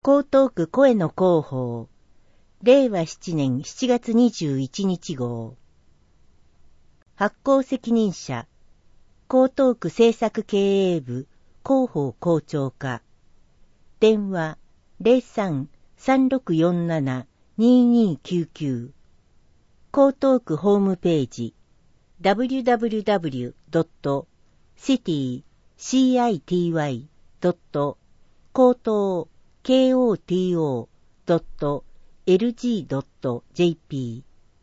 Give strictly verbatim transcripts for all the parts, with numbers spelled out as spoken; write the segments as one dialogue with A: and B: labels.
A: 江東区声の広報、れいわななねんしちがつにじゅういちにち号。発行責任者、江東区政策経営部広報校長課。電話 ゼロさん さんろくよんなな ににきゅうきゅう。江東区ホームページ ダブリューダブリューダブリュードットシティドットコートドットエルジードットジェーピー。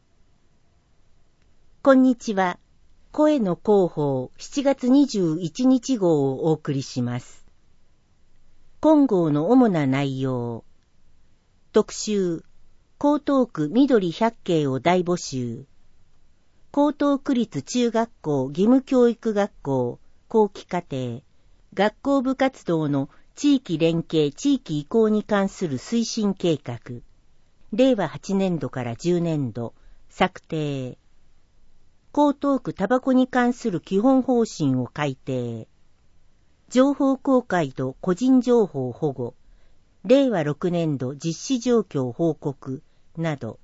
A: こんにちは。声の広報しちがつにじゅういちにち号をお送りします。本号の主な内容。特集、江東区緑百景を大募集。江東区立中学校義務教育学校後期課程、学校部活動の地域連携地域移行に関する推進計画。れいわはちねんどからじゅうねんど、策定。江東区タバコに関する基本方針を改定。情報公開と個人情報保護。れいわろくねんど実施状況報告など。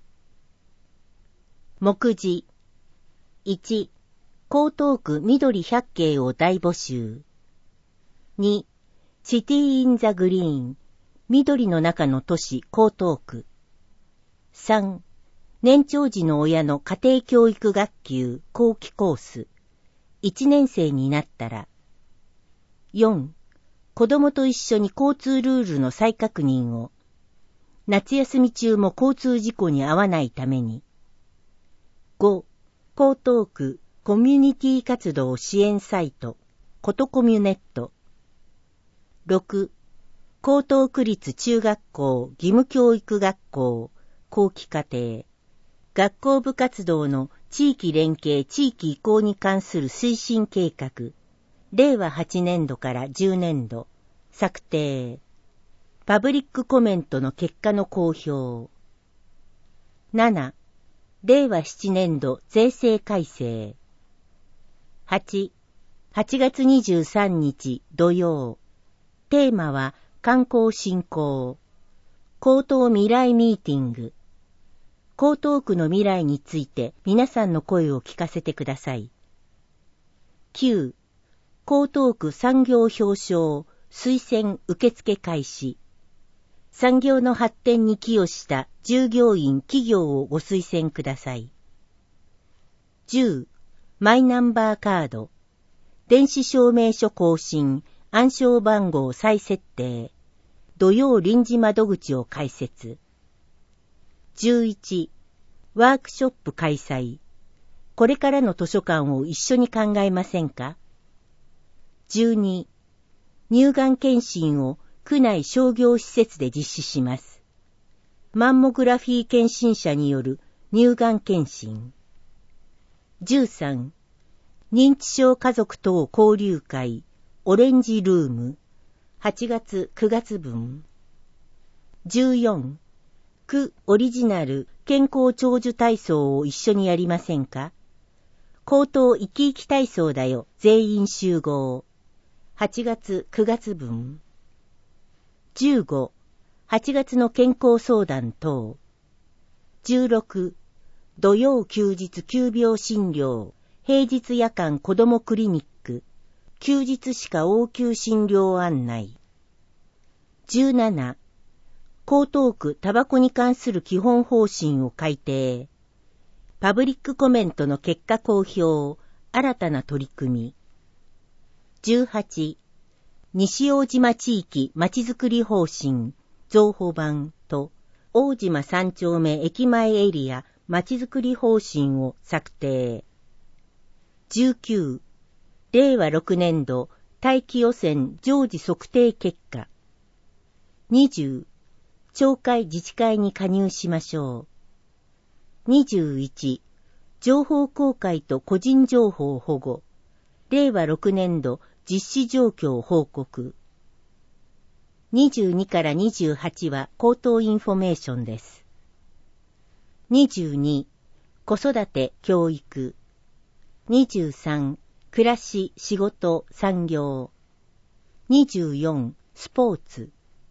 A: 目次。いち、江東区緑百景を大募集。に、シティインザグリーン、緑の中の都市江東区。さん、年長児の親の家庭教育学級後期コース。いちねんせいになったら。よん、子供と一緒に交通ルールの再確認を。夏休み中も交通事故に遭わないために。ご、江東区コミュニティ活動支援サイト、ことコミュネット。ろく、江東区立中学校義務教育学校後期課程、学校部活動の地域連携地域移行に関する推進計画、れいわはちねんどからじゅうねんど、策定。パブリックコメントの結果の公表。なな、れいわななねんど税制改正。はち、はちがつにじゅうさんにち土曜。テーマは観光振興。江東未来ミーティング。江東区の未来について皆さんの声を聞かせてください。きゅう、江東区産業表彰推薦受付開始。産業の発展に寄与した従業員企業をご推薦ください。じゅう、マイナンバーカード。電子証明書更新、暗証番号再設定。土曜臨時窓口を開設。じゅういち、ワークショップ開催。これからの図書館を一緒に考えませんか？じゅうに、乳がん検診を区内商業施設で実施します。マンモグラフィー検診者による乳がん検診。じゅうさん、認知症家族等交流会オレンジルームはちがつくがつぶん。じゅうよん、区オリジナル健康長寿体操を一緒にやりませんか？江東生き生き体操だよ全員集合はちがつくがつぶん。じゅうご、はちがつの健康相談等。じゅうろく、土曜休日急病診療平日夜間子どもクリニック休日しか応急診療案内。じゅうなな、江東区タバコに関する基本方針を改定。パブリックコメントの結果公表、新たな取り組み。じゅうはち、西大島地域まちづくり方針、増補版と、大島三丁目駅前エリアまちづくり方針を策定。じゅうきゅう、れいわろくねんど大気汚染常時測定結果。にじゅう、町会自治会に加入しましょう。にじゅういち、情報公開と個人情報保護。れいわろくねんど実施状況報告。にじゅうにからにじゅうはちは口頭インフォメーションです。にじゅうに、子育て教育。にじゅうさん、暮らし仕事産業。にじゅうよん、スポーツ。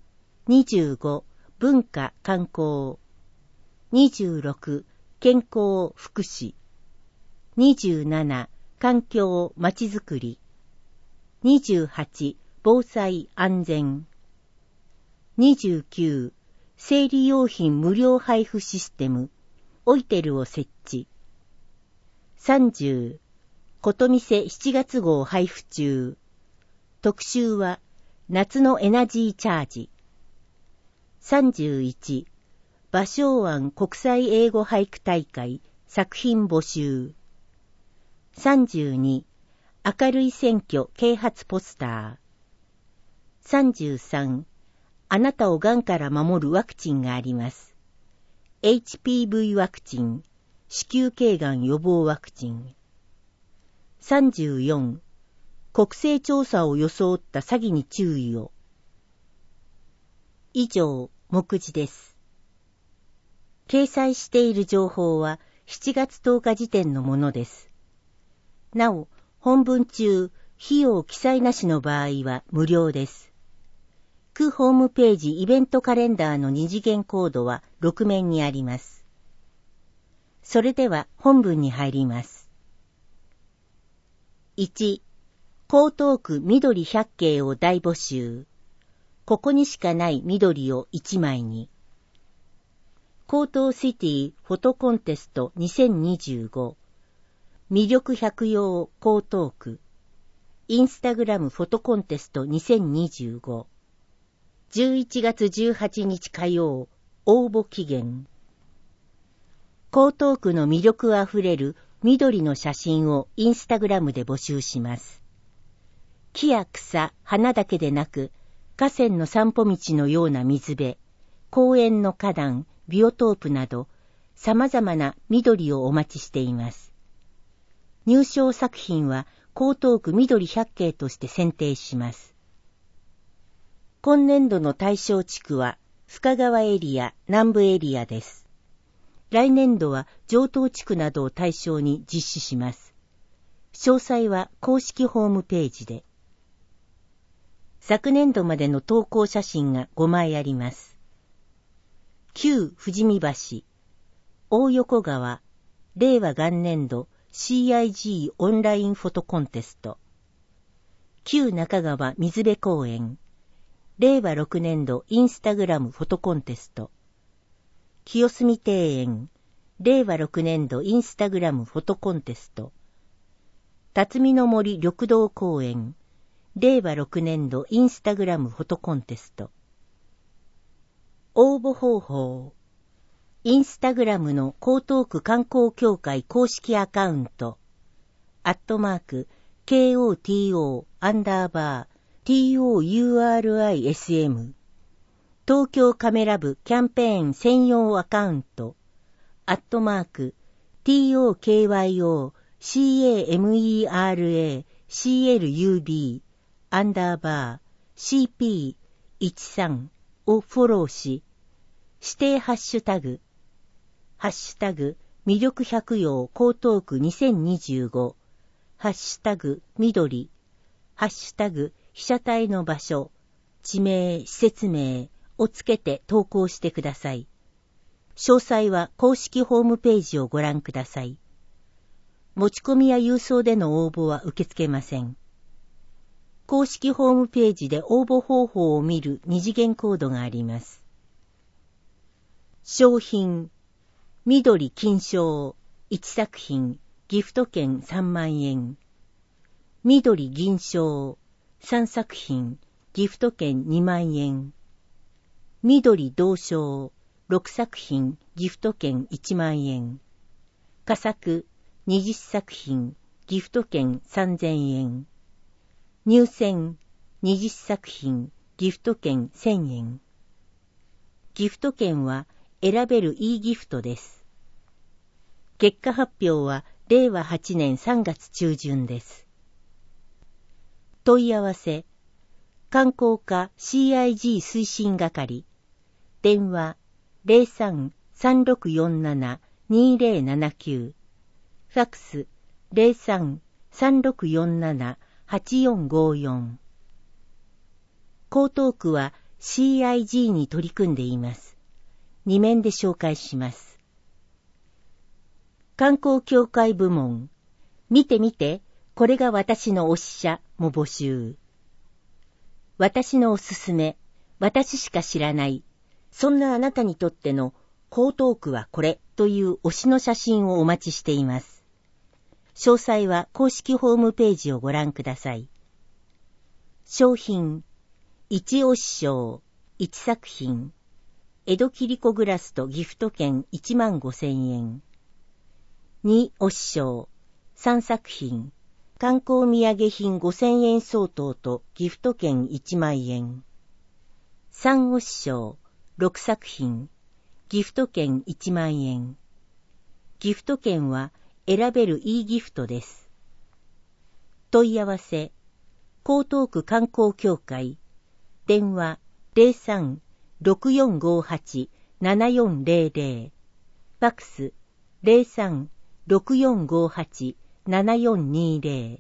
A: にじゅうご、文化観光。にじゅうろく、健康福祉。にじゅうなな、環境まちづくり。にじゅうはち、防災安全。にじゅうきゅう、生理用品無料配布システム、オイテルを設置。さんじゅう、ことみせしちがつ号配布中。特集は、夏のエナジーチャージ。さんじゅういち、芭蕉湾国際英語俳句大会作品募集。さんじゅうに、明るい選挙啓発ポスター。さんじゅうさん、あなたをがんから守るワクチンがあります。エイチピーブイ ワクチン、子宮頸がん予防ワクチン。さんじゅうよん、国勢調査を装った詐欺に注意を。以上、目次です。掲載している情報はしちがつとおか時点のものです。なお、本文中、費用記載なしの場合は無料です。区ホームページイベントカレンダーの二次元コードはろく面にあります。それでは本文に入ります。いち、江東区緑百景を大募集。ここにしかない緑を一枚に。江東シティフォトコンテストにせんにじゅうご。魅力百葉江東区。インスタグラムフォトコンテストにせんにじゅうご。じゅういちがつじゅうはちにち火曜、応募期限。江東区の魅力あふれる緑の写真をインスタグラムで募集します。木や草、花だけでなく、河川の散歩道のような水辺、公園の花壇、ビオトープなど、様々な緑をお待ちしています。入賞作品は江東区緑百景として選定します。今年度の対象地区は深川エリア、南部エリアです。来年度は城東地区などを対象に実施します。詳細は公式ホームページで。昨年度までの投稿写真がごまいあります。旧富士見橋、大横川、令和元年度 シーアイジー オンラインフォトコンテスト。旧中川水辺公園、令和ろく年度インスタグラムフォトコンテスト。清澄庭園、令和ろく年度インスタグラムフォトコンテスト。辰巳の森緑道公園、令和ろく年度インスタグラムフォトコンテスト。応募方法。インスタグラムの江東区観光協会公式アカウント、アットマーク、ケーオーティーオー アンダーバー、ティーオーユーアールアイエスエム、東京カメラ部キャンペーン専用アカウント、アットマーク、ティーオーケーワイオー シーエーエムイーアールエー シーエルユービー、アンダーバー、シーピーじゅうさん をフォローし、指定ハッシュタグ、ハッシュタグ、魅力百葉江東区にせんにじゅうご、ハッシュタグ、緑、ハッシュタグ、被写体の場所、地名、施設名をつけて投稿してください。詳細は公式ホームページをご覧ください。持ち込みや郵送での応募は受け付けません。公式ホームページで応募方法を見る二次元コードがあります。商品、緑金賞いち作品、ギフト券さんまんえん。緑銀賞さん作品、ギフト券にまんえん。緑銅賞ろく作品、ギフト券いちまんえん。佳作にじゅっ作品、ギフト券さんぜんえん。入選にじゅっ作品、ギフト券せんえん。ギフト券は選べる e ギフトです。結果発表はれいわはちねんさんがつ中旬です。問い合わせ、観光課 シーアイジー 推進係、電話 ゼロさん さんろくよんなな にゼロななきゅう、ファックス ゼロさん さんろくよんなな はちよんごよん。江東区はシーアイジー に取り組んでいます。に面で紹介します。観光協会部門、見て見て、これが私の推し者も募集。私のおすすめ、私しか知らない、そんなあなたにとっての江東区はこれという推しの写真をお待ちしています。詳細は公式ホームページをご覧ください。商品、いち推し賞、いち作品、江戸切子グラスとギフト券いちまんごせんえん。に推し賞、さん作品、観光土産品ごせんえん相当とギフト券いちまんえん。さん推し賞、ろく作品、ギフト券いちまんえん。ギフト券は選べる e ギフトです。問い合わせ、江東区観光協会、電話 ゼロさん ろくよんごはち ななよんゼロゼロ、ファックス ゼロさん ろくよんごはち ななよんにゼロ。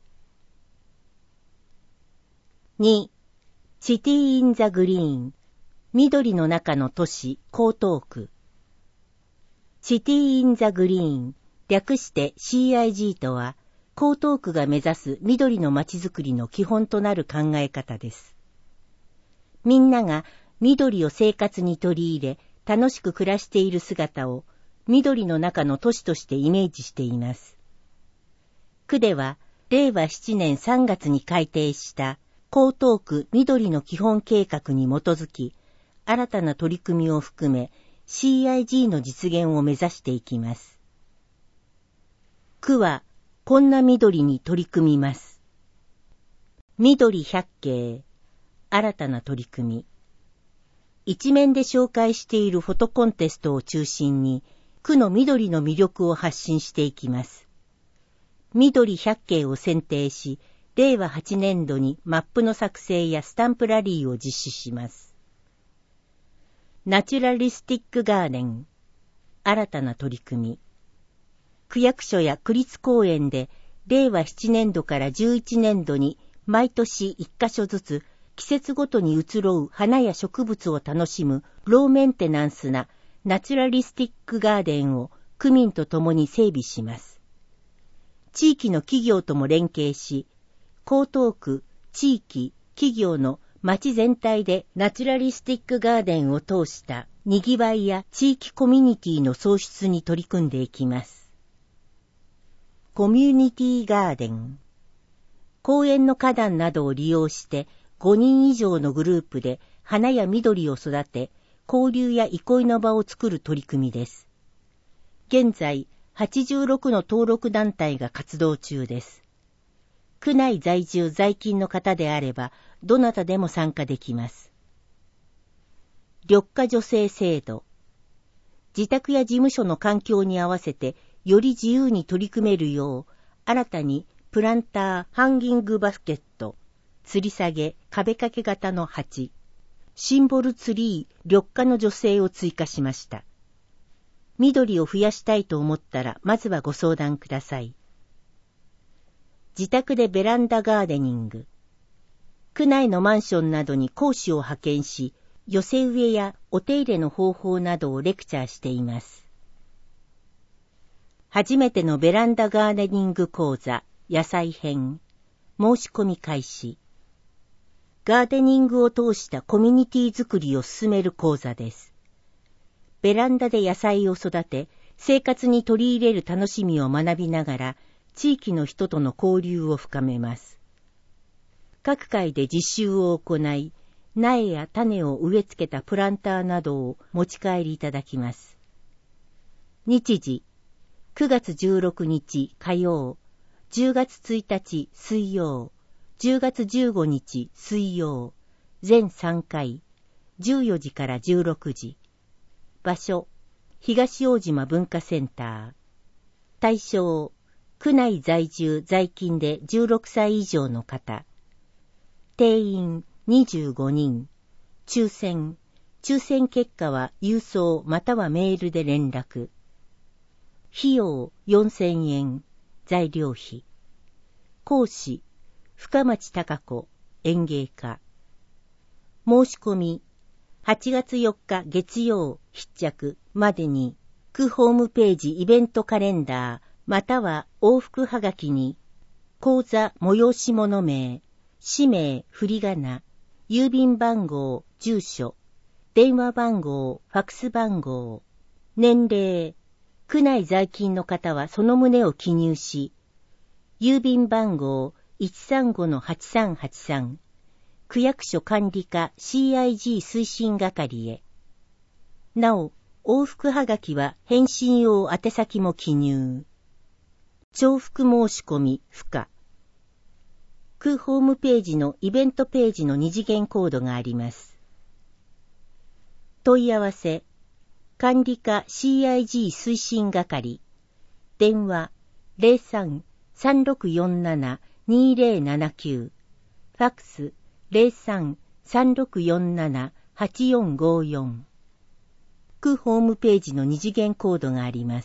A: に、シティインザグリーン、緑の中の都市江東区。シティインザグリーン、略して シーアイジー とは、江東区が目指す緑の街づくりの基本となる考え方です。みんなが緑を生活に取り入れ、楽しく暮らしている姿を緑の中の都市としてイメージしています。区では、れいわななねんさんがつに改定した江東区緑の基本計画に基づき、新たな取り組みを含め シーアイジー の実現を目指していきます。区はこんな緑に取り組みます。緑百景、新たな取り組み。一面で紹介しているフォトコンテストを中心に、区の緑の魅力を発信していきます。緑百景を選定し、れいわはちねんどにマップの作成やスタンプラリーを実施します。ナチュラリスティックガーデン、新たな取り組み。区役所や区立公園でれいわななねんどからじゅういちねんどに毎年いっかしょずつ季節ごとに移ろう花や植物を楽しむローメンテナンスなナチュラリスティックガーデンを区民と共に整備します。地域の企業とも連携し、江東区、地域、企業の町全体でナチュラリスティックガーデンを通したにぎわいや地域コミュニティの創出に取り組んでいきます。コミュニティガーデン。公園の花壇などを利用してごにん以上のグループで花や緑を育て、交流や憩いの場を作る取り組みです。現在、はちじゅうろくの登録団体が活動中です。区内在住在勤の方であれば、どなたでも参加できます。緑化助成制度。自宅や事務所の環境に合わせて、より自由に取り組めるよう、新たにプランター、ハンギングバスケット、吊り下げ、壁掛け型の鉢、シンボルツリー、緑化の助成を追加しました。緑を増やしたいと思ったら、まずはご相談ください。自宅でベランダガーデニング。区内のマンションなどに講師を派遣し、寄せ植えやお手入れの方法などをレクチャーしています。初めてのベランダガーデニング講座、野菜編。申し込み開始。ガーデニングを通したコミュニティ作りを進める講座です。ベランダで野菜を育て、生活に取り入れる楽しみを学びながら、地域の人との交流を深めます。各回で実習を行い、苗や種を植え付けたプランターなどを持ち帰りいただきます。日時、くがつじゅうろくにち火曜、じゅうがつついたち水曜、じゅうがつじゅうごにち水曜、全さんかい、じゅうよじからじゅうろくじ。場所、東大島文化センター。対象、区内在住在勤でじゅうろくさい以上の方。定員にじゅうごにん。抽選。抽選結果は郵送またはメールで連絡。費用よんせんえん。材料費。講師、深町貴子、園芸家。 申し込み、はちがつよっか月曜必着までに、区ホームページイベントカレンダー、または往復はがきに、講座催し物名、氏名、振り仮名、郵便番号、住所、電話番号、ファックス番号、年齢、区内在勤の方はその旨を記入し、郵便番号 いちさんごのはちさんはちさん、区役所管理課 シーアイジー 推進係へ。なお、往復はがきは返信用宛先も記入。重複申し込み不可。区ホームページのイベントページの二次元コードがあります。問い合わせ、管理課 シーアイジー 推進係、電話 ゼロさん さんろくよんなな にゼロななきゅう、ファックス ゼロさん さんろくよんなな はちよんごよん。区ホームページの二次元コードがあります。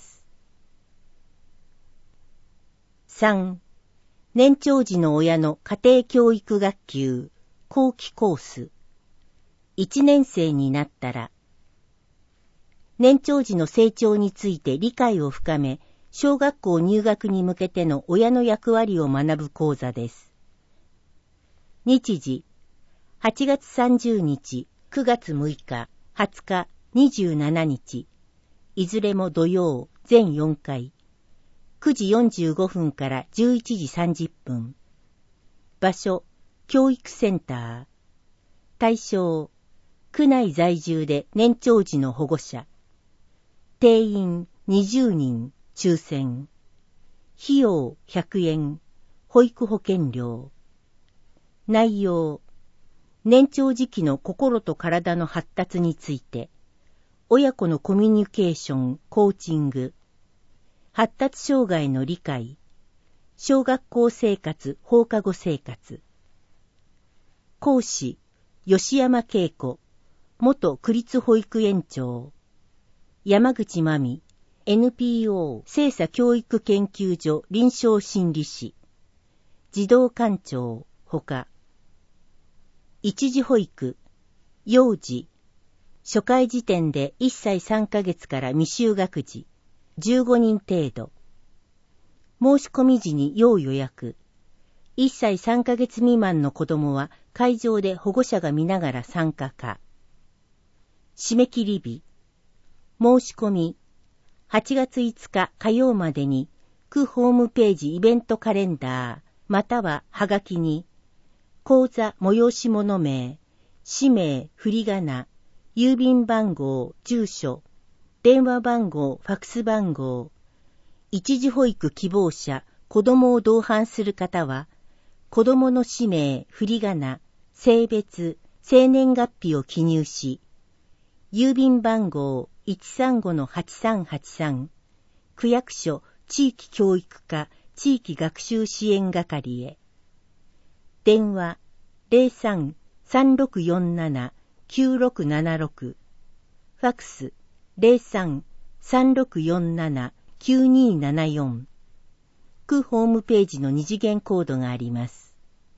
A: さん. 年長児の親の家庭教育学級後期コース。いちねん生になったら、年長児の成長について理解を深め、小学校入学に向けての親の役割を学ぶ講座です。日時、はちがつさんじゅうにち、くがつむいか、はつか、にじゅうしちにち、いずれも土曜、全よんかい、くじよんじゅうごふんからじゅういちじさんじゅっぷん。場所、教育センター。対象、区内在住で年長児の保護者。定員にじゅうにん、抽選。費用ひゃくえん、保育保険料。内容、年長時期の心と体の発達について、親子のコミュニケーション、コーチング、発達障害の理解、小学校生活、放課後生活。講師、吉山恵子、元区立保育園長。山口真美、エヌピーオー 精査教育研究所臨床心理士。児童館長、ほか。一時保育、幼児。初回時点でいっさいさんかげつから未就学児、じゅうごにん程度。申し込み時に要予約。いっさいさんかげつ未満の子どもは会場で保護者が見ながら参加か。締め切り日。申し込み、はちがついつか火曜までに、区ホームページイベントカレンダー、またははがきに、講座催し物名、氏名、振り仮名、郵便番号、住所、電話番号、ファックス番号、一時保育希望者、子供を同伴する方は、子供の氏名、振り仮名、性別、生年月日を記入し、郵便番号 いちさんごのはちさんはちさん、区役所地域教育課地域学習支援係へ。電話 ゼロさん さんろくよんなな きゅうろくななろく、ファックス ゼロさん さんろくよんなな きゅうにななよん。区ホームページの二次元コードがあります。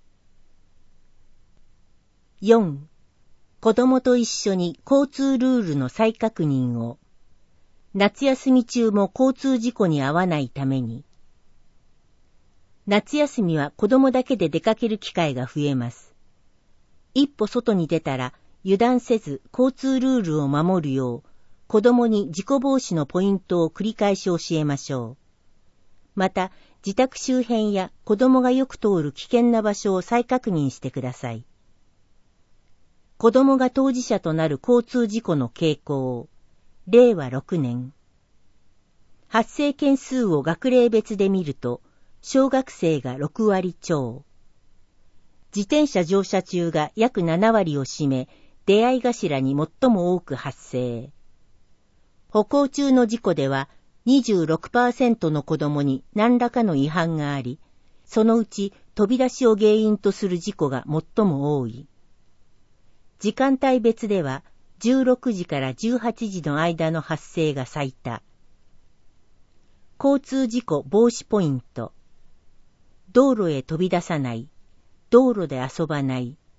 A: よん. 子供と一緒に交通ルールの再確認を。夏休み中も交通事故に遭わないために。夏休みは子供だけで出かける機会が増えます。一歩外に出たら油断せず交通ルールを守るよう、子供に事故防止のポイントを繰り返し教えましょう。また、自宅周辺や子供がよく通る危険な場所を再確認してください。子供が当事者となる交通事故の傾向、れいわろくねん。発生件数を学齢別で見ると、小学生がろくわり超。自転車乗車中が約ななわりを占め、出会い頭に最も多く発生。歩行中の事故では、にじゅうろくパーセント の子供に何らかの違反があり、そのうち飛び出しを原因とする事故が最も多い。時間帯別では、じゅうろくじからじゅうはちじの間の発生が最多。交通事故防止ポイント。道路へ飛び出さない。道路で遊ばない。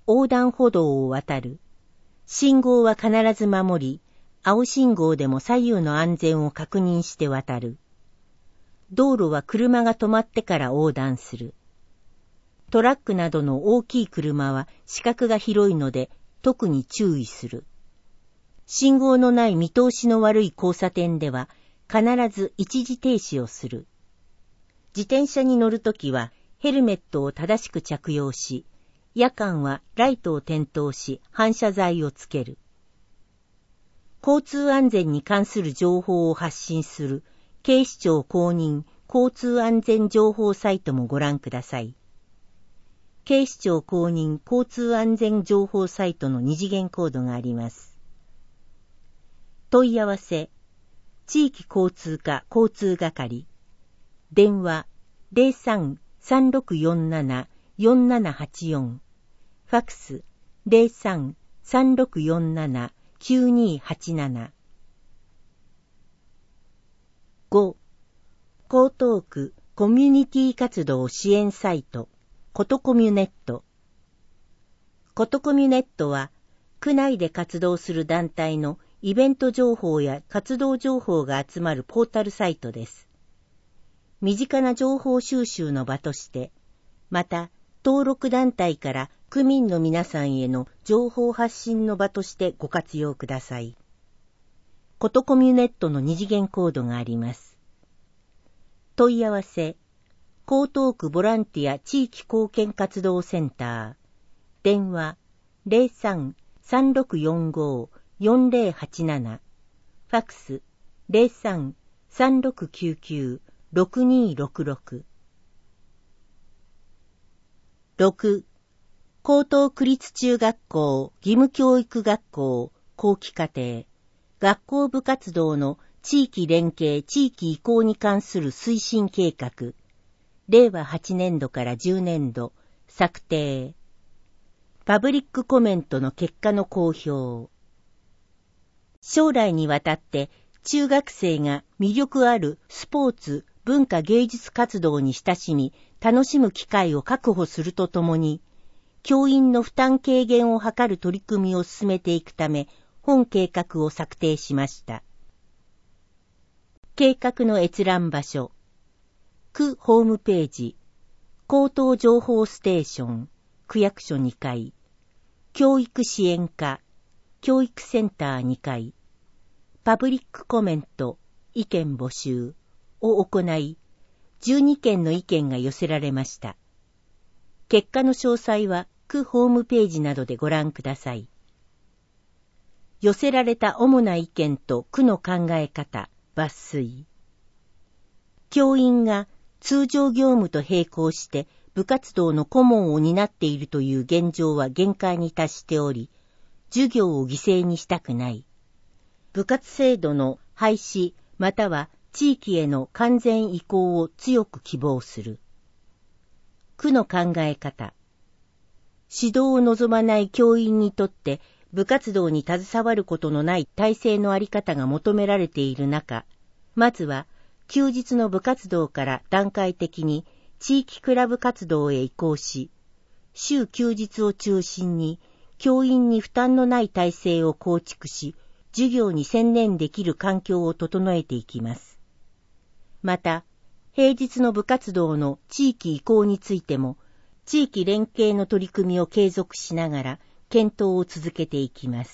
A: 横断歩道を渡る。信号は必ず守り、青信号でも左右の安全を確認して渡る。道路は車が止まってから横断する。トラックなどの大きい車は視覚が広いので特に注意する。信号のない見通しの悪い交差点では必ず一時停止をする。自転車に乗るときはヘルメットを正しく着用し、夜間はライトを点灯し反射材をつける。交通安全に関する情報を発信する警視庁公認交通安全情報サイトもご覧ください。警視庁公認交通安全情報サイトの二次元コードがあります。問い合わせ、地域交通課交通係、電話 ゼロさん さんろくよんなな よんななはちよん、ファックス ゼロさん さんろくよんなな きゅうにはちなな。ご. 江東区コミュニティ活動支援サイトことコミュネット。ことコミュネットは区内で活動する団体のイベント情報や活動情報が集まるポータルサイトです。身近な情報収集の場として、また登録団体から区民の皆さんへの情報発信の場としてご活用ください。ことコミュネットの二次元コードがあります。問い合わせ、江東区ボランティア地域貢献活動センター、電話 ゼロさん さんろくよんご よんゼロはちなな、ファックス ゼロさん さんろくきゅうきゅう ろくにろくろく。ろく. 江東区立中学校義務教育学校後期課程学校部活動の地域連携地域移行に関する推進計画れいわはちねんどからじゅうねんど策定。パブリックコメントの結果の公表。将来にわたって中学生が魅力あるスポーツ、文化芸術活動に親しみ、楽しむ機会を確保するとともに、教員の負担軽減を図る取り組みを進めていくため、本計画を策定しました。計画の閲覧場所。区ホームページ、江東情報ステーション、区役所にかい、教育支援課、教育センターにかい、パブリックコメント、意見募集を行い、じゅうにけんの意見が寄せられました。結果の詳細は区ホームページなどでご覧ください。寄せられた主な意見と区の考え方、抜粋。教員が通常業務と並行して部活動の顧問を担っているという現状は限界に達しており、授業を犠牲にしたくない。部活制度の廃止または地域への完全移行を強く希望する。区の考え方。指導を望まない教員にとって部活動に携わることのない体制のあり方が求められている中、まずは休日の部活動から段階的に地域クラブ活動へ移行し、週休日を中心に教員に負担のない体制を構築し、授業に専念できる環境を整えていきます。また、平日の部活動の地域移行についても、地域連携の取り組みを継続しながら検討を続けていきます。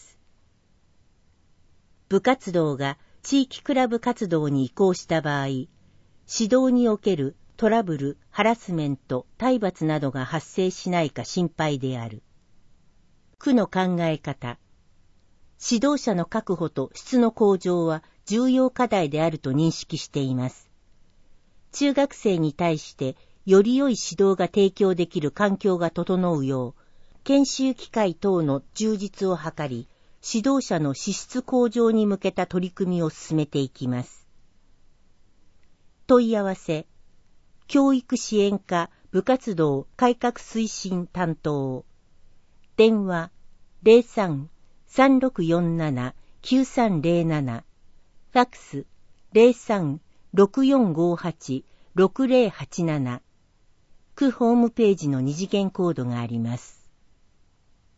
A: 部活動が地域クラブ活動に移行した場合、指導におけるトラブル、ハラスメント、体罰などが発生しないか心配である。区の考え方。指導者の確保と質の向上は重要課題であると認識しています。中学生に対してより良い指導が提供できる環境が整うよう、研修機会等の充実を図り、指導者の資質向上に向けた取り組みを進めていきます。問い合わせ、教育支援課部活動改革推進担当、電話 ゼロさん さんろくよんなな きゅうさんゼロなな、ファックス ゼロさん ろくよんごはち ろくゼロはちなな、区ホームページの二次元コードがあります。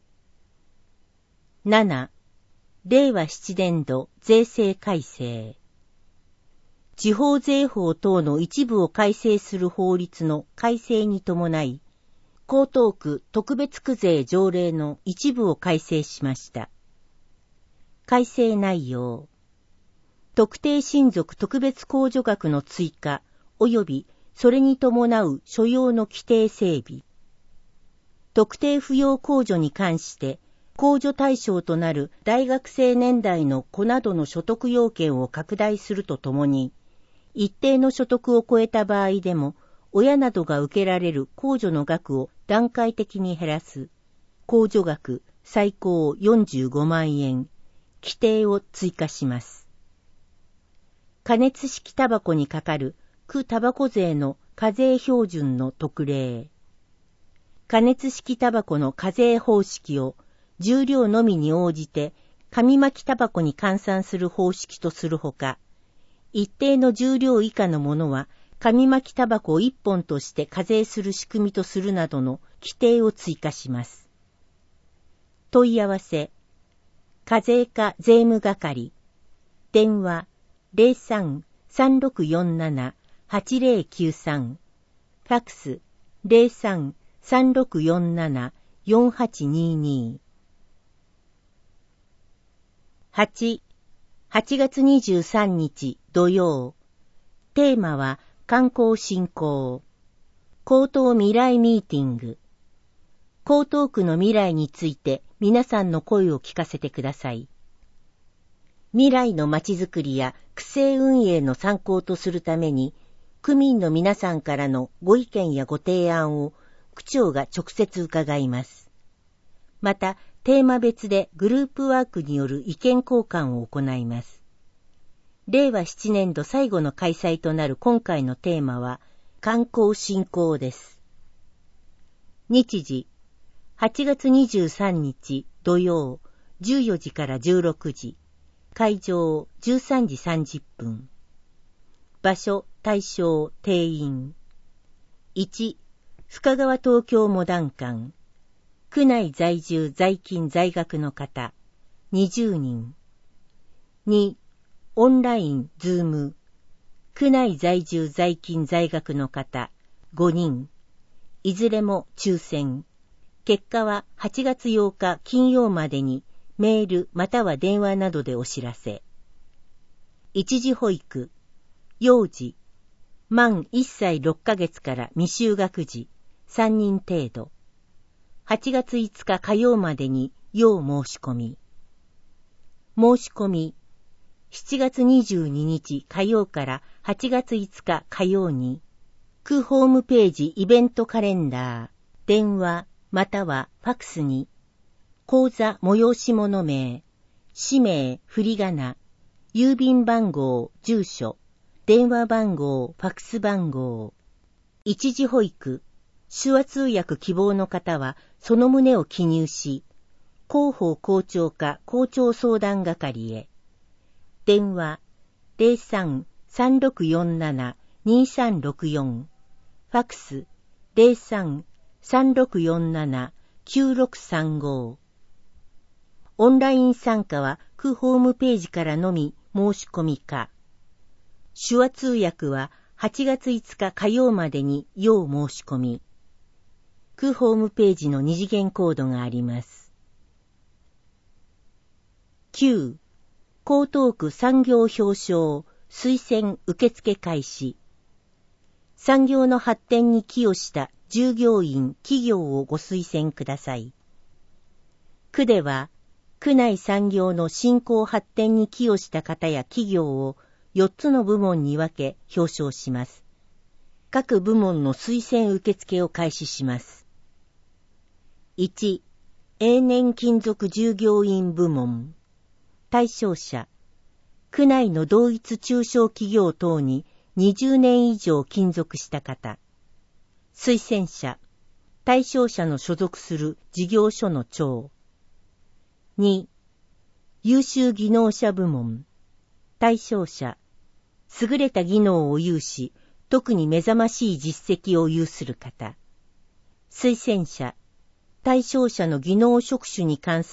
A: なな、れいわななねんど税制改正。地方税法等の一部を改正する法律の改正に伴い、江東区特別区税条例の一部を改正しました。改正内容。特定親族特別控除額の追加及びそれに伴う所要の規定整備。特定扶養控除に関して控除対象となる大学生年代の子などの所得要件を拡大するとともに、一定の所得を超えた場合でも親などが受けられる控除の額を段階的に減らす控除額最高よんじゅうごまんえん規定を追加します。加熱式タバコにかかる区タバコ税の課税標準の特例。加熱式タバコの課税方式を重量のみに応じて紙巻きタバコに換算する方式とするほか、一定の重量以下のものは紙巻きタバコを一本として課税する仕組みとするなどの規定を追加します。問い合わせ。課税課税務係。電話 ゼロさん さんろくよんなな はちゼロきゅうさん。ファックス ゼロさん さんろくよんなな よんはちにに。はち、はちがつにじゅうさんにち土曜。テーマは観光振興。江東未来ミーティング。江東区の未来について皆さんの声を聞かせてください。未来のまちづくりや区政運営の参考とするために、区民の皆さんからのご意見やご提案を区長が直接伺います。また、テーマ別でグループワークによる意見交換を行います。れいわななねんど最後の開催となる今回のテーマは、観光振興です。日時、はちがつにじゅうさんにち土曜、じゅうよじからじゅうろくじ、会場じゅうさんじさんじゅっぷん。場所、対象、定員。いち、深川東京モダン館。区内在住在勤在学の方、にじゅうにん。に、オンライン、ズーム。区内在住在勤在学の方、ごにん。いずれも抽選。結果ははちがつようか金曜までにメールまたは電話などでお知らせ。一時保育、幼児、満いっさいろっかげつから未就学児、さんにん程度。はちがついつか火曜までに要申し込み。申し込み、しちがつにじゅうににち火曜からはちがついつか火曜に、区ホームページイベントカレンダー、電話またはファックスに、口座催し物名、氏名、振り仮名、郵便番号、住所、電話番号、ファックス番号。一時保育、手話通訳希望の方はその旨を記入し、広報校長課校長相談係へ。電話 ゼロさん さんろくよんなな にさんろくよん。ファックス ゼロさん さんろくよんなな きゅうろくさんご。オンライン参加は区ホームページからのみ申し込みか。手話通訳ははちがついつか火曜までに要申し込み。区ホームページの二次元コードがあります。きゅう、江東区産業表彰推薦受付開始。産業の発展に寄与した従業員、企業をご推薦ください。区では、区内産業の振興発展に寄与した方や企業をよっつの部門に分け表彰します。各部門の推薦受付を開始します。いち、永年勤続従業員部門。対象者、区内の同一中小企業等ににじゅうねん以上勤続した方。推薦者、対象者の所属する事業所の長。に、優秀技能者部門。対象者、優れた技能を有し、特に目覚ましい実績を有する方。推薦者、対象者の技能職種に関する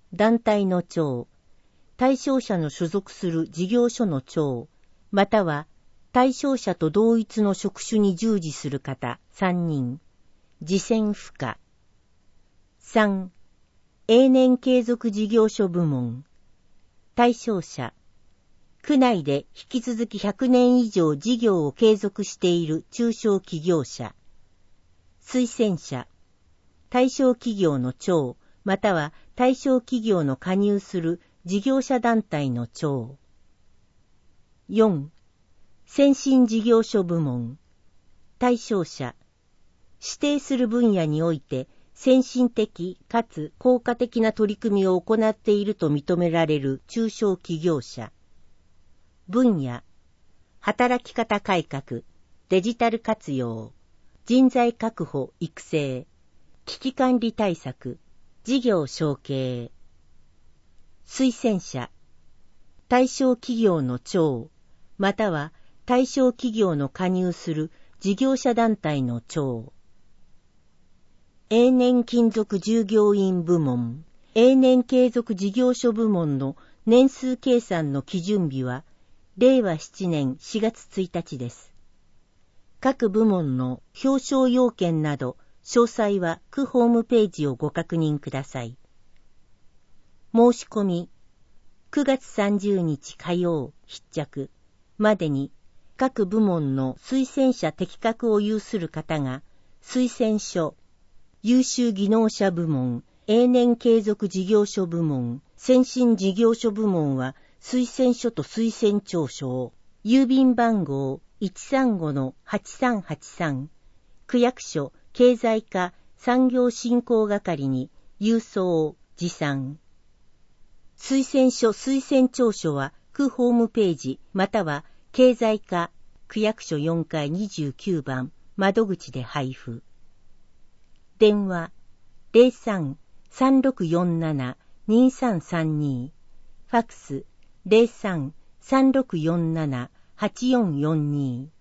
A: 団体の長、対象者の所属する事業所の長、または対象者と同一の職種に従事する方さんにん、次戦不可。さん、永年継続事業所部門。対象者、区内で引き続きひゃくねん以上事業を継続している中小企業者。推薦者、対象企業の長、または対象企業の加入する事業者団体の長。よん、先進事業所部門。対象者、指定する分野において先進的かつ効果的な取り組みを行っていると認められる中小企業者。分野、働き方改革、デジタル活用、人材確保育成、危機管理対策、事業承継。推薦者、対象企業の長、または対象企業の加入する事業者団体の長。永年勤続従業員部門、永年継続事業所部門の年数計算の基準日は、れいわななねんしがつついたちです。各部門の表彰要件など、詳細は区ホームページをご確認ください。申し込み、くがつさんじゅうにち火曜必着までに、各部門の推薦者適格を有する方が、推薦書、優秀技能者部門、永年継続事業所部門、先進事業所部門は、推薦書と推薦調書を、郵便番号 いちさんごのはちさんはちさん、区役所経済課産業振興係に郵送、持参。推薦書推薦調書は、区ホームページ、または経済課区役所よんかいにじゅうきゅうばん窓口で配布。電話 ゼロさん さんろくよんなな にさんさんに ファックス ゼロさん さんろくよんなな はちよんよんに。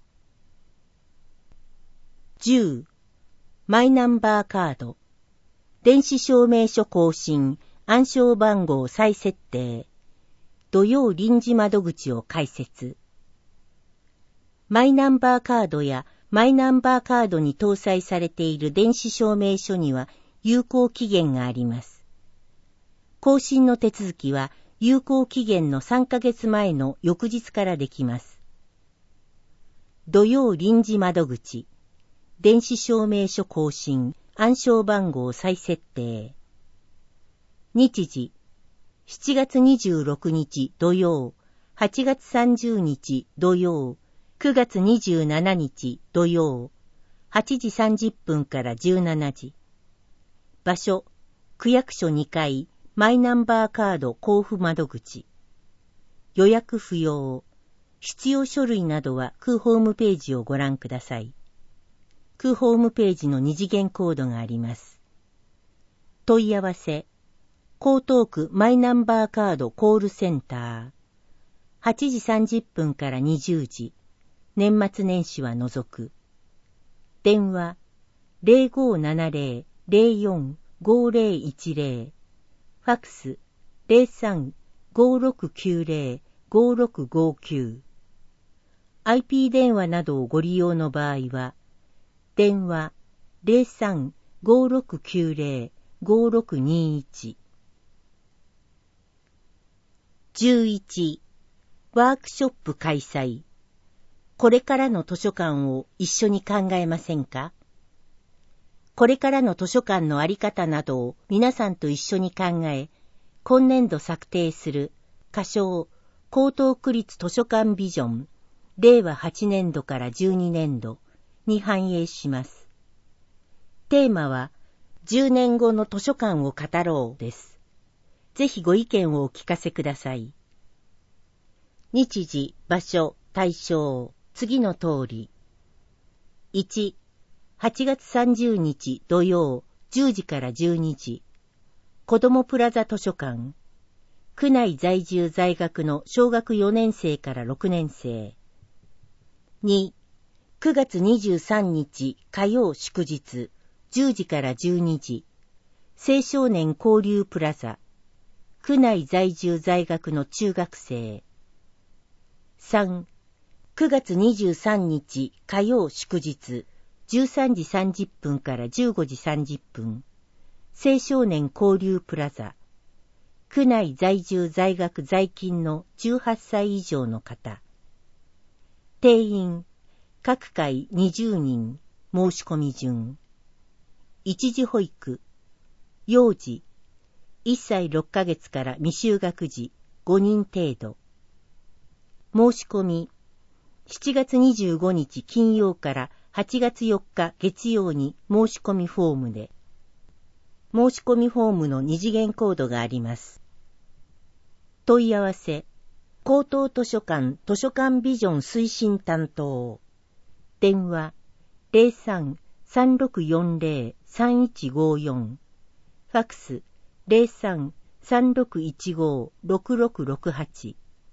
A: じゅう. マイナンバーカード電子証明書更新暗証番号再設定土曜臨時窓口を開設。マイナンバーカードやマイナンバーカードに搭載されている電子証明書には有効期限があります。更新の手続きは有効期限のさんかげつまえの翌日からできます。土曜臨時窓口、電子証明書更新、暗証番号再設定。日時、しちがつにじゅうろくにち土曜、はちがつさんじゅうにち土曜、くがつにじゅうしちにち土曜、はちじさんじゅっぷんからじゅうしちじ。場所、区役所にかい、マイナンバーカード交付窓口。予約不要。必要書類などは区ホームページをご覧ください。区ホームページの二次元コードがあります。問い合わせ、江東区マイナンバーカードコールセンター。はちじさんじゅっぷんからにじゅうじ。年末年始は除く。電話 ゼロごななゼロ ゼロよん ごゼロいちゼロ。ファックス ゼロさん ごろくきゅうゼロ ごろくごきゅう。アイピー 電話などをご利用の場合は、電話 ゼロさん ごろくきゅうゼロ ごろくにいち。じゅういち. ワークショップ開催。これからの図書館を一緒に考えませんか？これからの図書館のあり方などを皆さんと一緒に考え、今年度策定する仮称江東区立図書館ビジョンれいわはちねんどからじゅうにねんどに反映します。テーマはじゅうねんごの図書館を語ろうです。ぜひご意見をお聞かせください。日時、場所、対象、次の通り。いち. はちがつさんじゅうにち土曜じゅうじからじゅうにじ。子どもプラザ図書館。区内在住在学の小学よねんせいからろくねんせい。に. くがつにじゅうさんにち火曜祝日じゅうじからじゅうにじ。青少年交流プラザ区内在住在学の中学生。さん、くがつにじゅうさんにち火曜祝日、じゅうさんじさんじゅっぷんからじゅうごじさんじゅっぷん、青少年交流プラザ、区内在住在学在勤のじゅうはっさい以上の方。定員、各回にじゅうにん、申し込み順。一時保育、幼児、いっさいろっかげつから未就学児ごにん程度。申し込み、しちがつにじゅうごにち金曜からはちがつよっか月曜に申し込みフォームで。申し込みフォームの二次元コードがあります。問い合わせ、高等図書館図書館ビジョン推進担当。電話、ゼロさん さんろくよんゼロ さんいちごよん。ファクス、ゼロさん さんろくいちご ろくろくろくはち。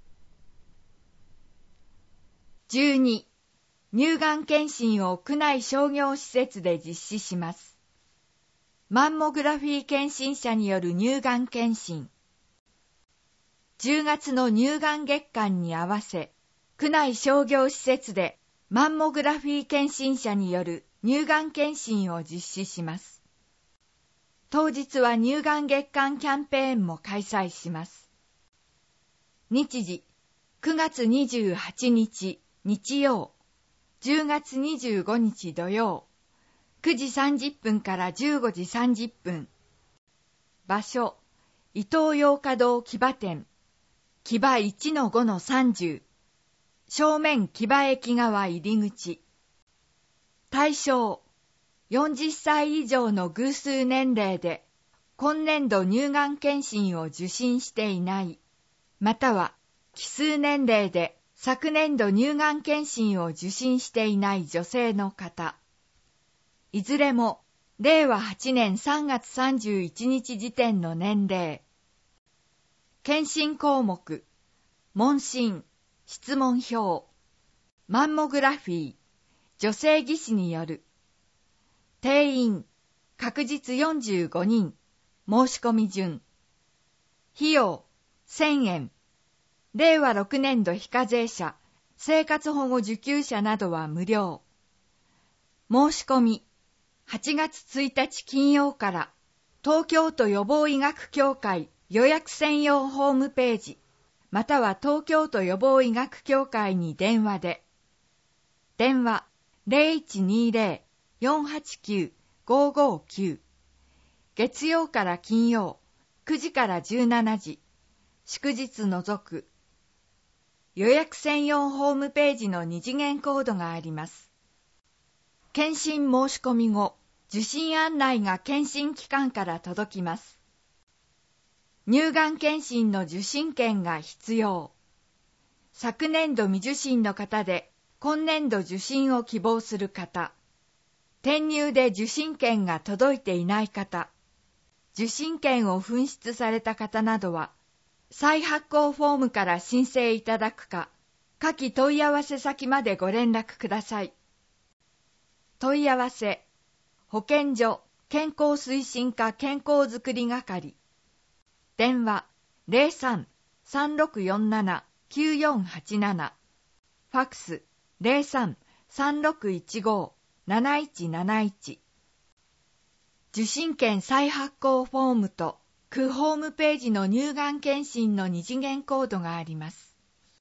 B: じゅうに、乳がん検診を区内商業施設で実施します。マンモグラフィー検診者による乳がん検診。じゅうがつの乳がん月間に合わせ、区内商業施設でマンモグラフィー検診者による乳がん検診を実施します。当日は乳がん月間キャンペーンも開催します。日時、くがつにじゅうはちにち日曜、じゅうがつにじゅうごにち土曜、くじさんじゅっぷんからじゅうごじさんじゅっぷん。場所、伊東洋華堂木場店、木場 いちのごのさんじゅう、正面木場駅側入り口。対象、よんじゅっさい以上の偶数年齢で、今年度乳がん検診を受診していない、または奇数年齢で昨年度乳がん検診を受診していない女性の方。いずれも、れいわはちねんさんがつさんじゅういちにち時点の年齢。検診項目、問診、質問票、マンモグラフィー、女性技師による。定員、確実よんじゅうごにん、申し込み順。費用、せんえん。れいわろくねんど非課税者、生活保護受給者などは無料。申し込み、はちがつついたち金曜から東京都予防医学協会予約専用ホームページ、または東京都予防医学協会に電話で。電話 ゼロいちにゼロ よんはちきゅう ごごきゅう。月曜から金曜くじからじゅうしちじ、祝日除く。予約専用ホームページの二次元コードがあります。検診申し込み後、受診案内が検診機関から届きます。乳がん検診の受診券が必要。昨年度未受診の方で、今年度受診を希望する方。転入で受診券が届いていない方。受診券を紛失された方などは、再発行フォームから申請いただくか、下記問い合わせ先までご連絡ください。問い合わせ、保健所健康推進課健康づくり係。電話 ゼロさん さんろくよんなな きゅうよんはちなな。ファクス ゼロさん さんろくいちご なないちなないち。受診券再発行フォームと区ホームページの乳がん検診の二次元コードがあります。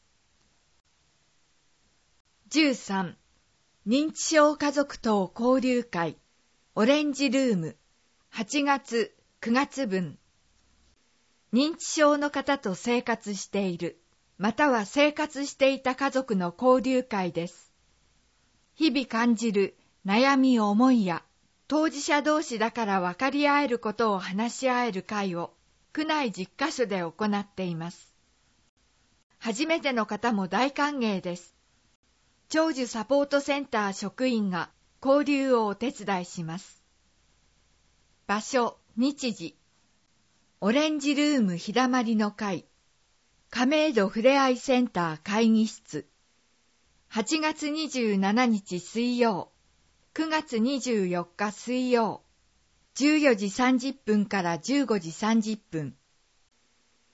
B: じゅうさん、認知症家族等交流会オレンジルームはちがつくがつ分。認知症の方と生活している、または生活していた家族の交流会です。日々感じる悩み思いや当事者同士だから分かり合えることを話し合える会を区内じゅっかしょで行っています。初めての方も大歓迎です。長寿サポートセンター職員が交流をお手伝いします。場所、日時、オレンジルーム日だまりの会、亀戸ふれあいセンター会議室、はちがつにじゅうしちにち水曜、くがつにじゅうよっか水曜、じゅうよじさんじゅっぷんからじゅうごじさんじゅっぷん。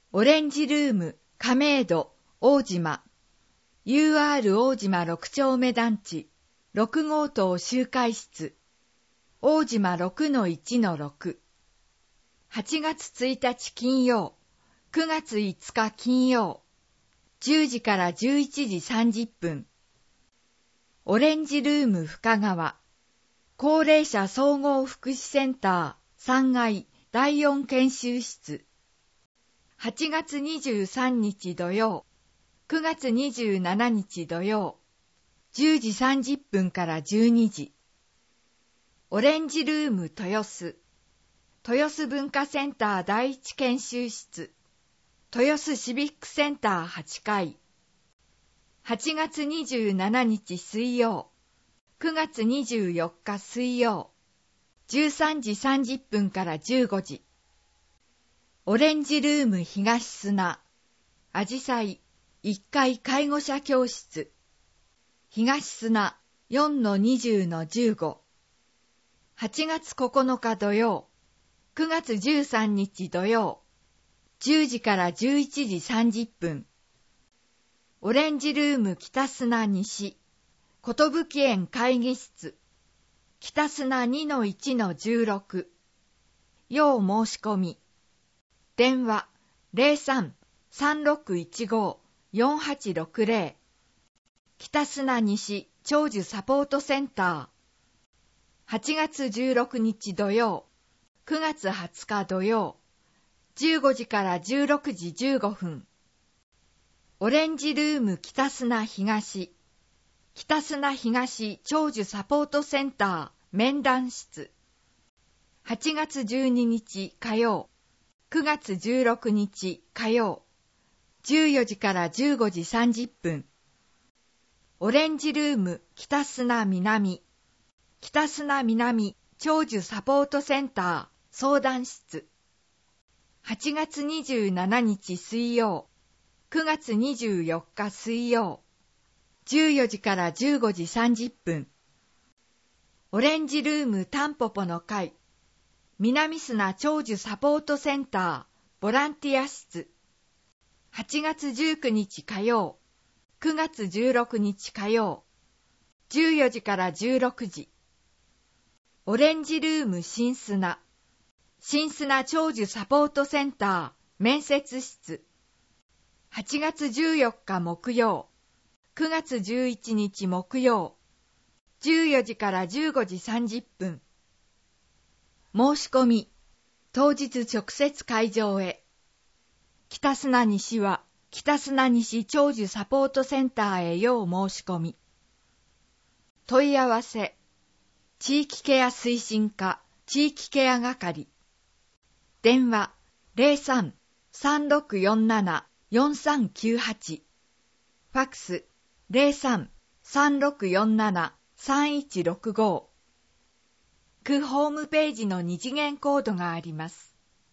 B: オレンジルーム亀戸大島 ユーアール 大島ろく丁目団地ろく号棟集会室大島 ろくのいちのろく はちがつついたち金曜くがついつか金曜じゅうじからじゅういちじさんじゅっぷんオレンジルーム深川高齢者総合福祉センターさんがいだいよん研修室はちがつにじゅうさんにち土曜くがつにじゅうしちにち土曜じゅうじさんじゅっぷんからじゅうにじオレンジルーム豊洲豊洲文化センター第一研修室豊洲シビックセンターはちかいはちがつにじゅうしちにち水曜くがつにじゅうよっか水曜じゅうさんじさんじゅっぷんからじゅうごじオレンジルーム東砂あじさいいっかい介護者教室東砂 よんのにじゅうのじゅうご はちがつここのか土曜くがつじゅうさんにち土曜じゅうじからじゅういちじさんじゅっぷんオレンジルーム北砂西寿園会議室北砂 にのいちのじゅうろく 要申し込み電話 ゼロさん さんろくいちご よんはちろくゼロ 北砂西長寿サポートセンターはちがつじゅうろくにち土曜くがつはつか土曜じゅうごじからじゅうろくじじゅうごふんオレンジルーム北砂東北砂東長寿サポートセンター面談室はちがつじゅうににち火曜くがつじゅうろくにち火曜じゅうよじからじゅうごじさんじゅっぷんオレンジルーム北砂南北砂南長寿サポートセンター相談室はちがつにじゅうしちにち水曜くがつにじゅうよっか水曜じゅうよじからじゅうごじさんじゅっぷんオレンジルームタンポポの会南砂長寿サポートセンターボランティア室はちがつじゅうくにち火曜くがつじゅうろくにち火曜じゅうよじからじゅうろくじオレンジルーム新砂新砂長寿サポートセンター面接室はちがつじゅうよっか木曜くがつじゅういちにち木曜じゅうよじからじゅうごじさんじゅっぷん申し込み当日直接会場へ北砂西は北砂西長寿サポートセンターへ要申し込み問い合わせ地域ケア推進課地域ケア係電話 ゼロさん さんろくよんなな よんさんきゅうはち ファックス ゼロさん さんろくよんなな さんいちろくご 区ホームページの二次元コードがあります。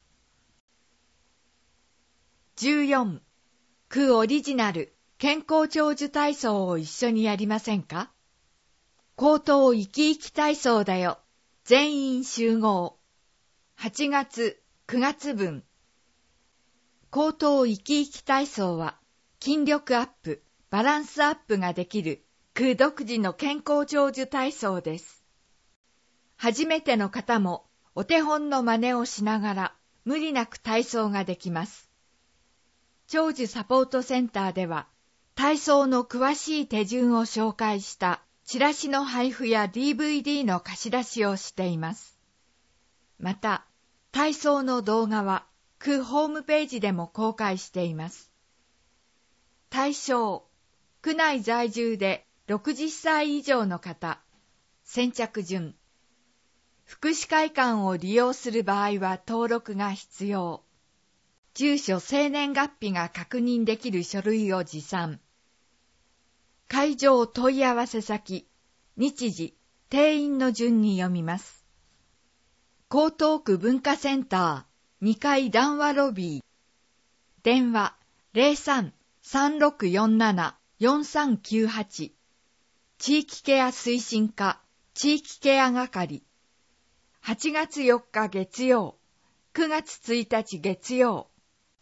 B: じゅうよん区オリジナル健康長寿体操を一緒にやりませんか？口頭生き生き体操だよ。全員集合。はちがつ、くがつぶん。口頭生き生き体操は筋力アップ、バランスアップができる区独自の健康長寿体操です。初めての方もお手本の真似をしながら無理なく体操ができます。長寿サポートセンターでは体操の詳しい手順を紹介したチラシの配布や ディーブイディー の貸し出しをしています。また、体操の動画は区ホームページでも公開しています。対象、区内在住でろくじゅっさい以上の方、先着順。福祉会館を利用する場合は登録が必要。住所生年月日が確認できる書類を持参。会場問い合わせ先、日時、定員の順に読みます。江東区文化センターにかい談話ロビー。電話 ゼロさん さんろくよんなな よんさんきゅうはち 地域ケア推進課地域ケア係はちがつよっか月曜、くがつついたち月曜、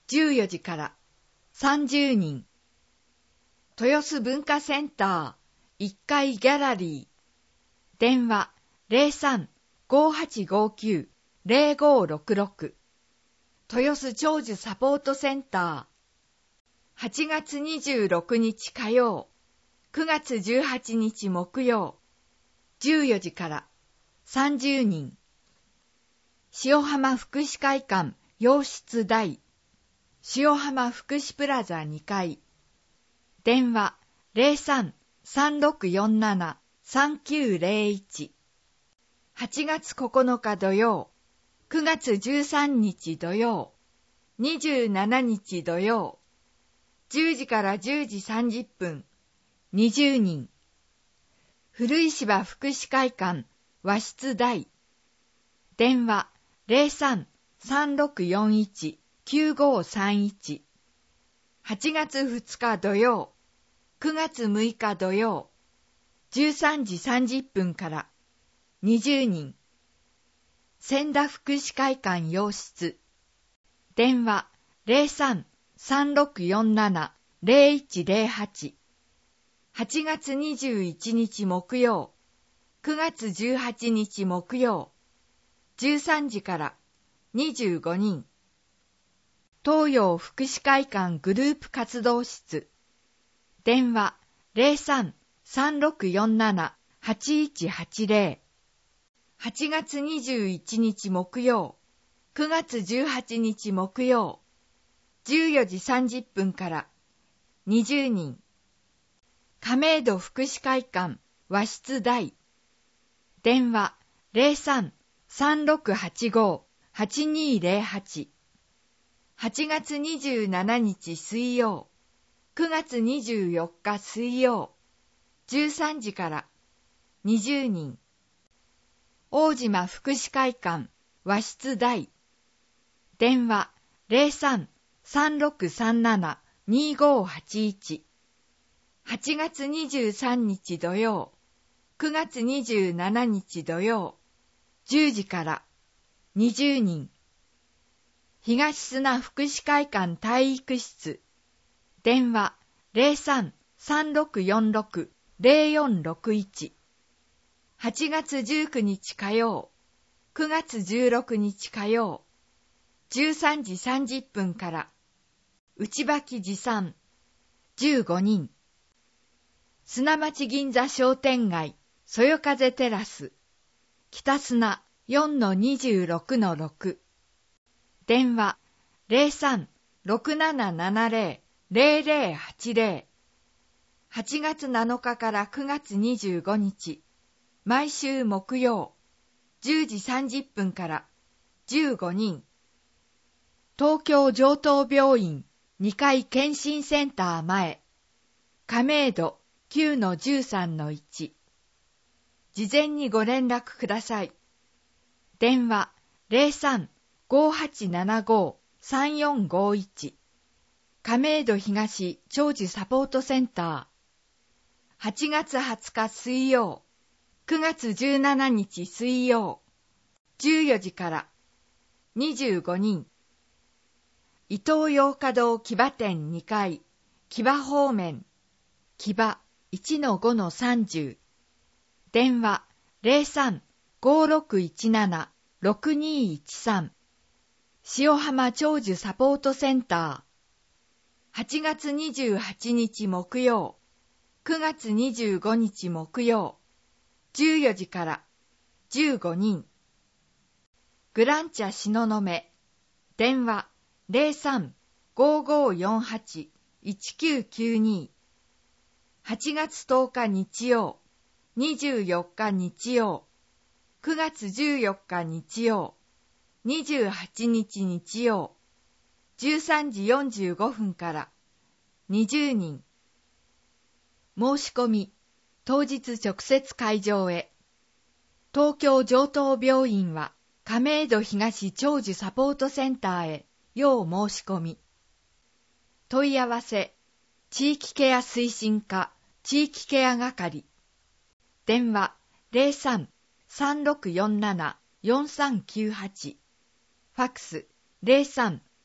B: じゅうよじからさんじゅうにん。豊洲文化センターいっかいギャラリー。電話 ゼロさん ごーはちごーきゅう ゼロごーろくろく。豊洲長寿サポートセンター。はちがつにじゅうろくにち火曜、くがつじゅうはちにち木曜、じゅうよじからさんじゅうにん。塩浜福祉会館洋室大、塩浜福祉プラザにかい。電話 ゼロさん さんろくよんなな さんきゅうゼロいち。はちがつここのか土曜、くがつじゅうさんにち土曜、にじゅうしちにち土曜、じゅうじからじゅうじさんじゅっぷん、にじゅうにん。古石芝福祉会館和室大。電話 ゼロさん さんろくよんいち きゅうごさんいち。はちがつふつか土曜、くがつむいか土曜、じゅうさんじさんじゅっぷんからにじゅうにん。千田福祉会館洋室。電話 ゼロさん さんろくよんなな ゼロいちゼロはち。はちがつにじゅういちにち木曜、くがつじゅうはちにち木曜、じゅうさんじからにじゅうごにん。東洋福祉会館グループ活動室。電話 ゼロさん さんろくよんなな はちいちはちゼロ。はちがつにじゅういちにち木曜、くがつじゅうはちにち木曜、じゅうよじさんじゅっぷんからにじゅうにん。亀戸福祉会館和室大。電話 ゼロさん さんろくはちご はちにゼロはち。はちがつにじゅうしちにち水曜、くがつにじゅうよっか水曜、じゅうさんじからにじゅうにん。大島福祉会館和室大。電話 ゼロさん さんろくさんなな にごはちいち。はちがつにじゅうさんにち土曜、くがつにじゅうしちにち土曜、じゅうじからにじゅうにん。東砂福祉会館体育室。電話 ゼロさん さんろくよんろく ゼロよんろくいち。はちがつじゅうくにち火曜、くがつじゅうろくにち火曜、じゅうさんじさんじゅっぷんから内履持参じゅうごにん。砂町銀座商店街そよ風テラス北砂 よんのにじゅうろくのろく。電話 ゼロさん ろくななななゼロ ゼロゼロはちゼロ。はちがつなのかからくがつにじゅうごにち、毎週木曜、じゅうじさんじゅっぷんからじゅうごにん。東京城東病院にかい検診センター前、亀戸 きゅうのじゅうさんのいち。事前にご連絡ください。電話 ゼロさん ごーはちななご さんよんごいち。亀戸東長寿サポートセンター。はちがつはつか水曜、くがつじゅうしちにち水曜、じゅうよじからにじゅうごにん。伊東洋華堂木場店にかい、木場方面、木場 いちのごのさんじゅう。電話 ゼロさん ごーろくいちなな ろくにいちさん。塩浜長寿サポートセンター。はちがつにじゅうはちにち木曜、くがつにじゅうごにち木曜、じゅうよじからじゅうごにん。グランチャ東雲。電話 ゼロさん ごーごーよんはち いちきゅうきゅうに。はちがつとおか日曜、にじゅうよっか日曜、くがつじゅうよっか日曜、にじゅうはちにち日曜、じゅうさんじよんじゅうごふんからにじゅうにん。申し込み、当日直接会場へ。東京城東病院は亀戸東長寿サポートセンターへ要申し込み。問い合わせ、地域ケア推進課地域ケア係。電話 ゼロさん さんろくよんなな よんさんきゅうはち。ファックス ゼロさん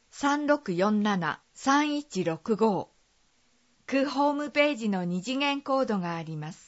B: さんろくよんなな さんいちろくご。区ホームページの二次元コードがあります。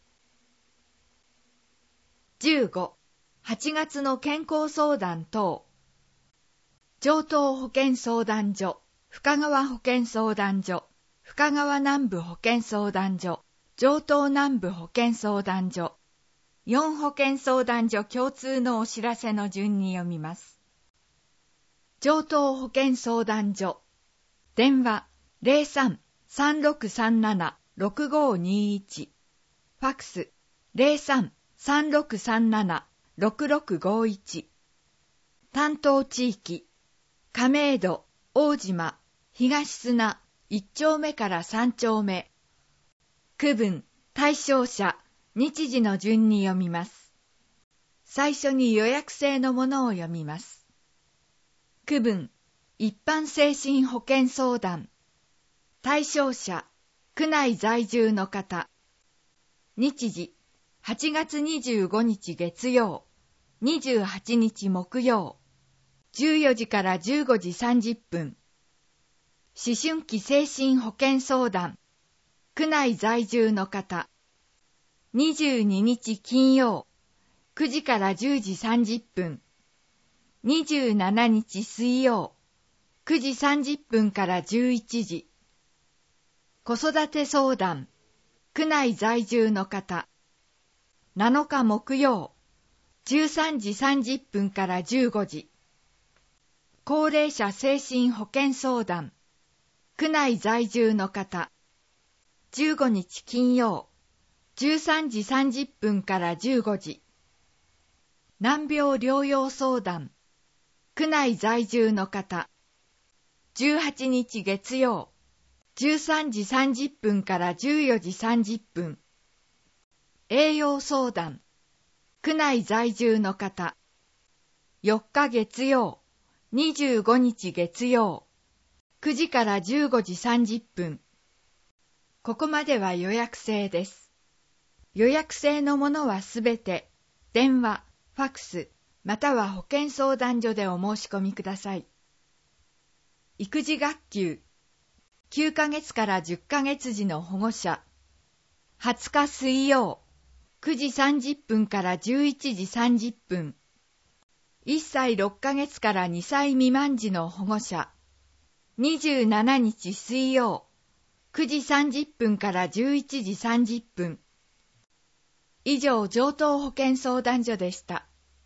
B: じゅうご、はちがつの健康相談等。城東保健相談所、深川保健相談所、深川南部保健相談所、城東南部保健相談所。よん保健相談所共通のお知らせの順に読みます。城東保健相談所。電話 ゼロさん さんろくさんなな ろくごにいち。ファックス ゼロさん さんろくさんなな ろくろくごいち。担当地域亀戸、大島、東砂、いち丁目からさん丁目。区分、対象者、日時の順に読みます。最初に予約制のものを読みます。区分、一般精神保健相談。対象者、区内在住の方。日時、はちがつにじゅうごにち月曜、にじゅうはちにち木曜、じゅうよじからじゅうごじさんじゅっぷん。思春期精神保健相談。区内在住の方。にじゅうににち金曜、くじからじゅうじさんじゅっぷん。にじゅうしちにち水曜、くじさんじゅっぷんからじゅういちじ。子育て相談。区内在住の方。なのか木曜、じゅうさんじさんじゅっぷんからじゅうごじ。高齢者精神保健相談。区内在住の方。じゅうごにち金曜、じゅうさんじさんじゅっぷんからじゅうごじ。難病療養相談。区内在住の方。じゅうはちにち月曜、じゅうさんじさんじゅっぷんからじゅうよじさんじゅっぷん。栄養相談。区内在住の方。よっか月曜、にじゅうごにち月曜、くじからじゅうごじさんじゅっぷん。ここまでは予約制です。予約制のものはすべて、電話、ファックス、または保健相談所でお申し込みください。育児学級、きゅうかげつからじゅっかげつ児の保護者、はつか水曜、くじさんじゅっぷんからじゅういちじさんじゅっぷん。いっさいろっかげつからにさい未満児の保護者、にじゅうしちにち水曜、くじさんじゅっぷんからじゅういちじさんじゅっぷん。以上、城東保健相談所でした。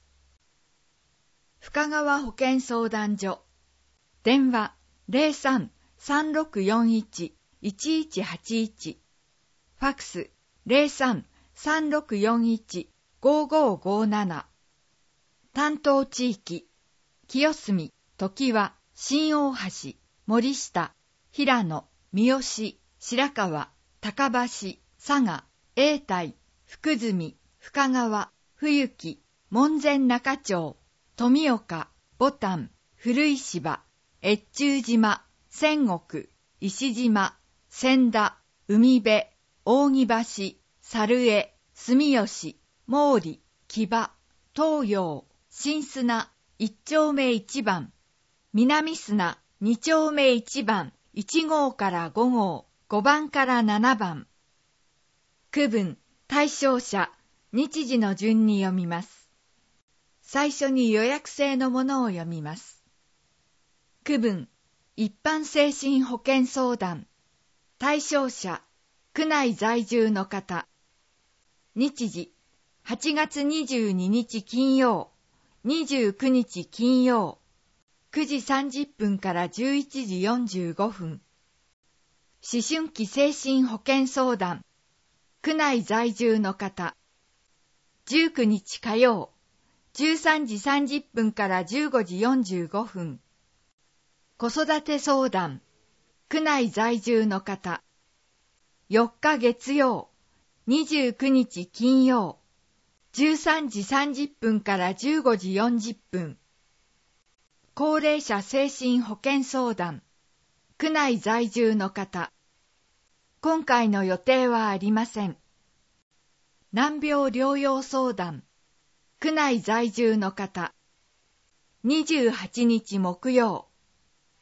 B: 深川保健相談所。電話 ゼロさん さんろくよんいち いちいちはちいち。ファックス ゼロさん さんろくよんいち ごごごなな。担当地域清澄、常盤、新大橋、森下、平野、三好、白川、高橋、佐賀、永代、福住、深川、冬木、門前仲町、富岡、牡丹、古石場、越中島、仙石、石島、千田、海辺、扇橋、猿江、住吉、毛利、木場、東洋、新砂、一丁目一番、南砂、二丁目一番、一号から五号、五番から七番。区分、対象者、日時の順に読みます。最初に予約制のものを読みます。区分、一般精神保健相談。対象者、区内在住の方。日時、はちがつにじゅうににち金曜、にじゅうくにち金曜、くじさんじゅっぷんからじゅういちじよんじゅうごふん。思春期精神保健相談。区内在住の方。じゅうくにち火曜、じゅうさんじさんじゅっぷんからじゅうごじよんじゅうごふん。子育て相談。区内在住の方。よっか月曜、にじゅうくにち金曜、じゅうさんじさんじゅっぷんからじゅうごじよんじゅっぷん。高齢者精神保健相談。区内在住の方。今回の予定はありません。難病療養相談。区内在住の方。にじゅうはちにち木曜。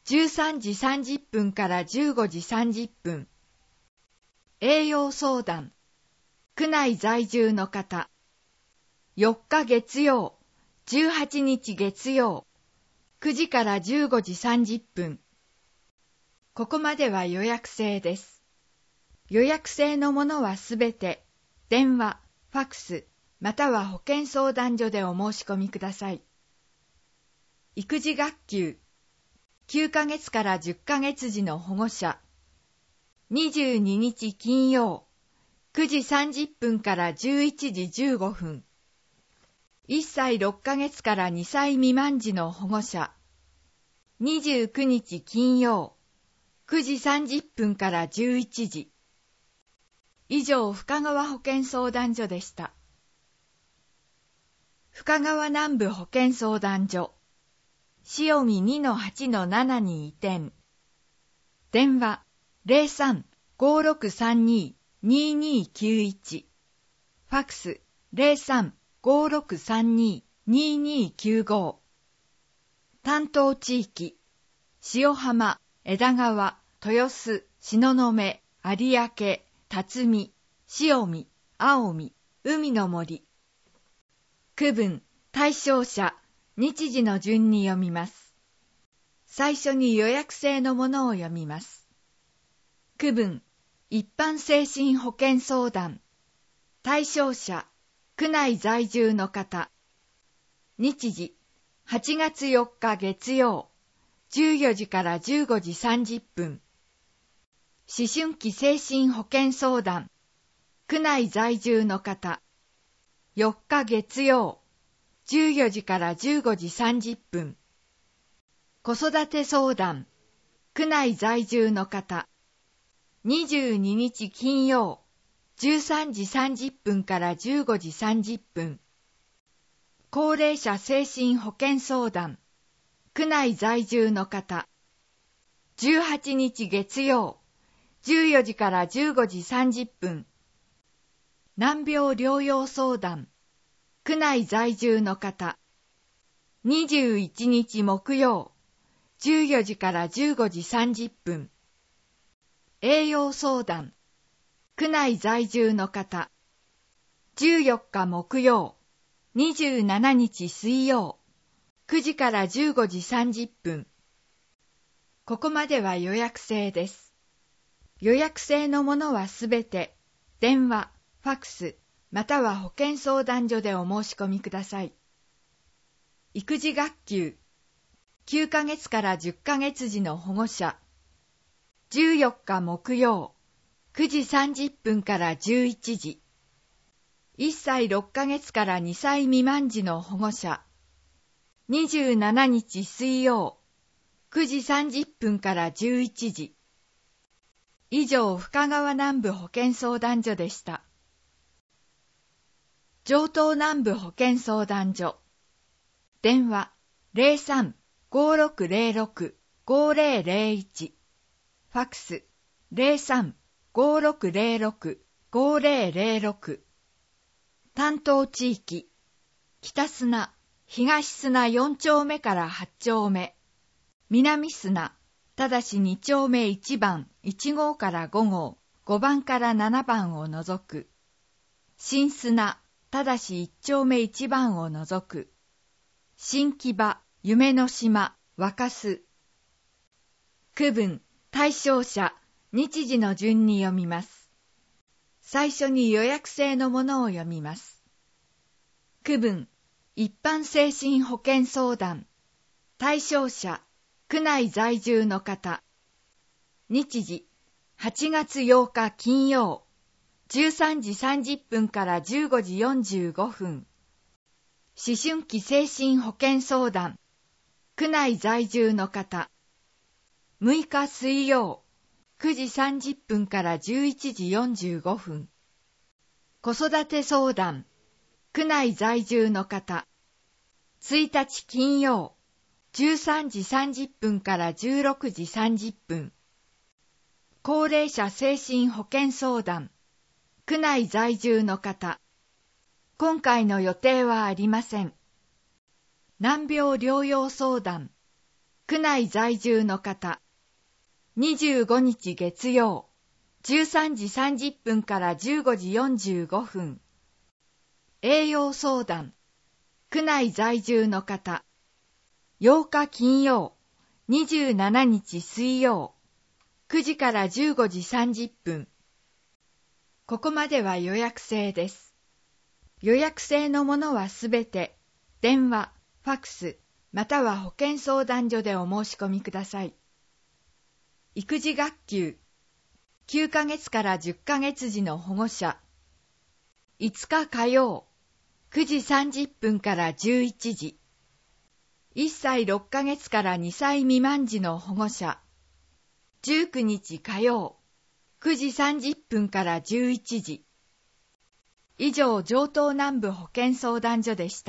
B: じゅうさんじさんじゅっぷんからじゅうごじさんじゅっぷん。栄養相談。区内在住の方。よっか月曜、じゅうはちにち月曜、くじからじゅうごじさんじゅっぷん。ここまでは予約制です。予約制のものはすべて、電話、ファクス、または保健相談所でお申し込みください。育児学級。きゅうかげつからじゅっかげつ児の保護者。にじゅうににち金曜、くじさんじゅっぷんからじゅういちじじゅうごふん。いっさいろっかげつからにさい未満児の保護者。にじゅうくにち金曜、くじさんじゅっぷんからじゅういちじ。以上、深川保健相談所でした。深川南部保健相談所。塩見 にのはちのなな に移転。電話 ゼロさん ごろくさんに ににきゅういち。ファクス ゼロさん ごろくさんに ににきゅうご。担当地域、塩浜、枝川、豊洲、東雲、有明、辰巳、塩見、青海、海の森。区分、対象者、日時の順に読みます。最初に予約制のものを読みます。区分、一般精神保健相談。対象者、区内在住の方。日時、はちがつよっか月曜、じゅうよじからじゅうごじさんじゅっぷん。思春期精神保健相談。区内在住の方。よっか月曜、じゅうよじからじゅうごじさんじゅっぷん。子育て相談。区内在住の方。にじゅうににち金曜、じゅうさんじさんじゅっぷんからじゅうごじさんじゅっぷん。高齢者精神保健相談。区内在住の方。じゅうはちにち月曜、じゅうよじからじゅうごじさんじゅっぷん。難病療養相談。区内在住の方。にじゅういちにち木曜、じゅうよじからじゅうごじさんじゅっぷん。栄養相談。区内在住の方。じゅうよっか木曜、にじゅうしちにち水曜、くじからじゅうごじさんじゅっぷん。ここまでは予約制です。予約制のものはすべて、電話、ファクス、または保健相談所でお申し込みください。育児学級。きゅうかげつからじゅっかげつ児の保護者。じゅうよっか木曜、くじさんじゅっぷんからじゅういちじ。いっさいろっかげつからにさい未満児の保護者。にじゅうしちにち水曜、くじさんじゅっぷんからじゅういちじ。以上、深川南部保健相談所でした。城東南部保健相談所。電話 ゼロさん ごろくゼロろく ごゼロゼロいち。ファクス ゼロさん ごろくゼロろく ごゼロゼロろく。担当地域、北砂、東砂よんちょうめからはちちょうめ。南砂、ただしにちょうめいちばん、いちごうからごごう、ごばんからななばんを除く。新砂、ただしいちちょうめいちばんを除く。新木場、夢の島、若洲。区分、対象者、日時の順に読みます。最初に予約制のものを読みます。区分、一般精神保健相談。対象者、区内在住の方。日時、はちがつようか金曜、じゅうさんじさんじゅっぷんからじゅうごじよんじゅうごふん。思春期精神保健相談。区内在住の方。むいか水曜、くじさんじゅっぷんからじゅういちじよんじゅうごふん。子育て相談。区内在住の方。ついたち金曜、じゅうさんじさんじゅっぷんからじゅうろくじさんじゅっぷん。高齢者精神保健相談。区内在住の方。今回の予定はありません。難病療養相談。 区内在住の方、にじゅうごにち月曜、じゅうさんじさんじゅっぷんからじゅうごじよんじゅうごふん。栄養相談、区内在住の方、ようか金曜、にじゅうしちにち水曜、くじからじゅうごじさんじゅっぷん。ここまでは予約制です。予約制のものはすべて、電話、ファクス、または保健相談所でお申し込みください。育児学級、きゅうかげつからじゅっかげつ時の保護者、いつか火曜、くじさんじゅっぷんからじゅういちじ、いっさいろっかげつからにさい未満時の保護者、じゅうくにち火曜、くじさんじゅっぷんからじゅういちじ。以上、城東南部保健相談所でした。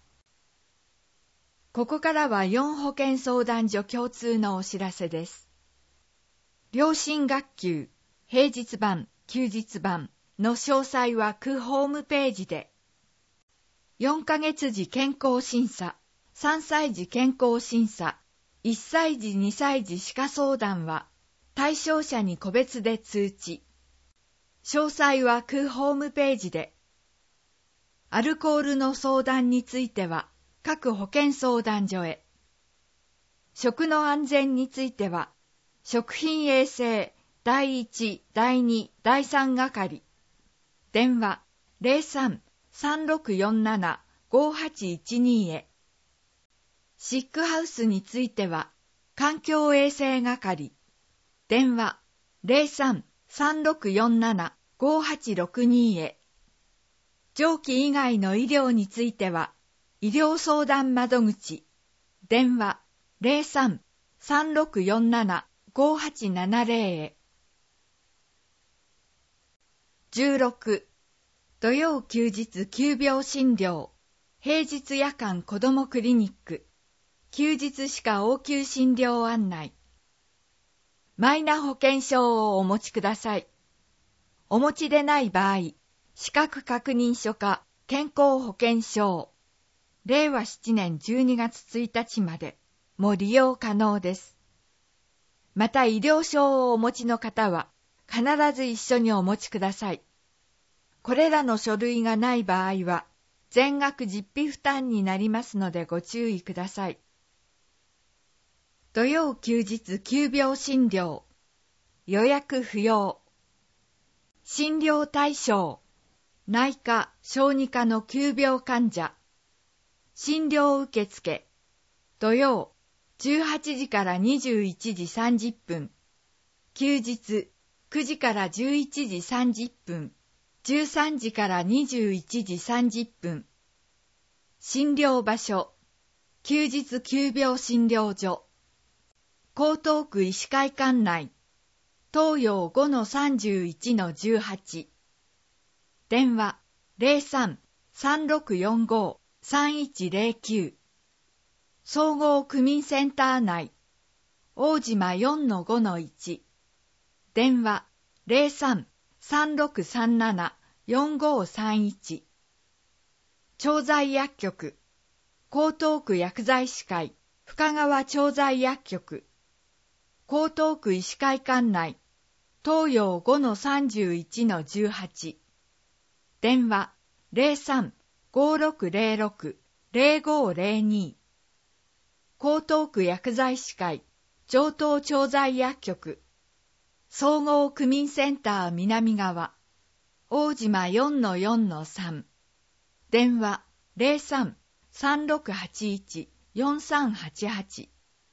B: ここからはよん保健相談所共通のお知らせです。良心学級、平日版、休日版の詳細は区ホームページで。よんかげつ時健康審査、さんさい時健康審査、いっさい時にさい時歯科相談は、対象者に個別で通知。詳細は区ホームページで。アルコールの相談については、各保健相談所へ。食の安全については、食品衛生だいいち、だいに、だいさん係。電話 ゼロさん さんろくよんなな ごはちいちに へ。シックハウスについては、環境衛生係。電話 ゼロさん さんろくよんなな ごはちろくに へ。蒸気以外の医療については、医療相談窓口。電話 ゼロさん さんろくよんなな ごはちななゼロ へ。じゅうろく、土曜休日急病診療、平日夜間子どもクリニック、休日歯科応急診療案内。マイナ保険証をお持ちください。お持ちでない場合、資格確認書か健康保険証、れいわななねんじゅうにがつついたちまでも利用可能です。また医療証をお持ちの方は必ず一緒にお持ちください。これらの書類がない場合は全額実費負担になりますのでご注意ください。土曜休日急病診療、予約不要。診療対象、内科・小児科の急病患者。診療受付、土曜じゅうはちじからにじゅういちじさんじゅっぷん、休日くじからじゅういちじさんじゅっぷん、じゅうさんじからにじゅういちじさんじゅっぷん。診療場所、休日急病診療所。江東区医師会館内、東洋 ごのさんじゅういちのじゅうはち。電話 ゼロさん さんろくよんご さんいちゼロきゅう。総合区民センター内、大島 よんのごのいち。電話 ゼロさん さんろくさんなな よんごさんいち。調剤薬局、江東区薬剤師会、深川調剤薬局。江東区医師会館内、東洋 ごのさんじゅういちのじゅうはち。電話 ゼロさん ごろくゼロろく ゼロごゼロに。江東区薬剤師会、城東調剤薬局。総合区民センター南側、大島 よんのよんのさん。電話 ゼロさん さんろくはちいち よんさんはちはち。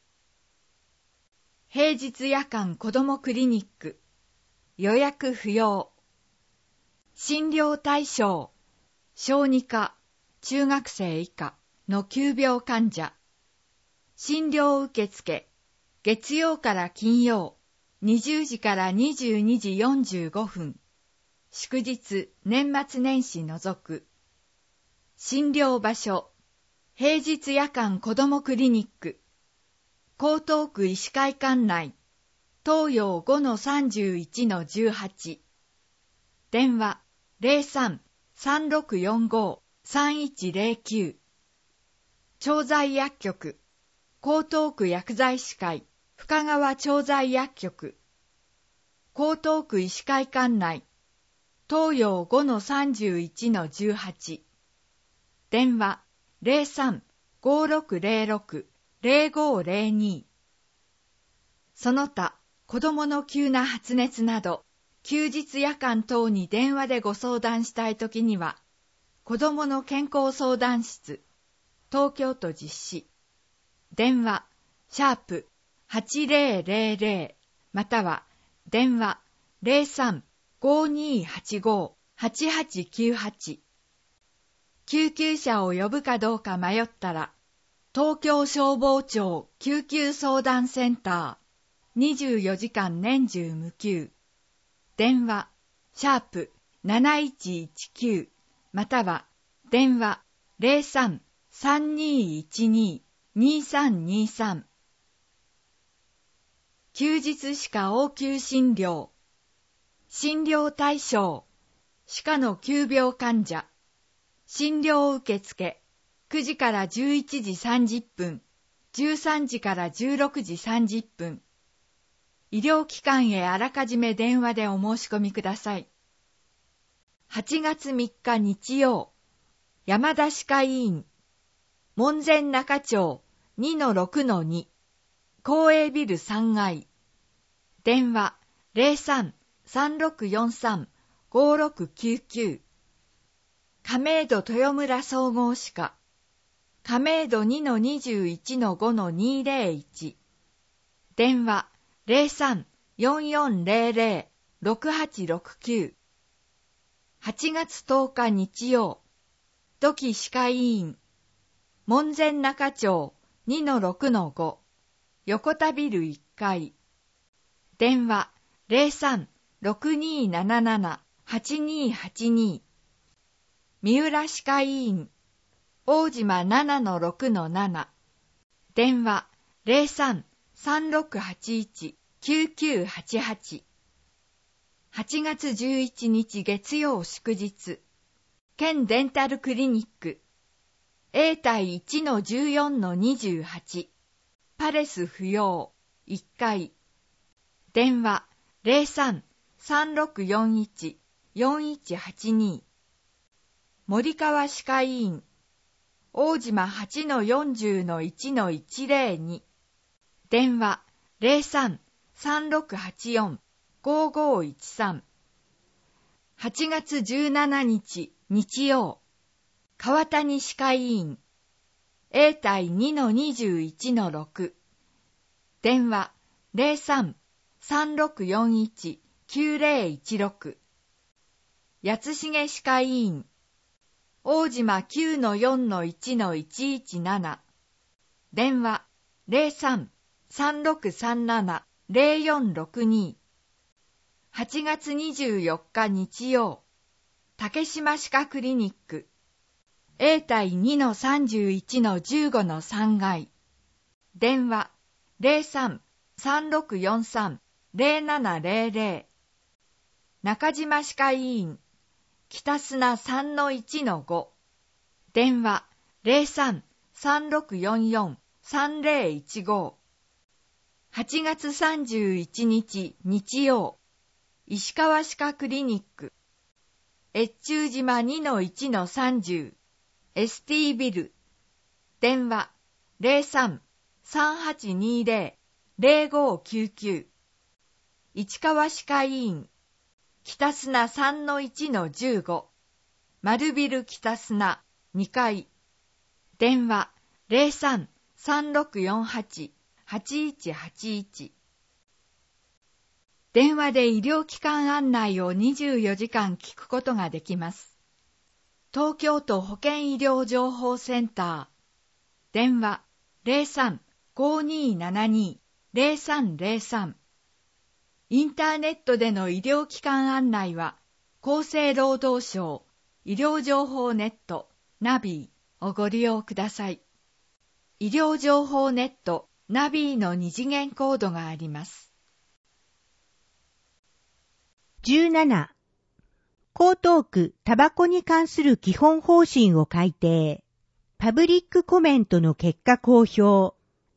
B: 平日夜間子どもクリニック、予約不要。診療対象、小児科、中学生以下の急病患者。診療受付、月曜から金曜、にじゅうじからにじゅうにじよんじゅうごふん。祝日、年末年始除く。診療場所、平日夜間子どもクリニック。江東区医師会館内、東洋 ごのさんじゅういちのじゅうはち。電話 ゼロさん さんろくよんご さんいちゼロきゅう。調剤薬局、 江東区薬剤師会深川調剤薬局、江東区医師会館内、東洋 ごのさんじゅういちのじゅうはち、電話 ゼロさん ごろくゼロろく ゼロごゼロに。その他、子供の急な発熱など、休日夜間等に電話でご相談したいときには、子供の健康相談室、東京都実施。電話、シャープはちゼロゼロゼロ、または、電話ゼロさん ごにーはちご はちはちきゅうはち。救急車を呼ぶかどうか迷ったら、東京消防庁救急相談センター、にじゅうよじかん年中無休。電話、シャープなないちいちきゅう、または、電話ゼロさん さんにーいちにー にーさんにーさん。休日歯科応急診療、診療対象、歯科の急病患者、診療受付、くじからじゅういちじさんじゅっぷん、じゅうさんじからじゅうろくじさんじゅっぷん。医療機関へあらかじめ電話でお申し込みください。はちがつみっか日曜、山田歯科医院、門前仲町 にのろくのに、公営ビルさんがい。電話ゼロさん さんろくよんさん ごろくきゅうきゅう。亀戸豊村総合歯科、亀戸 にのにじゅういちのごのにゼロいち。電話ゼロさん よんよんゼロゼロ ろくはちろくきゅう。はちがつとおか日曜、土木歯科医院、門前仲町 にのろくのご、横田ビルいっかい。電話ゼロさん ろくにーなななな はちにーはちに。三浦歯科医院、大島 ななのろくのなな。電話ゼロさん さんろくはちいち きゅうきゅうはちはち。はちがつじゅういちにち月曜祝日、県デンタルクリニック、永代 いちのじゅうよんのにじゅうはち、パレス不要、いっかい。電話ゼロさん さんろくよんいち よんいちはちに。森川歯科医院、大島 はちのよんじゅうのいちのいちゼロに。電話ゼロさん さんろくはちよん ごごいちさん。はちがつじゅうしちにち日曜、川谷歯科医院、永代 にのにじゅういちのろく。電話ゼロさん さんろくよんいち きゅうゼロいちろく。八重歯科医院、大島 きゅうのよんのいちのいちいちなな。電話ゼロさん さんろくさんなな ゼロよんろくに。はちがつにじゅうよっか日曜、竹島歯科クリニック、永代 にのさんじゅういちのじゅうごのさんがい。電話ゼロさん さんろくよんさん ゼロななゼロゼロ。中島歯科医院、北砂 さんのいちのご。電話ゼロさん さんろくよんよん さんゼロいちご。はちがつさんじゅういちにち日曜、石川歯科クリニック、越中島 にのいちのさんじゅう、エスティー ビル。電話ゼロさん さんはちにゼロ ゼロごきゅうきゅう。市川歯科医院、北砂 さんのいちのじゅうご、丸ビル北砂にかい。電話ゼロさん さんろくよんはち はちいちはちいち。電話で医療機関案内をにじゅうよじかん聞くことができます。東京都保健医療情報センター。電話ゼロさん ごにーななに ゼロさんゼロさん。インターネットでの医療機関案内は、厚生労働省医療情報ネットナビをご利用ください。医療情報ネットナビの二次元コードがあります。
A: じゅうなな. 江東区タバコに関する基本方針を改定。パブリックコメントの結果公表。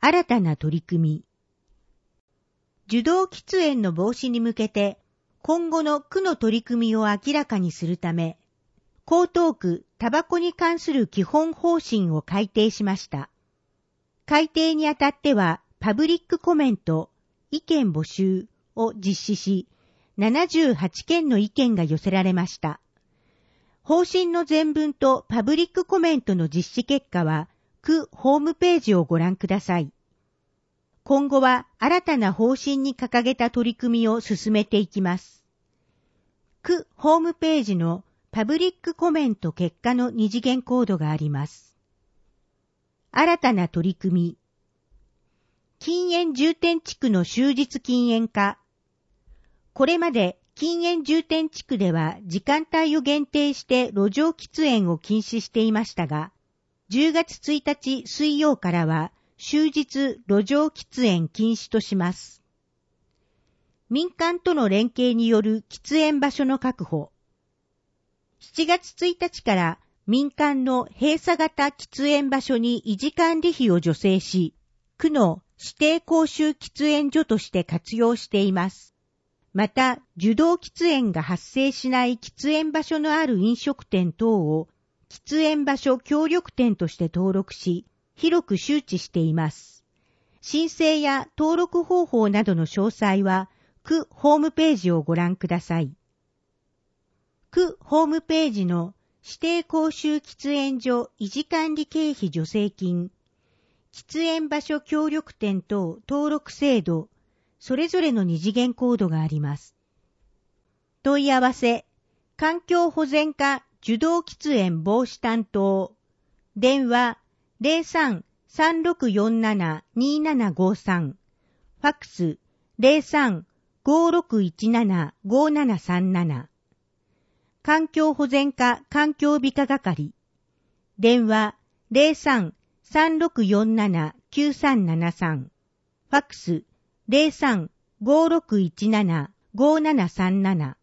C: 新たな取り組み。受動喫煙の防止に向けて、今後の区の取り組みを明らかにするため、江東区タバコに関する基本方針を改定しました。改定にあたっては、パブリックコメント、意見募集を実施し、ななじゅうはちけんの意見が寄せられました。方針の全文とパブリックコメントの実施結果は、区ホームページをご覧ください。今後は新たな方針に掲げた取り組みを進めていきます。区ホームページのパブリックコメント結果の二次元コードがあります。新たな取り組み。禁煙重点地区の終日禁煙化。これまで禁煙重点地区では時間帯を限定して路上喫煙を禁止していましたが、じゅうがつついたち水曜からは終日路上喫煙禁止とします。民間との連携による喫煙場所の確保。しちがつついたちから民間の閉鎖型喫煙場所に維持管理費を助成し、区の指定公衆喫煙所として活用しています。また、受動喫煙が発生しない喫煙場所のある飲食店等を喫煙場所協力店として登録し、広く周知しています。申請や登録方法などの詳細は、区ホームページをご覧ください。区ホームページの指定公衆喫煙所維持管理経費助成金、喫煙場所協力店等登録制度、それぞれの二次元コードがあります。問い合わせ、環境保全課受動喫煙防止担当、電話 ゼロさん さんろくよんなな にななごさん、ファックス ゼロさん ごろくいちなな ごななさんなな、環境保全課環境美化係、電話 ゼロさん さんろくよんなな きゅうさんななさん、ファックスゼロさん ごろくいちなな ごななさんなな。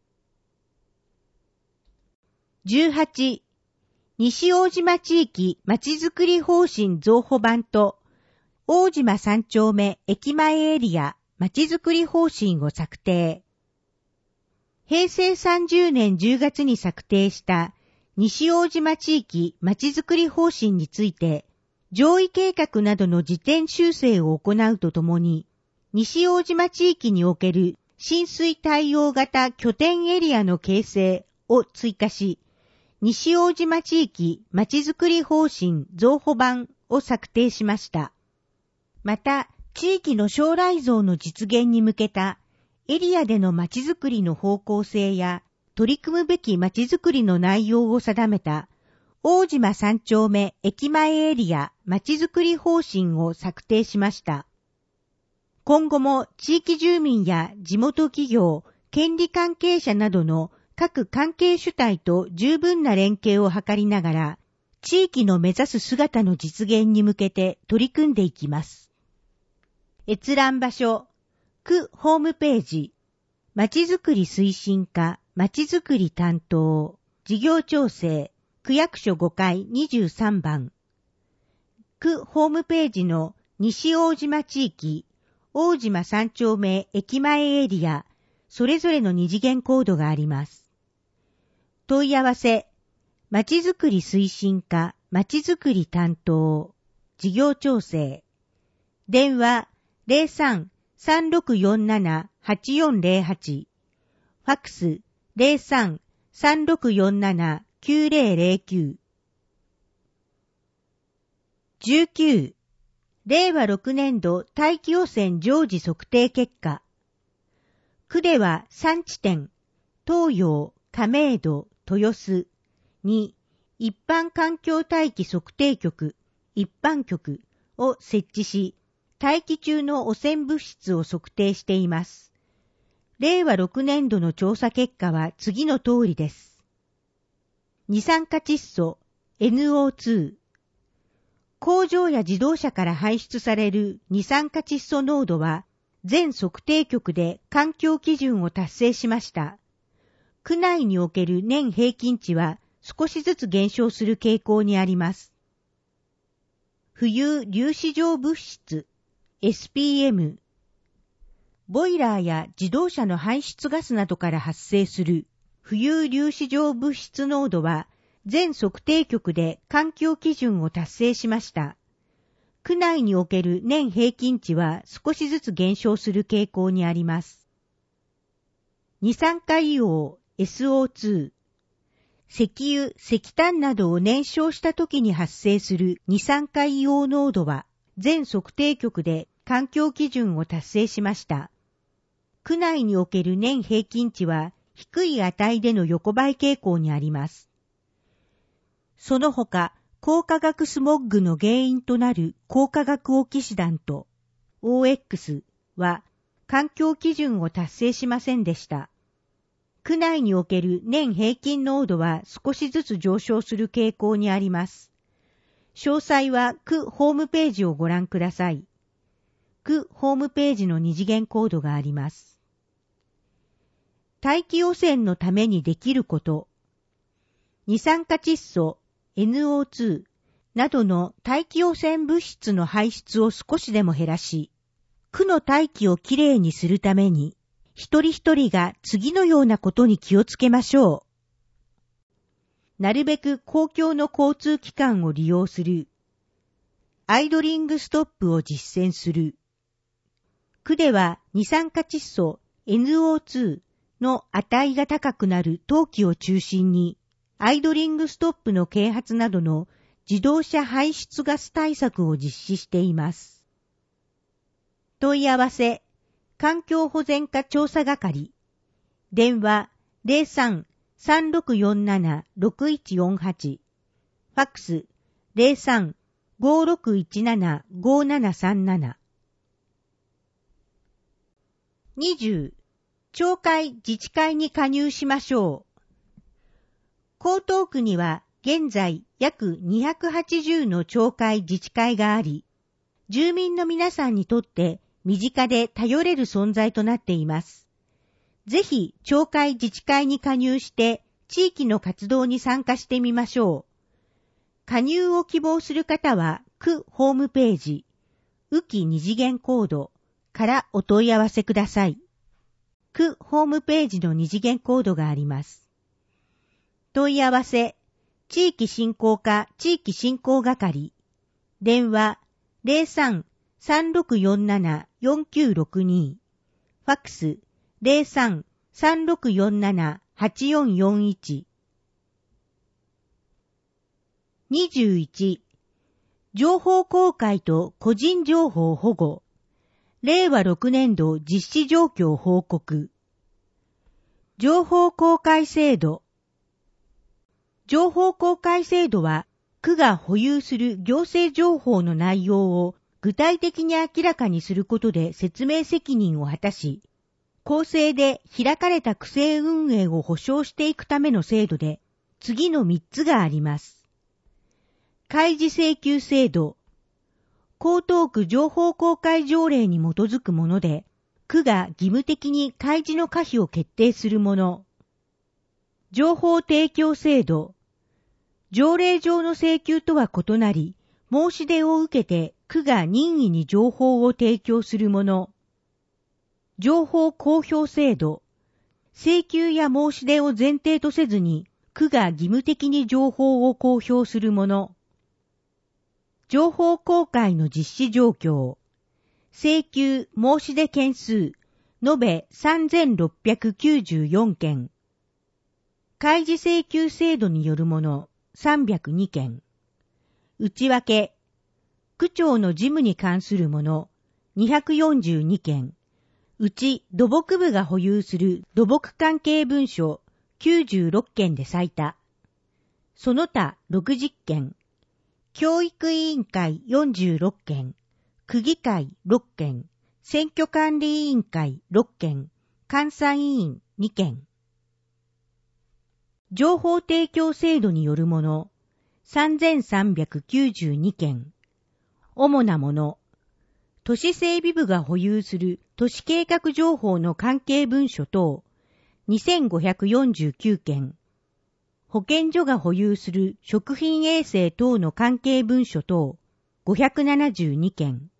C: じゅうはち、西大島地域まちづくり方針増補版と、大島三丁目駅前エリアまちづくり方針を策定。へいせいさんじゅうねんじゅうがつに策定した西大島地域まちづくり方針について、上位計画などの時点修正を行うとともに、西大島地域における浸水対応型拠点エリアの形成を追加し、西大島地域まちづくり方針増補版を策定しました。また、地域の将来像の実現に向けたエリアでのまちづくりの方向性や取り組むべきまちづくりの内容を定めた大島三丁目駅前エリアまちづくり方針を策定しました。今後も地域住民や地元企業、権利関係者などの各関係主体と十分な連携を図りながら、地域の目指す姿の実現に向けて取り組んでいきます。閲覧場所、区ホームページ、まちづくり推進課、まちづくり担当、事業調整、区役所ごかいにじゅうさんばん。区ホームページの西大島地域、大島三丁目駅前エリア、それぞれの二次元コードがあります。問い合わせ、まちづくり推進課、まちづくり担当、事業調整、電話ゼロさん さんろくよんなな はちよんゼロはち、ファックスゼロさん さんろくよんなな きゅうゼロゼロきゅう。じゅうきゅう、れいわろくねんど大気汚染常時測定結果。区ではさんちてん、東洋、亀戸、豊洲に一般環境大気測定局、一般局を設置し、大気中の汚染物質を測定しています。れいわろくねんどの調査結果は次の通りです。二酸化窒素 エヌオーツー、工場や自動車から排出される二酸化窒素濃度は全測定局で環境基準を達成しました。区内における年平均値は少しずつ減少する傾向にあります。 浮遊粒子状物質 エスピーエム、ボイラーや自動車の排出ガスなどから発生する浮遊粒子状物質濃度は全測定局で環境基準を達成しました。区内における年平均値は少しずつ減少する傾向にあります。二酸化硫黄 エスオーツー、石油、石炭などを燃焼した時に発生する二酸化硫黄濃度は全測定局で環境基準を達成しました。区内における年平均値は低い値での横ばい傾向にあります。その他、高化学スモッグの原因となる高化学オキシダント オーエックス は環境基準を達成しませんでした。区内における年平均濃度は少しずつ上昇する傾向にあります。詳細は区ホームページをご覧ください。区ホームページの二次元コードがあります。大気汚染のためにできること。二酸化窒素、エヌオーツー などの大気汚染物質の排出を少しでも減らし、区の大気をきれいにするために、一人一人が次のようなことに気をつけましょう。なるべく公共の交通機関を利用する。アイドリングストップを実践する。区では二酸化窒素 エヌオーツー の値が高くなる冬季を中心に、アイドリングストップの啓発などの自動車排出ガス対策を実施しています。問い合わせ、環境保全課調査係、電話 ゼロさん さんろくよんなな ろくいちよんはち、ファックス ゼロさん ごろくいちなな ごななさんなな。にじゅう、町会自治会に加入しましょう。江東区には現在約にひゃくはちじゅうの町会自治会があり、住民の皆さんにとって身近で頼れる存在となっています。ぜひ町会自治会に加入して地域の活動に参加してみましょう。加入を希望する方は区ホームページ、雨季二次元コードからお問い合わせください。区ホームページの二次元コードがあります。問い合わせ、地域振興課地域振興係、電話 ゼロさん さんろくよんなな よんきゅうろくに、ファックス ゼロさん さんろくよんなな はちよんよんいち。にじゅういち、情報公開と個人情報保護、れいわろくねんど実施状況報告。情報公開制度。情報公開制度は、区が保有する行政情報の内容を具体的に明らかにすることで説明責任を果たし、公正で開かれた区政運営を保障していくための制度で、次のみっつがあります。開示請求制度。江東区情報公開条例に基づくもので、区が義務的に開示の可否を決定するもの。情報提供制度。条例上の請求とは異なり、申し出を受けて区が任意に情報を提供するもの。情報公表制度。請求や申し出を前提とせずに、区が義務的に情報を公表するもの。情報公開の実施状況。請求・申し出件数、延べさんぜんろっぴゃくきゅうじゅうよんけん。開示請求制度によるもの、さんびゃくにけん。内訳。区長の事務に関するもの、にひゃくよんじゅうにけん。うち土木部が保有する土木関係文書、きゅうじゅうろっけんで最多。その他ろくじゅっけん。教育委員会よんじゅうろっけん。区議会ろっけん。選挙管理委員会ろっけん。監査委員にけん。情報提供制度によるもの、さんぜんさんびゃくきゅうじゅうにけん。主なもの、都市整備部が保有する都市計画情報の関係文書等、にせんごひゃくよんじゅうきゅうけん。保健所が保有する食品衛生等の関係文書等、 ごひゃくななじゅうにけん。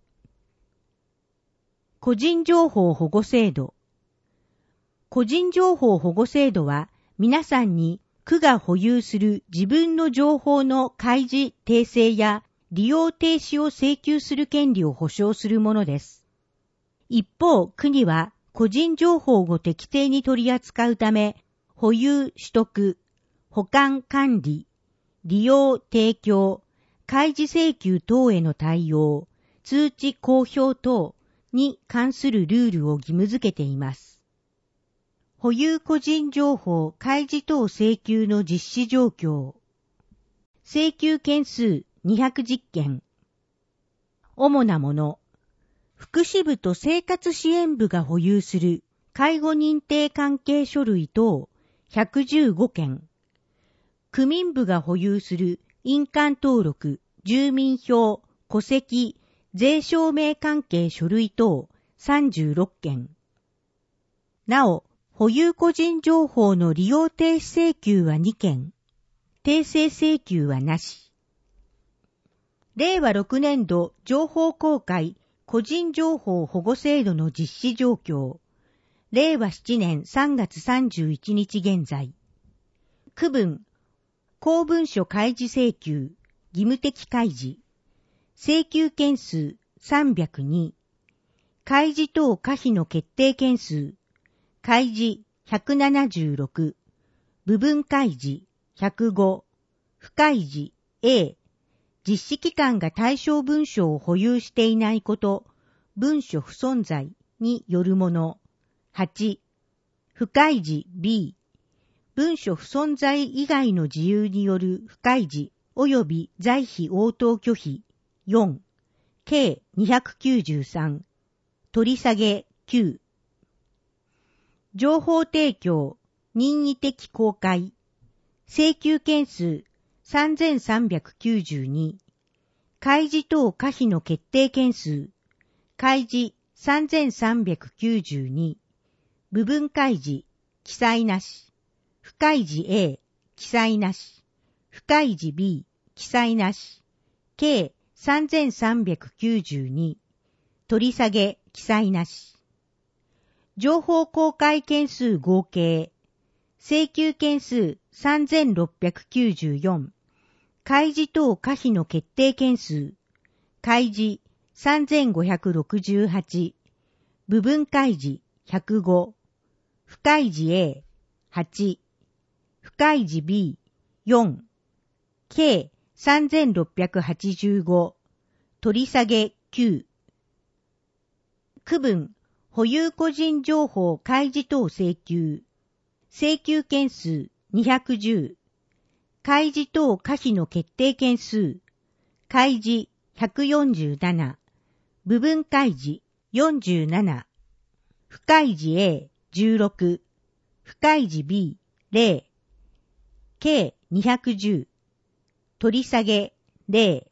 C: 個人情報保護制度。個人情報保護制度は皆さんに区が保有する自分の情報の開示、訂正や利用停止を請求する権利を保障するものです。一方、区には個人情報を適正に取り扱うため、保有、取得、保管、管理、利用、提供、開示請求等への対応、通知公表等に関するルールを義務付けています。保有個人情報開示等請求の実施状況。請求件数にひゃくじゅっけん。主なもの。福祉部と生活支援部が保有する介護認定関係書類等ひゃくじゅうごけん。区民部が保有する印鑑登録、住民票、戸籍、税証明関係書類等さんじゅうろっけん。なお、保有個人情報の利用停止請求はにけん。訂正請求はなし。れいわろくねんど情報公開個人情報保護制度の実施状況。れいわななねんさんがつさんじゅういちにち現在。区分、公文書開示請求、義務的開示。請求件数さんびゃくに。開示等可否の決定件数。開示ひゃくななじゅうろく。部分開示ひゃくご。不開示 A。実施機関が対象文書を保有していないこと、文書不存在によるもの。はち。不開示 B。文書不存在以外の事由による不開示及び在費応答拒否。よん。計にひゃくきゅうじゅうさん。取り下げきゅう。情報提供、任意的公開。請求件数さんぜんさんびゃくきゅうじゅうに。開示等可否の決定件数。開示さんぜんさんびゃくきゅうじゅうに。部分開示、記載なし。不開示 A、記載なし。不開示 B、記載なし。計さんぜんさんびゃくきゅうじゅうに。取り下げ、記載なし。情報公開件数合計。請求件数さんぜんろっぴゃくきゅうじゅうよん。開示等可否の決定件数。開示さんぜんごひゃくろくじゅうはち。部分開示ひゃくご。不開示 A、はち。不開示 B、よん。計さんぜんろっぴゃくはちじゅうご。取り下げきゅう。区分、保有個人情報開示等請求。請求件数にひゃくじゅう。開示等可否の決定件数。開示ひゃくよんじゅうなな。部分開示よんじゅうなな。不開示 A、じゅうろく。不開示 B、ゼロ。計にひゃくじゅう。取り下げゼロ。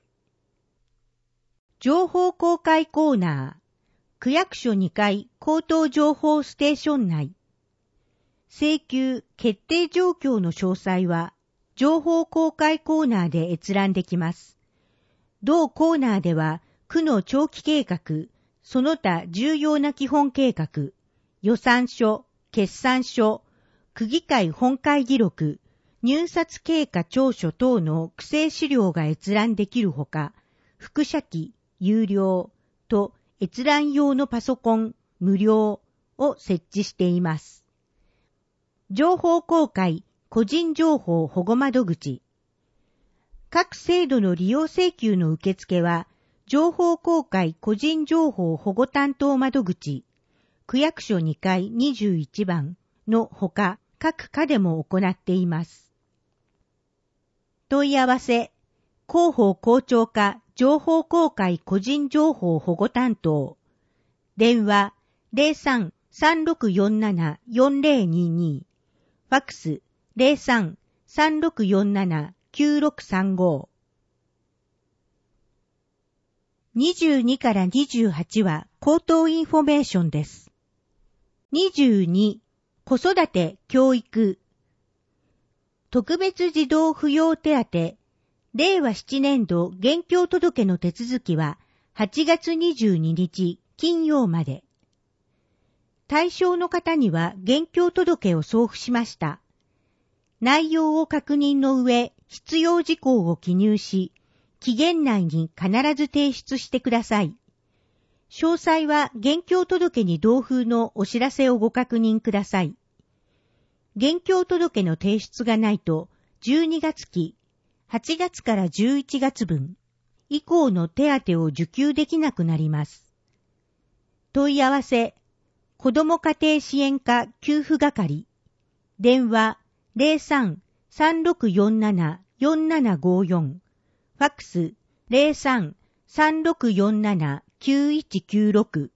C: 情報公開コーナー。区役所にかい口頭情報ステーション内。請求決定状況の詳細は情報公開コーナーで閲覧できます。同コーナーでは区の長期計画、その他重要な基本計画、予算書、決算書、区議会本会議録、入札経過調書等の区政資料が閲覧できるほか、複写機、有料と閲覧用のパソコン、無料を設置しています。情報公開、個人情報保護窓口。各制度の利用請求の受付は、情報公開個人情報保護担当窓口、区役所にかいにじゅういちばんのほか、各課でも行っています。問い合わせ、広報広聴課情報公開個人情報保護担当。電話 ゼロさん さんろくよんなな よんゼロにに。ファックス ゼロさん さんろくよんなな きゅうろくさんご。にじゅうにからにじゅうはちは口頭インフォメーションです。にじゅうに、子育て教育。特別児童扶養手当、 れいわななねん度現況届の手続きははちがつにじゅうににち金曜まで。対象の方には現況届を送付しました。内容を確認の上、必要事項を記入し、期限内に必ず提出してください。詳細は現況届に同封のお知らせをご確認ください。現況届の提出がないと、じゅうにがつ期、はちがつからじゅういちがつぶん以降の手当を受給できなくなります。問い合わせ、子ども家庭支援課給付係、電話 ゼロさん さんろくよんなな よんななごよん、ファックス ゼロさん さんろくよんなな きゅういちきゅうろく。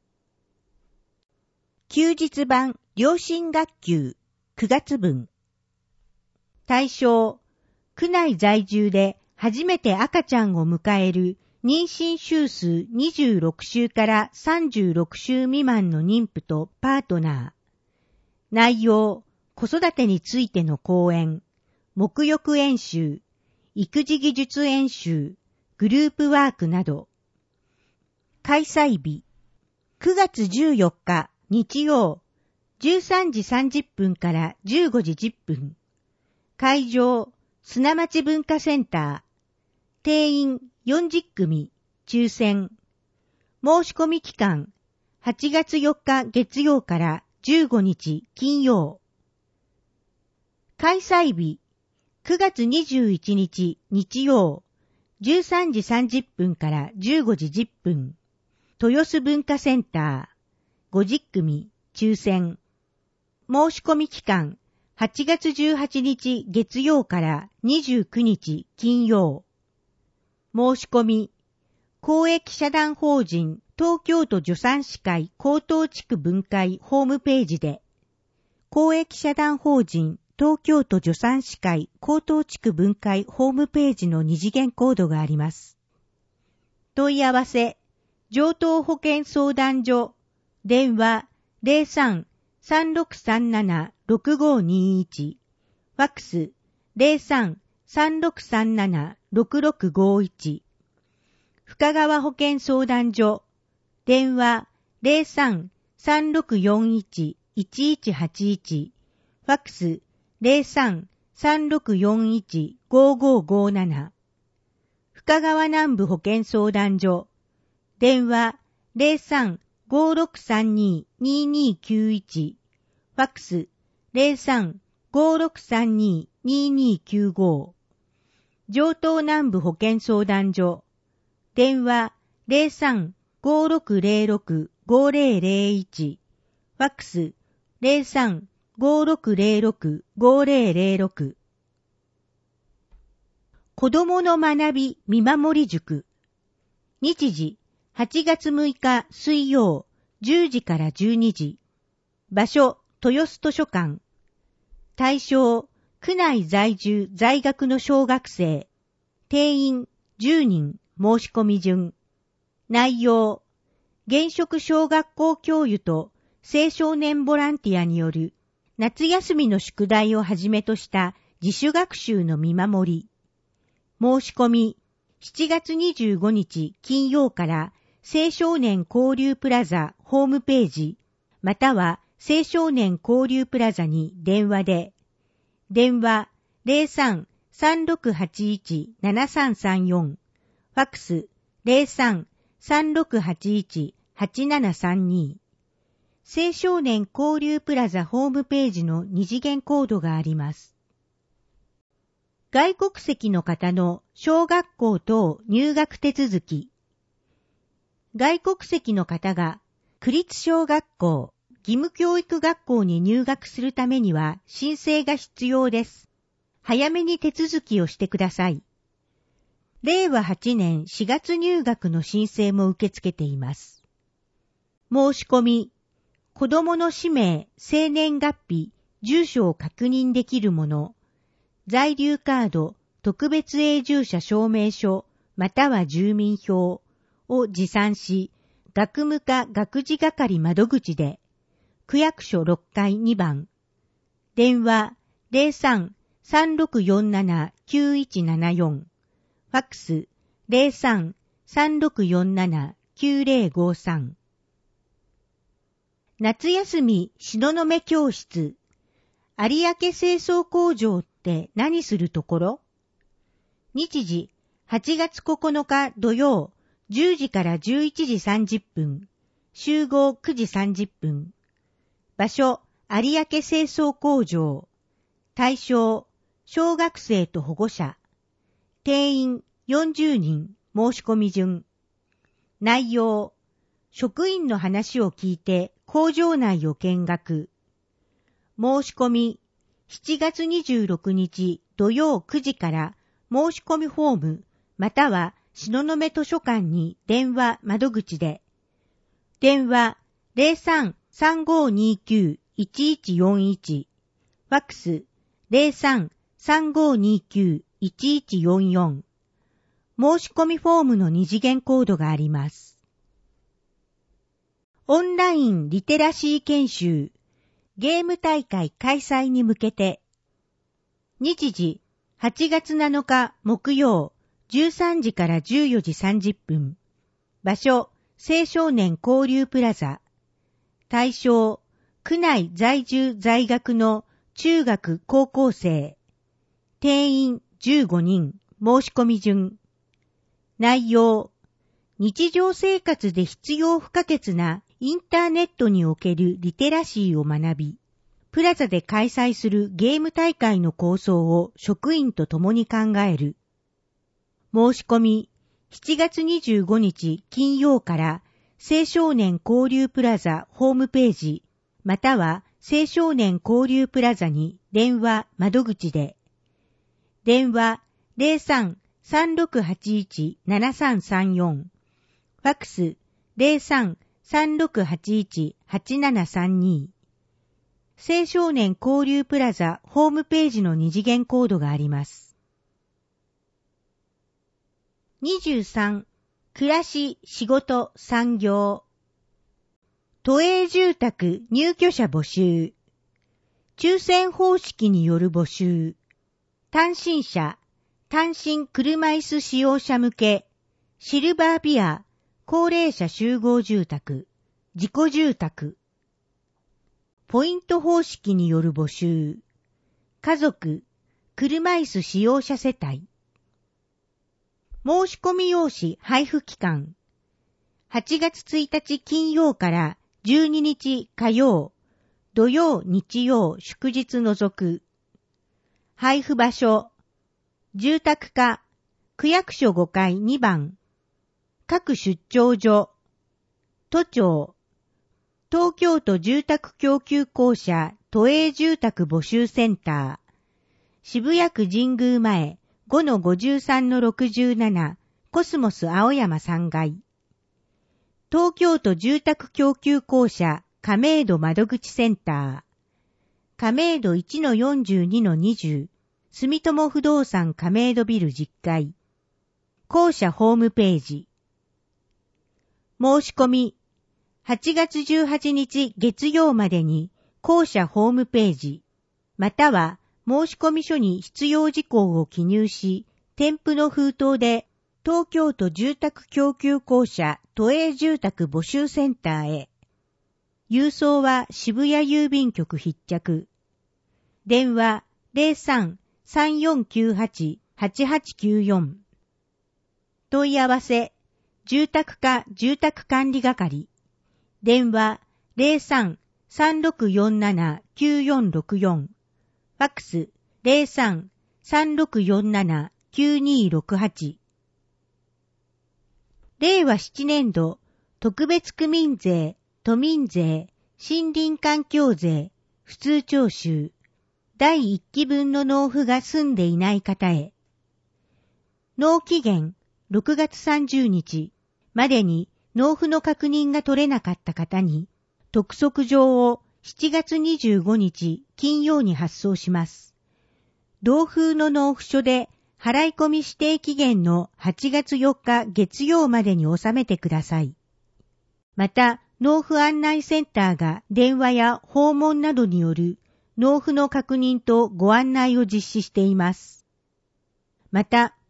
C: 休日版良心学級くがつぶん。対象、区内在住で初めて赤ちゃんを迎える妊娠週数にじゅうろくしゅうからさんじゅうろくしゅう未満の妊婦とパートナー。内容、子育てについての講演、沐浴演習、育児技術演習、グループワークなど。開催日、くがつじゅうよっか日曜、じゅうさんじさんじゅっぷんからじゅうごじじゅっぷん。会場、砂町文化センター。定員よんじゅっくみ、抽選。申し込み期間、はちがつよっか月曜からじゅうごにち金曜。開催日、くがつにじゅういちにち日曜、じゅうさんじさんじゅっぷんからじゅうごじじゅっぷん。豊洲文化センター、ごじゅっくみ、抽選。申し込み期間、はちがつじゅうはちにち月曜からにじゅうくにち金曜。申し込み、公益社団法人東京都助産師会江東地区分会ホームページで、公益社団法人東京都助産師会江東地区分会ホームページの二次元コードがあります。問い合わせ、城東保健相談所、電話 ゼロさん さんろくさんなな ろくごにいち、ファックス ゼロさん さんろくさんなな ろくろくごいち、深川保健相談所、電話 ゼロさん さんろくよんいち いちいちはちいち、ファックス ゼロさん さんろくよんいち ごごごなな、深川南部保健相談所、電話 ゼロさん ごろくさんに ににきゅういち、ファックス ゼロさん ごろくさんに ににきゅうご、城東南部保健相談所、電話 ゼロさん ごろくゼろく ごゼロゼろいち、ファックス ゼロさん ごろくゼろく ごゼロゼろく。子供の学び見守り塾。日時はちがつむいか水曜じゅうじからじゅうにじ。場所豊洲図書館。対象区内在住在学の小学生。定員じゅうにん申し込み順。内容現職小学校教諭と青少年ボランティアによる夏休みの宿題をはじめとした自主学習の見守り。申し込みしちがつにじゅうごにち金曜から青少年交流プラザホームページまたは青少年交流プラザに電話で、電話 ゼロさん さんろくはちいち ななさんさんよん、ファックス ゼロさん さんろくはちいち はちななさんに、青少年交流プラザホームページの二次元コードがあります。外国籍の方の小学校等入学手続き。外国籍の方が区立小学校、義務教育学校に入学するためには申請が必要です。早めに手続きをしてください。れいわはちねんしがつ入学の申請も受け付けています。申し込み、子供の氏名、生年月日、住所を確認できるもの、在留カード、特別永住者証明書、または住民票を持参し、学務課学事係窓口で、区役所ろっかいにばん、電話 ゼロさん さんろくよんなな きゅういちななよん、フファックス ゼロさん さんろくよんなな きゅうゼロごさん。夏休み東雲教室。有明清掃工場って何するところ？日時はちがつここのか土曜じゅうじからじゅういちじさんじゅっぷん。集合くじさんじゅっぷん。場所有明清掃工場。対象小学生と保護者。定員よんじゅうにん。申し込み順。内容職員の話を聞いて工場内を見学。申し込みしちがつにじゅうろくにち土曜くじから申し込みフォームまたは東雲図書館に電話窓口で。電話 ゼロさん さんごにきゅう いちいちよんいち。ファックス ゼロさん さんごにきゅう いちいちよんよん。申し込みフォームの二次元コードがあります。オンラインリテラシー研修ゲーム大会開催に向けて。日時はちがつなのか木曜じゅうさんじからじゅうよじさんじゅっぷん。場所青少年交流プラザ。対象区内在住在学の中学高校生。定員じゅうごにん。申し込み順。内容日常生活で必要不可欠なインターネットにおけるリテラシーを学び、プラザで開催するゲーム大会の構想を職員と共に考える。申し込みしちがつにじゅうごにち金曜から青少年交流プラザホームページまたは青少年交流プラザに電話窓口で。電話 ゼロさん さんろくはちいち ななさんさんよん。ファックス ゼロさん さんろくはちいち はちななさんに。青少年交流プラザホームページの二次元コードがあります。にじゅうさん、暮らし、仕事、産業。都営住宅入居者募集。抽選方式による募集。単身者、単身車椅子使用者向け、シルバービア、高齢者集合住宅、自己住宅。ポイント方式による募集。家族、車椅子使用者世帯。申し込み用紙配布期間。はちがつついたち金曜からじゅうににち火曜、土曜、日曜、祝日除く。配布場所。住宅課、区役所ごかいにばん。各出張所。都庁。東京都住宅供給公社都営住宅募集センター。渋谷区神宮前 ごのごじゅうさんのろくじゅうなな コスモス青山さんがい。東京都住宅供給公社亀戸窓口センター。亀戸 いちのよんじゅうにのにじゅう。住友不動産亀戸ビルじゅっかい。公社ホームページ。申し込み。はちがつじゅうはちにち月曜までに公社ホームページ、または申込書に必要事項を記入し、添付の封筒で東京都住宅供給公社都営住宅募集センターへ。郵送は渋谷郵便局必着。電話 ゼロさん さんよんきゅうはち はちはちきゅうよん。問い合わせ、住宅課住宅管理係。電話 ゼロさん さんろくよんなな きゅうよんろくよん。ファックス ゼロさん さんろくよんなな きゅうにろくはち。れいわななねん度特別区民税、都民税、森林環境税、普通徴収、だいいっきぶんの納付が済んでいない方へ。納期限ろくがつさんじゅうにちまでに納付の確認が取れなかった方に、督促状をしちがつにじゅうごにち金曜に発送します。同封の納付書で払い込み指定期限のはちがつよっか月曜までに納めてください。また、納付案内センターが電話や訪問などによる納付の確認とご案内を実施しています。また、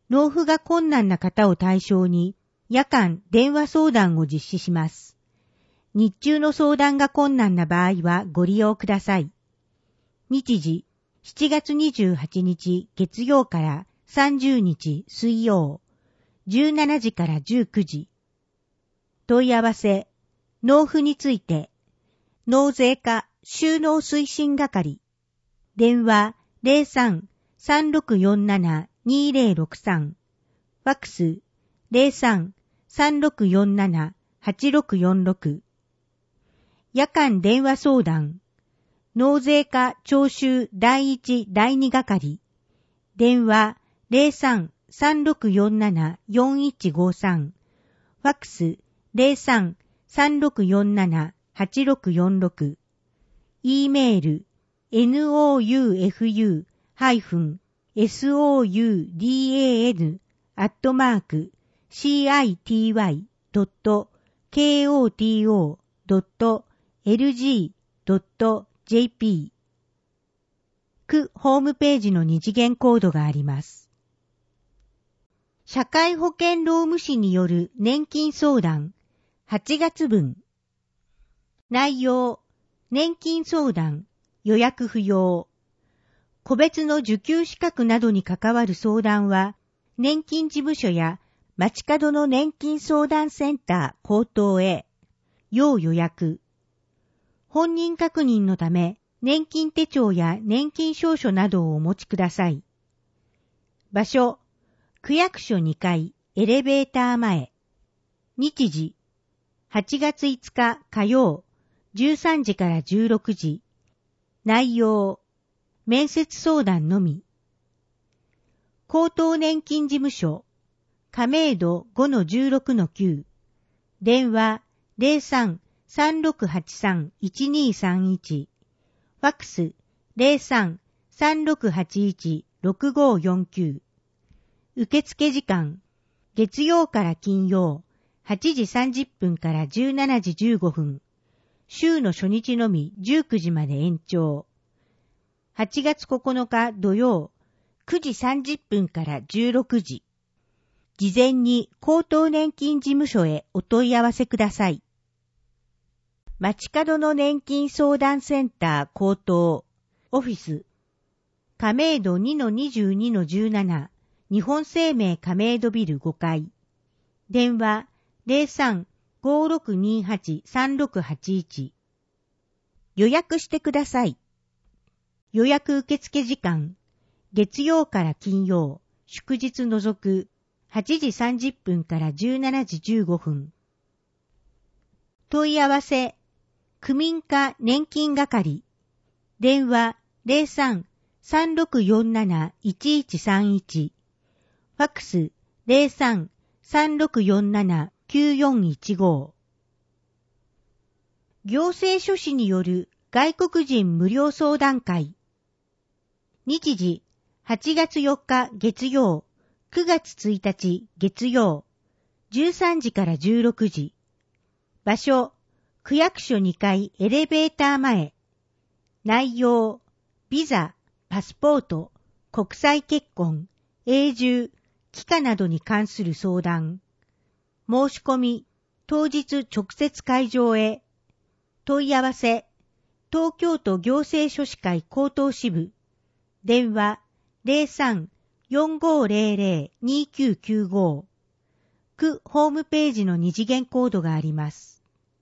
C: 納付が困難な方を対象に夜間電話相談を実施します。日中の相談が困難な場合はご利用ください。日時、しちがつにじゅうはちにち月曜からさんじゅうにち水曜、じゅうしちじからじゅうくじ。問い合わせ、納付について、納税課収納推進係。電話 ゼロさん さんろくよんなな にゼロろくさん。ファックス ゼロさん さんろくよんなな はちろくよんろく。夜間電話相談。納税課徴収第一第二係。電話 ゼロさん さんろくよんなな よんいちごさん。ファックス ゼロさん さんろくよんなな はちろくよんろく。E メール ノウフ ハイフン ソウダン アットマーク シーアイティーワイ ドット ケーオーティーオー ドット エルジー ドット ジェーピー。区ホームページの二次元コードがあります。社会保険労務士による年金相談はちがつぶん。内容、年金相談、予約不要。個別の受給資格などに関わる相談は、年金事務所や街角の年金相談センター口頭へ、要予約。本人確認のため、年金手帳や年金証書などをお持ちください。場所、区役所にかいエレベーター前。日時、はちがついつか火曜、じゅうさんじからじゅうろくじ。内容、面接相談のみ。高等年金事務所、亀戸 ごのじゅうろくのきゅう。電話 ゼロさん さんろくはちさん いちにさんいち。ファックス ゼロさん さんろくはちいち ろくごよんきゅう。受付時間、月曜から金曜、はちじさんじゅっぷんからじゅうしちじじゅうごふん。週の初日のみじゅうくじまで延長。はちがつここのか土曜、くじさんじゅっぷんからじゅうろくじ。事前に高等年金事務所へお問い合わせください。街角の年金相談センター高等、オフィス、亀戸 にのにじゅうにのじゅうなな、日本生命亀戸ビルごかい。電話ゼロさん ごろくにはち さんろくはちいち。予約してください。予約受付時間、月曜から金曜、祝日除く、はちじさんじゅっぷんからじゅうしちじじゅうごふん。問い合わせ、区民課年金係。電話ゼロさん さんろくよんなな いちいちさんいち。ファックスゼロさん さんろくよんなな きゅうよんいちご。行政書士による外国人無料相談会。日時、はちがつよっか月曜、くがつついたち月曜、じゅうさんじからじゅうろくじ。場所、区役所にかいエレベーター前。内容、ビザ、パスポート、国際結婚、永住、帰化などに関する相談。申し込み、当日直接会場へ。問い合わせ、東京都行政書士会高等支部。電話ゼロさん よんごゼロゼロ にきゅうきゅうご。区ホームページの二次元コードがあります。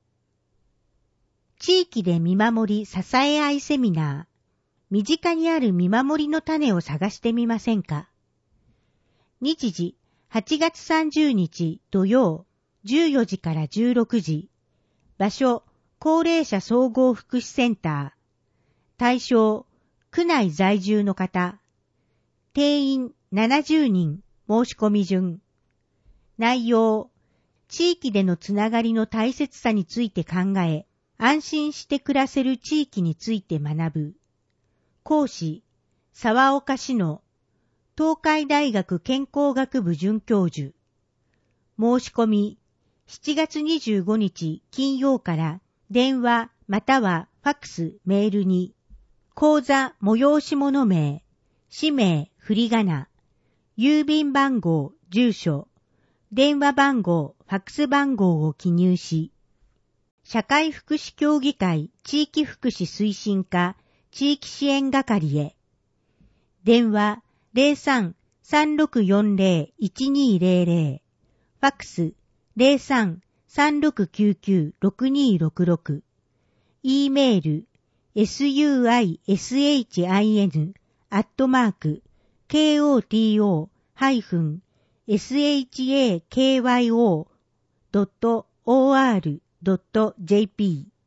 C: 地域で見守り支え合いセミナー。身近にある見守りの種を探してみませんか。日時、はちがつさんじゅうにち土曜、じゅうよじからじゅうろくじ。場所、高齢者総合福祉センター。対象、区内在住の方。定員ななじゅうにん、申し込み順。内容、地域でのつながりの大切さについて考え、安心して暮らせる地域について学ぶ。講師、沢岡志乃、東海大学健康学部准教授。申し込み、しちがつにじゅうごにち金曜から電話またはファックスメールに、講座催し物名、氏名、振り仮名、 郵便番号、住所、電話番号、ファックス番号を記入し、社会福祉協議会地域福祉推進課地域支援係へ、電話 ゼロさん さんろくよんゼロ いちにゼロゼロ、ファックス ゼロさん さんろくきゅうきゅう ろくにろくろく、E メール スユーアイエスエイチアイエヌ アットマーク ケーオーティーオー ハイフン エスエイチエーケーワイオー ドット オーアール ドット ジェーピー。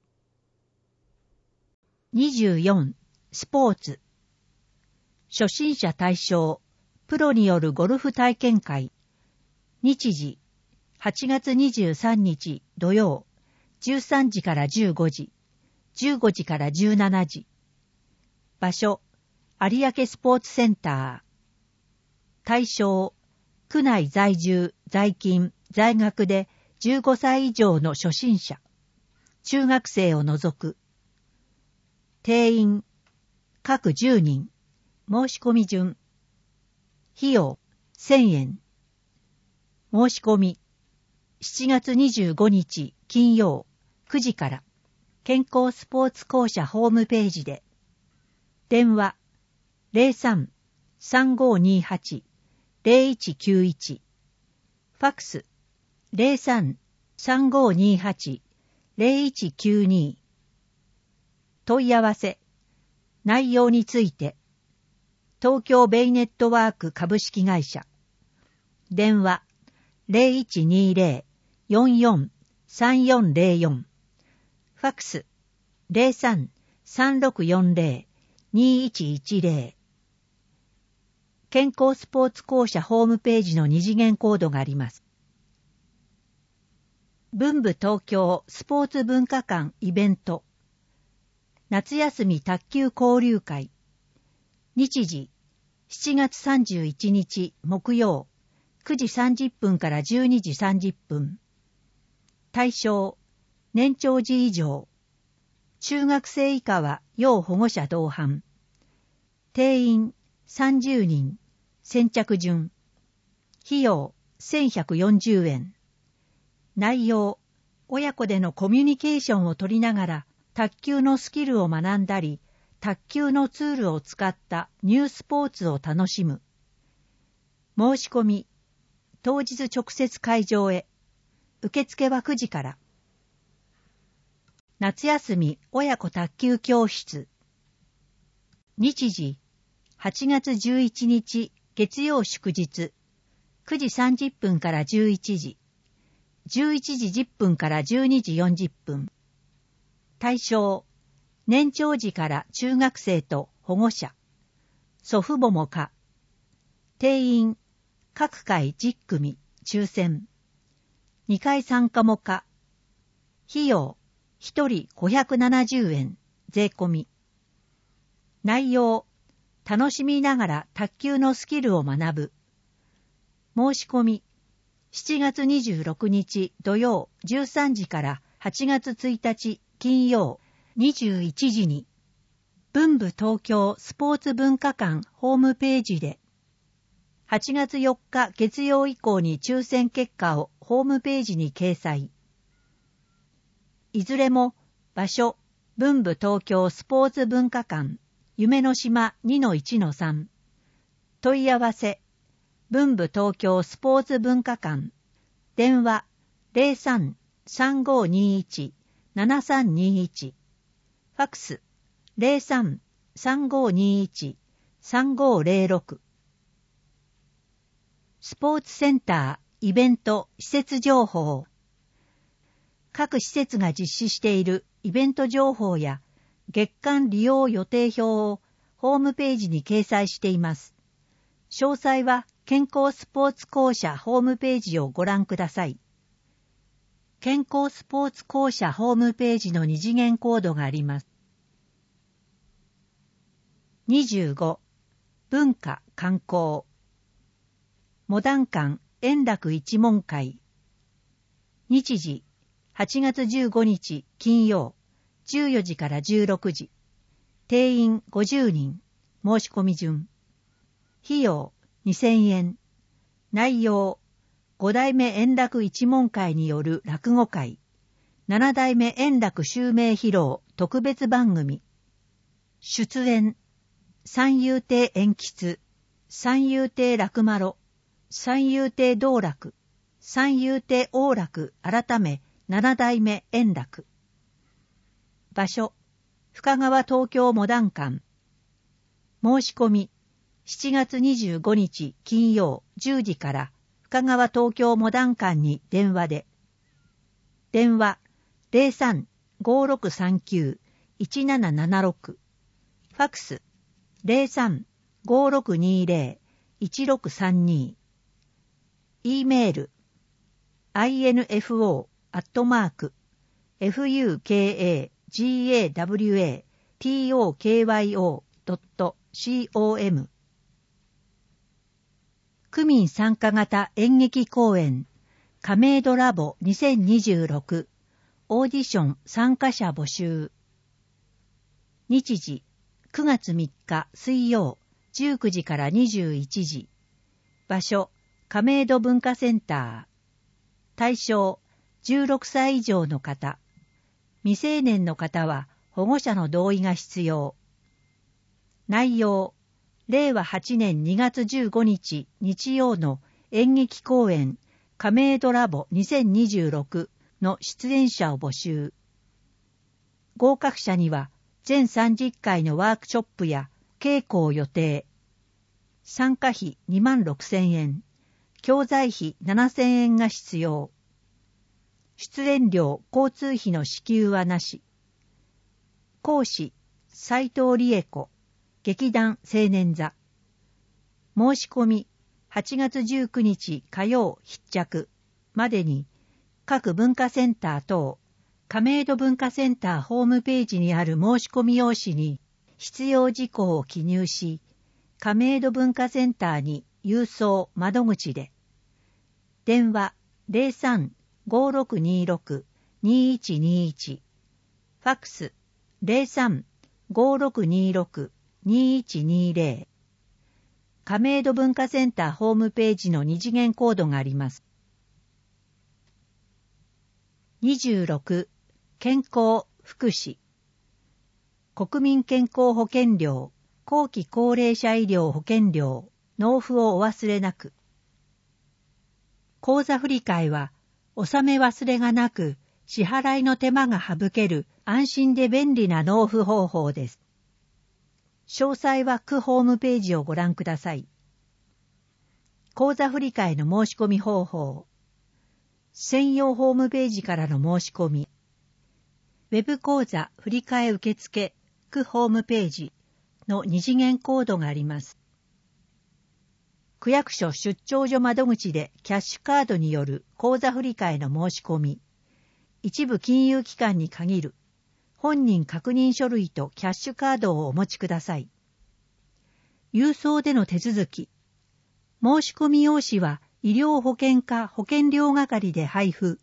A: にじゅうよん. スポーツ。初心者対象プロによるゴルフ体験会。日時はちがつにじゅうさんにち土曜、じゅうさんじからじゅうごじ、じゅうごじからじゅうしちじ。場所有明スポーツセンター。対象区内在住、在勤、在学でじゅうごさい以上の初心者、中学生を除く。定員各じゅうにん。申し込み順。費用せんえん。申し込みしちがつにじゅうごにち金曜くじから健康スポーツ公社ホームページで。電話 ゼロさん さんごにはち ゼロいちきゅういち、ファックス ゼロさん さんごにはち ゼロいちきゅうに。問い合わせ内容について東京ベイネットワーク株式会社。電話 ゼロいちにゼロ よんよん さんよんゼロよん。ファックス ゼロさん さんろくよんゼロ にいちいちゼロ。健康スポーツ公社ホームページの二次元コードがあります。文部東京スポーツ文化館イベント。夏休み卓球交流会。日時しちがつさんじゅういちにち木曜くじさんじゅっぷんからじゅうにじさんじゅっぷん。対象年長児以上。中学生以下は要保護者同伴。定員さんじゅうにん。先着順。費用せんひゃくよんじゅうえん。内容親子でのコミュニケーションを取りながら卓球のスキルを学んだり、卓球のツールを使ったニュースポーツを楽しむ。申し込み当日直接会場へ。受付はくじから。夏休み親子卓球教室。日時はちがつじゅういちにち月曜祝日くじさんじゅっぷんからじゅういちじ、じゅういちじじゅっぷんからじゅうにじよんじゅっぷん。対象年長児から中学生と保護者、祖父母も可。定員各回じゅっくみ抽選。にかい参加も可。費用ひとりごひゃくななじゅうえん税込み。内容楽しみながら卓球のスキルを学ぶ。申し込みしちがつにじゅうろくにち土曜じゅうさんじからはちがつついたち金曜にじゅういちじに文部東京スポーツ文化館ホームページで。はちがつよっか月曜以降に抽選結果をホームページに掲載。いずれも場所文部東京スポーツ文化館夢の島 にのいちのさん。問い合わせ文部東京スポーツ文化館。電話 ゼロさん さんごにいち ななさんにいち。ファックス ゼロさん さんごにいち さんごゼロろく。スポーツセンターイベント施設情報。各施設が実施しているイベント情報や月間利用予定表をホームページに掲載しています。詳細は健康スポーツ公社ホームページをご覧ください。健康スポーツ公社ホームページの二次元コードがあります。にじゅうご. 文化観光。モダン館円楽一門会。日時はちがつじゅうごにち金曜じゅうよじからじゅうろくじ。定員ごじゅうにん。申し込み順。費用
C: にせんえん。内容、五代目円楽一門会による落語会。七代目円楽襲名披露特別番組。出演、三遊亭圓吉、三遊亭楽丸、三遊亭道楽、三遊亭王楽改め七代目円楽。場所、深川東京モダン館。申し込み、しちがつにじゅうごにち金曜じゅうじから深川東京モダン館に電話で。電話 ゼロさん ごーろくさんきゅう いちななななろく。ファックス ゼロさん ごーろくにゼロ いちろくさんに。E メール アイエヌエフオー アットマーク エフユーケーエージーエーダブリューエーティーオーケーワイオードットコム。区民参加型演劇公演亀戸ラボにせんにじゅうろくオーディション参加者募集。日時くがつみっか水曜じゅうくじからにじゅういちじ。場所亀戸文化センター。対象じゅうろくさい以上の方。未成年の方は保護者の同意が必要。内容、れいわはちねんにがつじゅうごにち日曜の演劇公演亀戸ラボにせんにじゅうろくの出演者を募集。合格者には全さんじゅっかいのワークショップや稽古を予定。参加費にまんろくせんえん、教材費ななせんえんが必要。出演料、交通費の支給はなし。講師、斉藤理恵子、劇団青年座。申し込み、はちがつじゅうくにち火曜必着までに、各文化センター等、亀戸文化センターホームページにある申し込み用紙に必要事項を記入し、亀戸文化センターに郵送窓口で。電話 ゼロさん ごーろくにろく にいちにいち。ファックス ゼロさん ごーろくにろく にいちにゼロ。亀戸文化センターホームページの二次元コードがあります。にじゅうろく、健康福祉。国民健康保険料、後期高齢者医療保険料、納付をお忘れなく。口座振替は、納め忘れがなく、支払いの手間が省ける安心で便利な納付方法です。詳細は区ホームページをご覧ください。口座振替の申し込み方法。専用ホームページからの申し込み。ウェブ口座振替受付区ホームページの二次元コードがあります。区役所出張所窓口でキャッシュカードによる口座振替の申し込み。一部金融機関に限る本人確認書類とキャッシュカードをお持ちください。郵送での手続き。申し込み用紙は医療保険課保険料係で配布。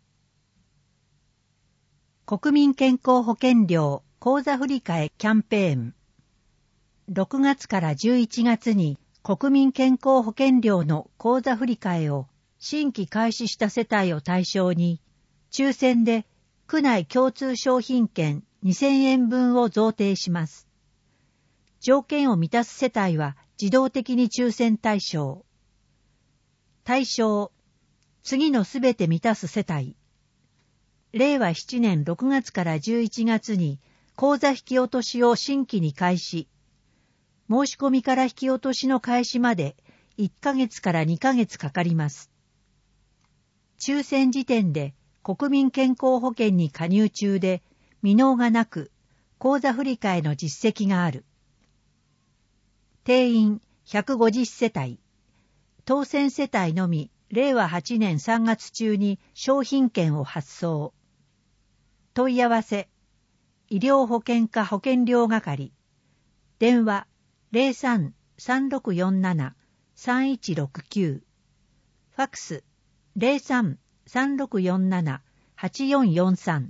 C: 国民健康保険料口座振替キャンペーン。ろくがつからじゅういちがつに国民健康保険料の口座振替を新規開始した世帯を対象に、抽選で区内共通商品券にせんえんぶんを贈呈します。条件を満たす世帯は自動的に抽選対象。対象、次のすべて満たす世帯。れいわななねんろくがつからじゅういちがつに口座引き落としを新規に開始。申し込みから引き落としの開始までいっかげつからにかげつかかります。抽選時点で国民健康保険に加入中で未納がなく、口座振替の実績がある。定員ひゃくごじゅっせたい。当選世帯のみ、れいわはちねんさんがつ中に商品券を発送。問い合わせ、医療保険課保険料係。電話、ゼロさん さんろくよんなな さんいちろくきゅう。ファックス、ゼロさん さんろくよんなな はちよんよんさん。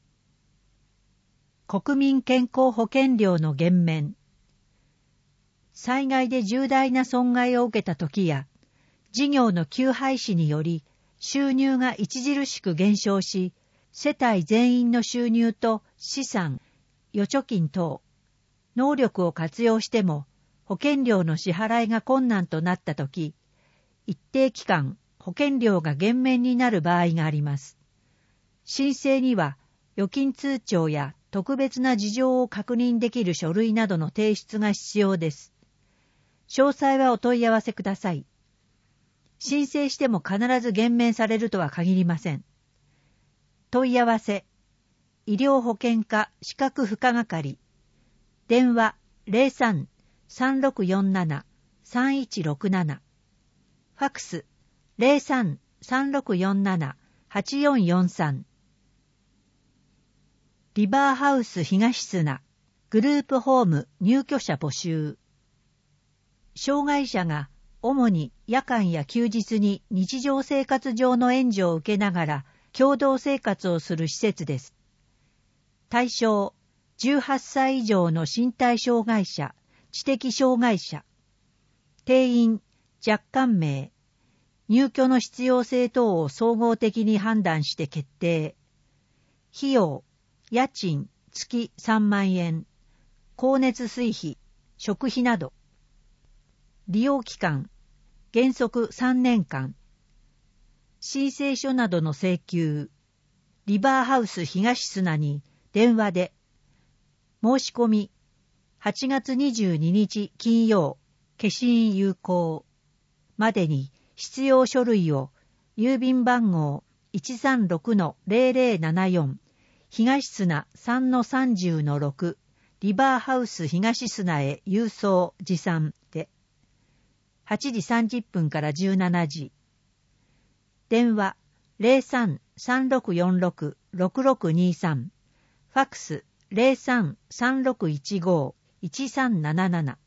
C: 国民健康保険料の減免。 災害で重大な損害を受けた時や、事業の休廃止により収入が著しく減少し、世帯全員の収入と資産、預貯金等、能力を活用しても保険料の支払いが困難となったとき、一定期間保険料が減免になる場合があります。申請には預金通帳や特別な事情を確認できる書類などの提出が必要です。詳細はお問い合わせください。申請しても必ず減免されるとは限りません。問い合わせ、医療保険課資格付加係、電話 ゼロさん さんろくよんなな さんいちろくなな、ファックス ゼロさん さんろくよんなな はちよんよんさん、リバーハウス東砂グループホーム入居者募集。障害者が主に夜間や休日に日常生活上の援助を受けながら共同生活をする施設です。対象、じゅうはっさい以上の身体障害者、知的障害者。定員、若干名。入居の必要性等を総合的に判断して決定。費用、家賃、月さんまんえん。光熱水費、食費など。利用期間、原則さんねんかん。申請書などの請求、リバーハウス東砂に電話で、申し込み、はちがつにじゅうににち金曜、消印有効までに必要書類を郵便番号 いちさんろくのゼロゼロななよん 東砂 さんのさんじゅうのろく リバーハウス東砂へ郵送持参で、はちじさんじゅっぷんからじゅうしちじ。電話 ゼロさん さんろくよんろく ろくろくにさん、ファックス ゼロさん さんろくいちご いちさんなななな。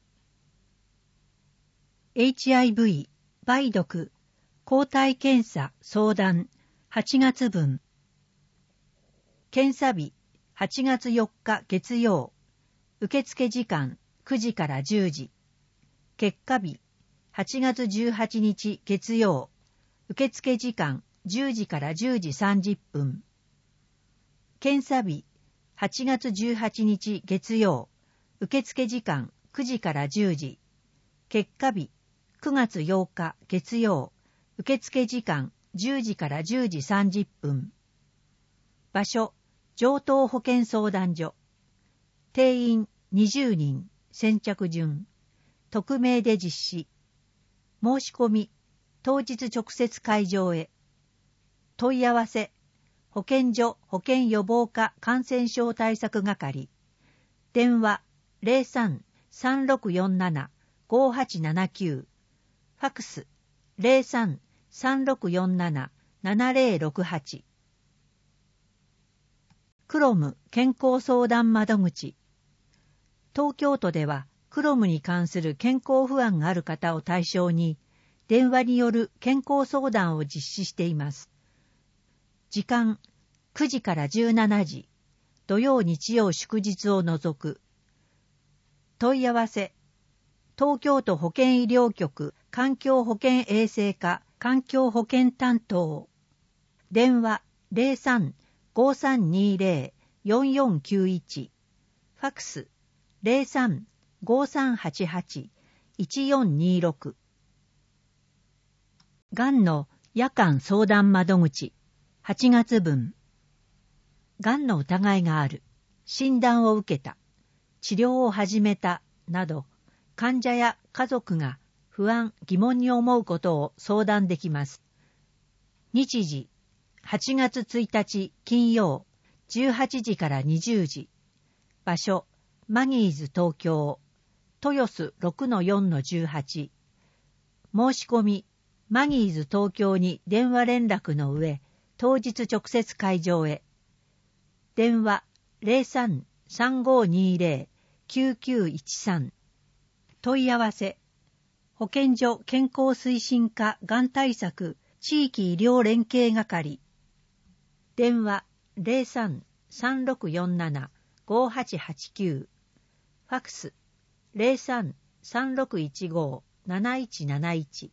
C: エイチアイブイ、梅毒、抗体検査相談はちがつぶん。検査日はちがつよっか月曜。受付時間くじからじゅうじ。結果日はちがつじゅうはちにち月曜。受付時間じゅうじからじゅうじさんじゅっぷん。検査日はちがつじゅうはちにち月曜。受付時間くじからじゅうじ。結果日くがつようか月曜。受付時間じゅうじからじゅうじさんじゅっぷん。場所、城東保健相談所。定員にじゅうにん、先着順。匿名で実施。申し込み、当日直接会場へ。問い合わせ、保健所保健予防課感染症対策係。電話ゼロさん さんろくよんなな ごはちななきゅう。ファックスゼロさん さんろくよんなな ななゼロろくはち。クロム健康相談窓口。東京都ではクロムに関する健康不安がある方を対象に電話による健康相談を実施しています。時間くじからじゅうしちじ、土曜日曜祝日を除く。問い合わせ、東京都保健医療局環境保健衛生課環境保健担当。電話ゼロさん ごさんにゼロ よんよんきゅういち。ファックスゼロさん ごさんはちはち いちよんにろく。がんの夜間相談窓口はちがつぶん。がんの疑いがある、診断を受けた、治療を始めたなど、患者や家族が不安、疑問に思うことを相談できます。日時はちがつついたち金曜じゅうはちじからにじゅうじ。場所マギーズ東京豊洲 ろくのよんのじゅうはち。申し込みマギーズ東京に電話連絡の上、当日直接会場へ。電話ゼロさん さんごにゼロ きゅうきゅういちさん。問い合わせ、保健所健康推進課がん対策地域医療連携係。電話ゼロさん さんろくよんなな ごはちはちきゅう。ファックスゼロさんさんろくいちご なないちなないち。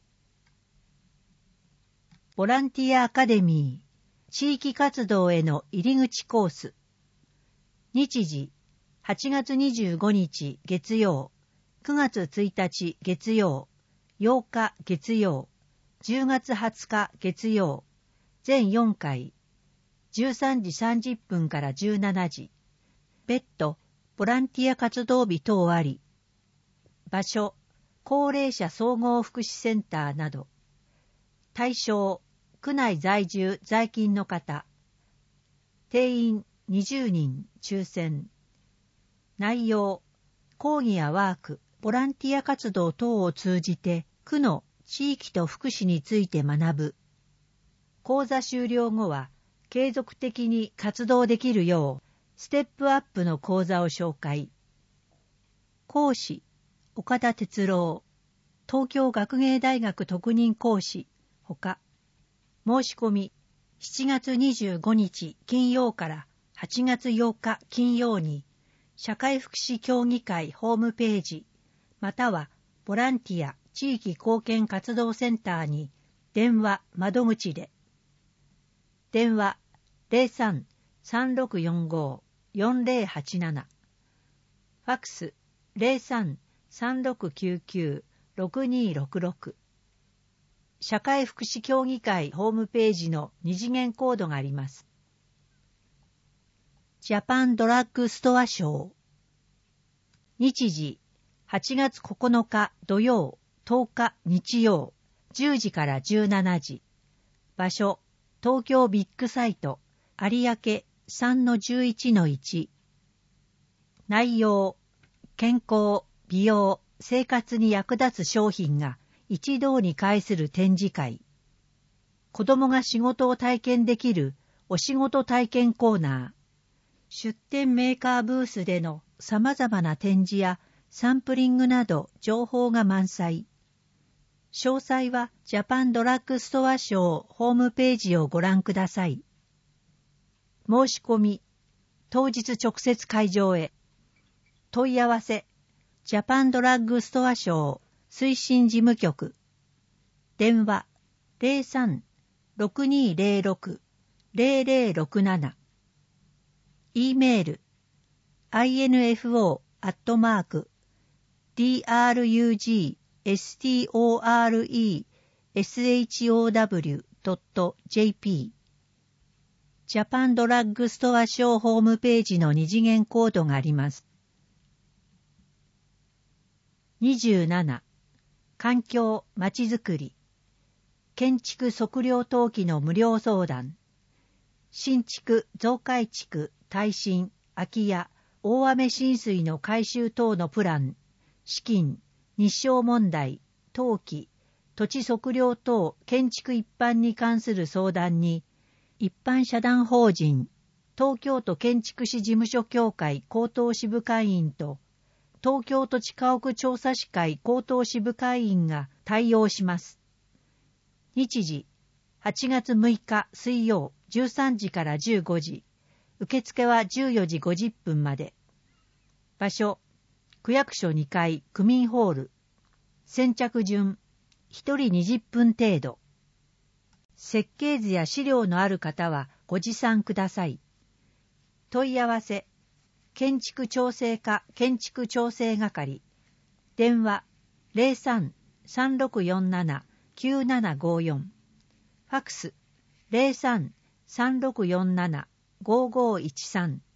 C: ボランティアアカデミー地域活動への入り口コース。日時はちがつにじゅうごにち月曜、くがつついたち月曜、ようか月曜、じゅうがつはつか月曜、全よんかい、じゅうさんじさんじゅっぷんからじゅうしちじ、別途ボランティア活動日等あり、場所、高齢者総合福祉センターなど、対象、区内在住在勤の方、定員にじゅうにん抽選、内容、講義やワーク、ボランティア活動等を通じて区の地域と福祉について学ぶ。講座終了後は継続的に活動できるようステップアップの講座を紹介。講師、岡田哲郎、東京学芸大学特任講師ほか。申し込みしちがつにじゅうごにち金曜からはちがつようか金曜に社会福祉協議会ホームページまたはボランティア地域貢献活動センターに電話窓口で。電話 ゼロさん さんろくよんご よんゼロはちなな、ファックス ゼロさん さんろくきゅうきゅう ろくにろくろく。社会福祉協議会ホームページの二次元コードがあります。ジャパンドラッグストアショー。日時はちがつここのか土曜、とおか日曜、じゅうじからじゅうしちじ。場所、東京ビッグサイト、有明 さんのじゅういちのいち。内容、健康、美容、生活に役立つ商品が一堂に会する展示会。子供が仕事を体験できるお仕事体験コーナー。出展メーカーブースでの様々な展示やサンプリングなど情報が満載。詳細はジャパンドラッグストアショーホームページをご覧ください。申し込み、当日直接会場へ。問い合わせ、ジャパンドラッグストアショー推進事務局。電話 ゼロさん ろくにゼロろく ゼロゼロろくなな。E メール アイエヌエフオー アットマーク ドラッグストアショー ドット ジェーピー。ジャパンドラッグストアショーホームページの二次元コードがあります。にじゅうなな、環境まちづくり、建築測量登記の無料相談、新築増改築耐震空き家大雨浸水の改修等のプラン、資金、日照問題、登記、土地測量等建築一般に関する相談に、一般社団法人東京都建築士事務所協会高等支部会員と東京都地家屋調査士会高等支部会員が対応します。日時はちがつむいか水曜じゅうさんじからじゅうごじ、受付はじゅうよじごじゅっぷんまで。場所、区役所にかい区民ホール。先着順、ひとりにじゅっぷん程度。設計図や資料のある方はご持参ください。問い合わせ、建築調整課建築調整係。電話 ゼロさん さんろくよんなな きゅうななごよん。ファックス ゼロさん さんろくよんなな ごごいちさん。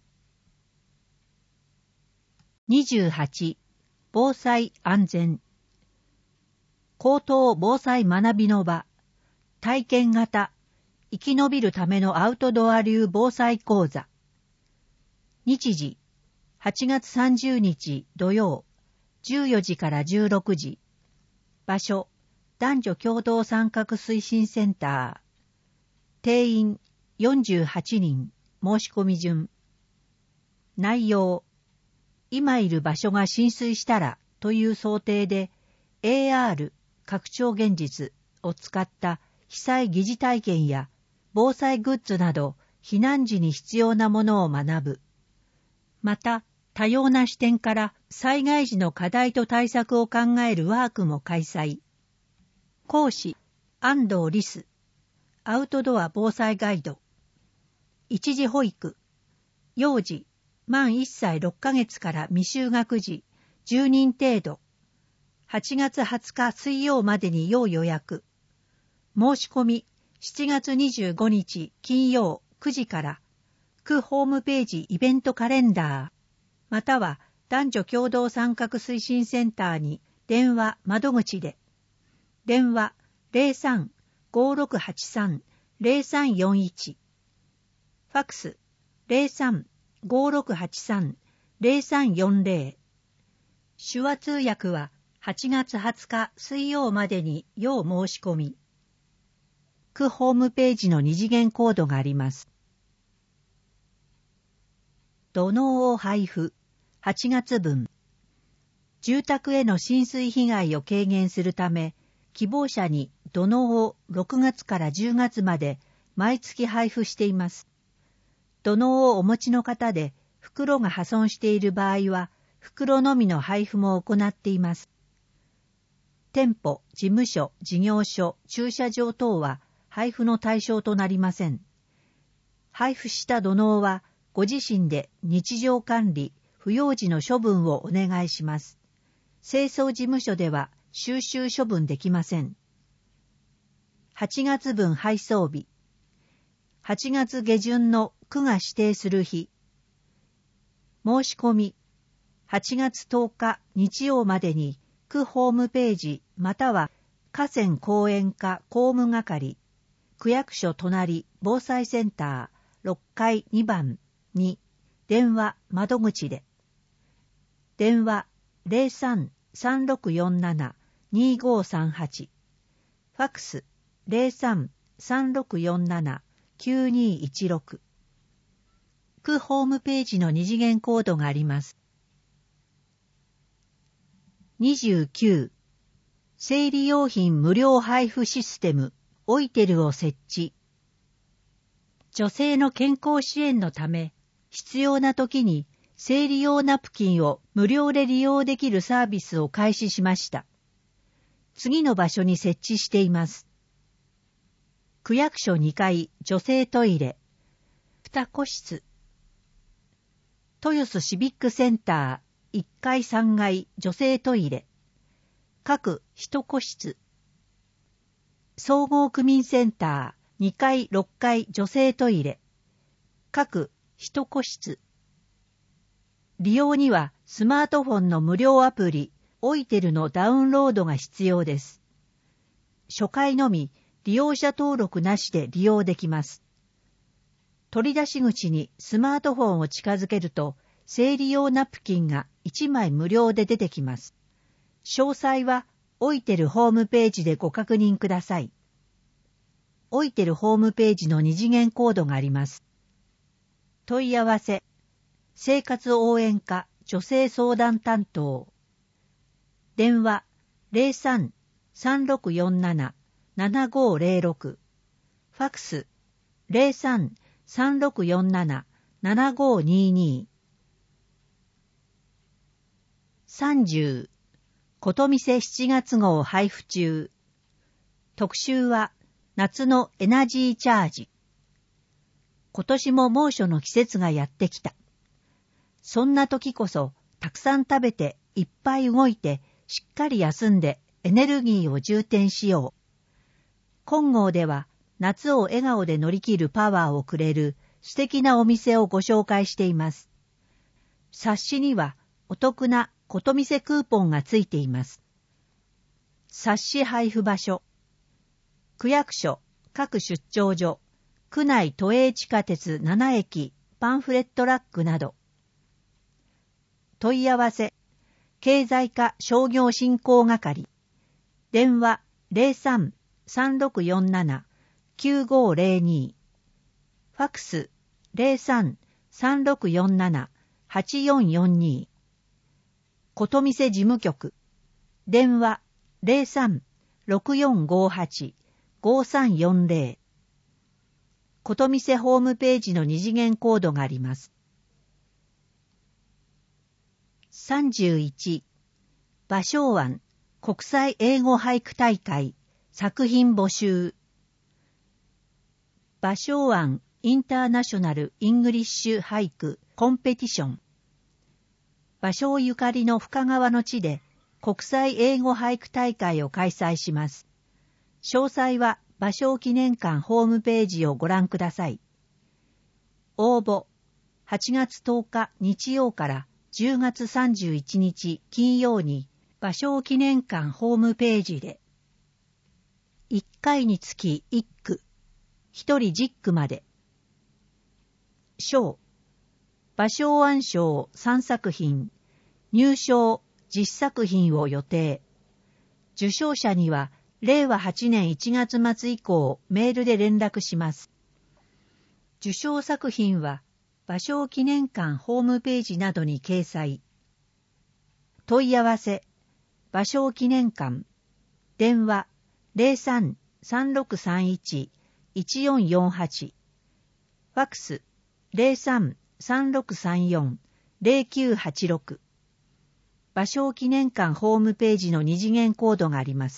C: にじゅうはち、防災安全。高等防災学びの場。体験型。生き延びるためのアウトドア流防災講座。日時、はちがつさんじゅうにち土曜、じゅうよじからじゅうろくじ。場所、男女共同参画推進センター。定員よんじゅうはちにん、申し込み順。内容、今いる場所が浸水したらという想定で エーアール 拡張現実を使った被災疑似体験や防災グッズなど避難時に必要なものを学ぶ。また多様な視点から災害時の課題と対策を考えるワークも開催。講師、安藤リス。アウトドア防災ガイド。一時保育。幼児、満いっさいろっかげつから未就学児、じゅうにん程度。はちがつはつか水曜までに要予約。申し込み、しちがつにじゅうごにち金曜くじから、区ホームページイベントカレンダー、または男女共同参画推進センターに電話窓口で。電話 ゼロさん ごーろくはちさん ゼロさんよんいち。ファックス ゼロさん ごーろくはちさん ゼロさんよんゼロ。手話通訳ははちがつはつか水曜までに要申し込み。区ホームページの二次元コードがあります。土のうを配布、はちがつぶん。住宅への浸水被害を軽減するため、希望者に土のうをろくがつからじゅうがつまで毎月配布しています。土のうをお持ちの方で袋が破損している場合は、袋のみの配布も行っています。店舗、事務所、事業所、駐車場等は配布の対象となりません。配布した土のうは、ご自身で日常管理、不要時の処分をお願いします。清掃事務所では収集処分できません。はちがつぶん配送日。はちがつげじゅんの区が指定する日。申し込み。はちがつとおか日曜までに区ホームページまたは河川公園課公務係、区役所隣防災センターろっかいにばんに電話窓口で。電話 ゼロさん さんろくよんなな にごさんはち。ファックス ゼロさん さんろくよんなな きゅうにいちろく。区ホームページの二次元コードがあります。にじゅうきゅう、生理用品無料配布システム、オイテルを設置。女性の健康支援のため、必要な時に生理用ナプキンを無料で利用できるサービスを開始しました。次の場所に設置しています。区役所にかい女性トイレ、に個室。豊洲シビックセンター、いっかいさんがい女性トイレ、各いち個室。総合区民センターにかいろっかい女性トイレ、各いち個室。利用にはスマートフォンの無料アプリオイテルのダウンロードが必要です。初回のみ利用者登録なしで利用できます。取り出し口にスマートフォンを近づけると生理用ナプキンがいちまい無料で出てきます。詳細はオイテルホームページでご確認ください。オイテルホームページの二次元コードがあります。問い合わせ、生活応援課女性相談担当。電話 ゼロさん さんろくよんなな ななごゼロろく。ファックス ゼロさん さんろくよんなな ななごにに。さんじゅう、ことみせしちがつ号配布中。特集は夏のエナジーチャージ。今年も猛暑の季節がやってきた。そんな時こそたくさん食べていっぱい動いてしっかり休んでエネルギーを充填しよう。今号では夏を笑顔で乗り切るパワーをくれる素敵なお店をご紹介しています。冊子にはお得なことみせクーポンがついています。冊子配布場所、区役所、各出張所、区内都営地下鉄ななえき、パンフレットラックなど。問い合わせ、経済課商業振興係。電話 ゼロさん さんろくよんなな きゅうごゼロに。ファックス ゼロさん さんろくよんなな はちよんよんに。ことみせ事務局。電話 ゼロさん ろくよんごはち ごさんよんゼロ。ことみせホームページの二次元コードがあります。 さんじゅういち、芭蕉庵国際英語俳句大会作品募集。芭蕉庵インターナショナルイングリッシュ俳句コンペティション。芭蕉ゆかりの深川の地で国際英語俳句大会を開催します。詳細は芭蕉記念館ホームページをご覧ください。応募はちがつとおか日曜からじゅうがつさんじゅういちにち金曜に芭蕉記念館ホームページで。いっかいにつきいっく、ひとりじゅっくまで。賞、芭蕉庵賞さんさく品、入賞じゅっさく品を予定。受賞者にはれいわはちねんいちがつまつ以降メールで連絡します。受賞作品は芭蕉記念館ホームページなどに掲載。問い合わせ、芭蕉記念館、電話 ゼロさん さんろくさんいち いちよんよんはち、ファックス ゼロさん さんろくさんよん ゼロきゅうはちろく、芭蕉記念館ホームページの二次元コードがあります。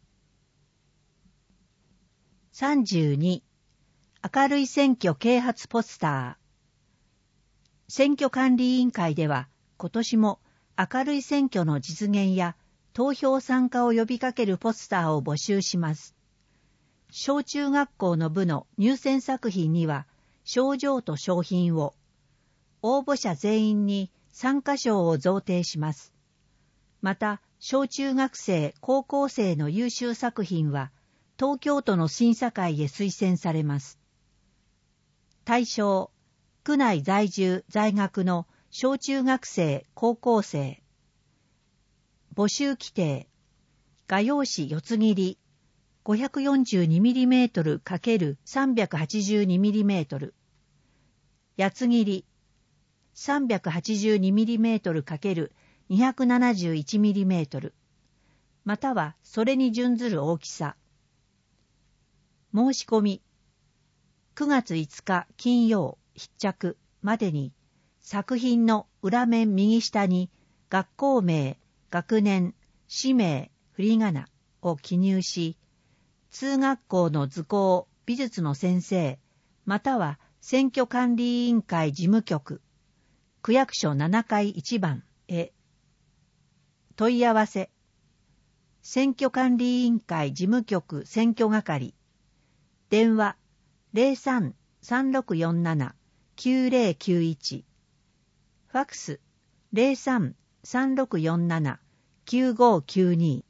C: さんじゅうに、明るい選挙啓発ポスター。選挙管理委員会では今年も明るい選挙の実現や投票参加を呼びかけるポスターを募集します。小中学校の部の入選作品には賞状と賞品を、応募者全員に参加賞を贈呈します。また、小中学生、高校生の優秀作品は東京都の審査会へ推薦されます。対象、区内在住在学の小中学生、高校生。募集規定、画用紙四つ切り ごひゃくよんじゅうにミリメートルかけるさんびゃくはちじゅうにミリメートル、八つ切り さんびゃくはちじゅうにミリメートルかけるにひゃくななじゅういちミリメートル、またはそれに準ずる大きさ。申し込み、くがついつか金曜必着までに作品の裏面右下に学校名、学年、氏名、振り仮名を記入し、通学校の図工、美術の先生、または選挙管理委員会事務局、区役所ななかいいちばんへ。問い合わせ、選挙管理委員会事務局選挙係、電話 ゼロさん さんろくよんなな きゅうゼロきゅういち、ファックス ゼロさん さんろくよんなな きゅうごきゅうに。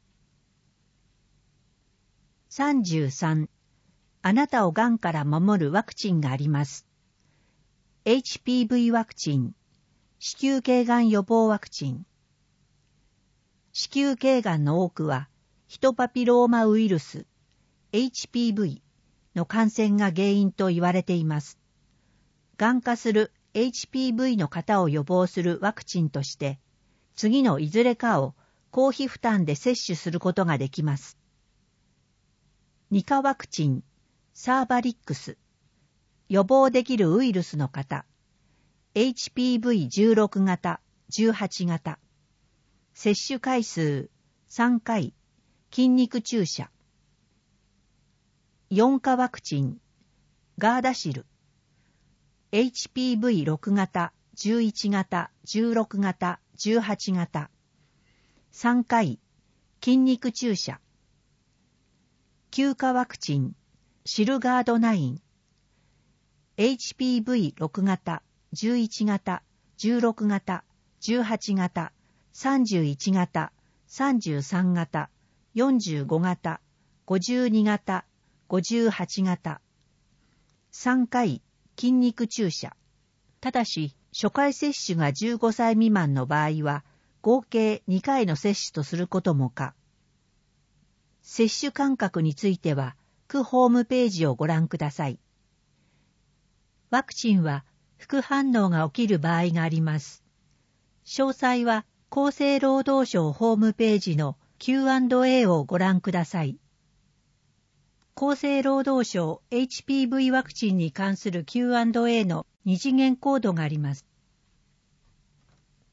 C: さんじゅうさん、あなたをがんから守るワクチンがあります。エイチピーブイ ワクチン、子宮頸がん予防ワクチン。子宮頸がんの多くは、ヒトパピローマウイルス、エイチピーブイ の感染が原因と言われています。がん化する エイチピーブイ の方を予防するワクチンとして、次のいずれかを公費負担で接種することができます。に価ワクチン、サーバリックス、予防できるウイルスの方、エイチピーブイじゅうろく 型、じゅうはち型、接種回数さんかい、筋肉注射。よん価ワクチン、ガーダシル、エイチピーブイろく 型、じゅういち型、じゅうろく型、じゅうはち型、さんかい、筋肉注射。きゅう価ワクチン、シルガードナイン、エイチピーブイろく 型、じゅういち型、じゅうろく型、じゅうはち型、さんじゅういち型、さんじゅうさん型、よんじゅうご型、ごじゅうに型、ごじゅうはち型。さんかい、筋肉注射。ただし、初回接種がじゅうごさい未満の場合は、合計にかいの接種とすることも可。接種間隔については、区ホームページをご覧ください。ワクチンは副反応が起きる場合があります。詳細は厚生労働省ホームページの キューアンドエー をご覧ください。厚生労働省 エイチピーブイ ワクチンに関する キューアンドエー の二次元コードがあります。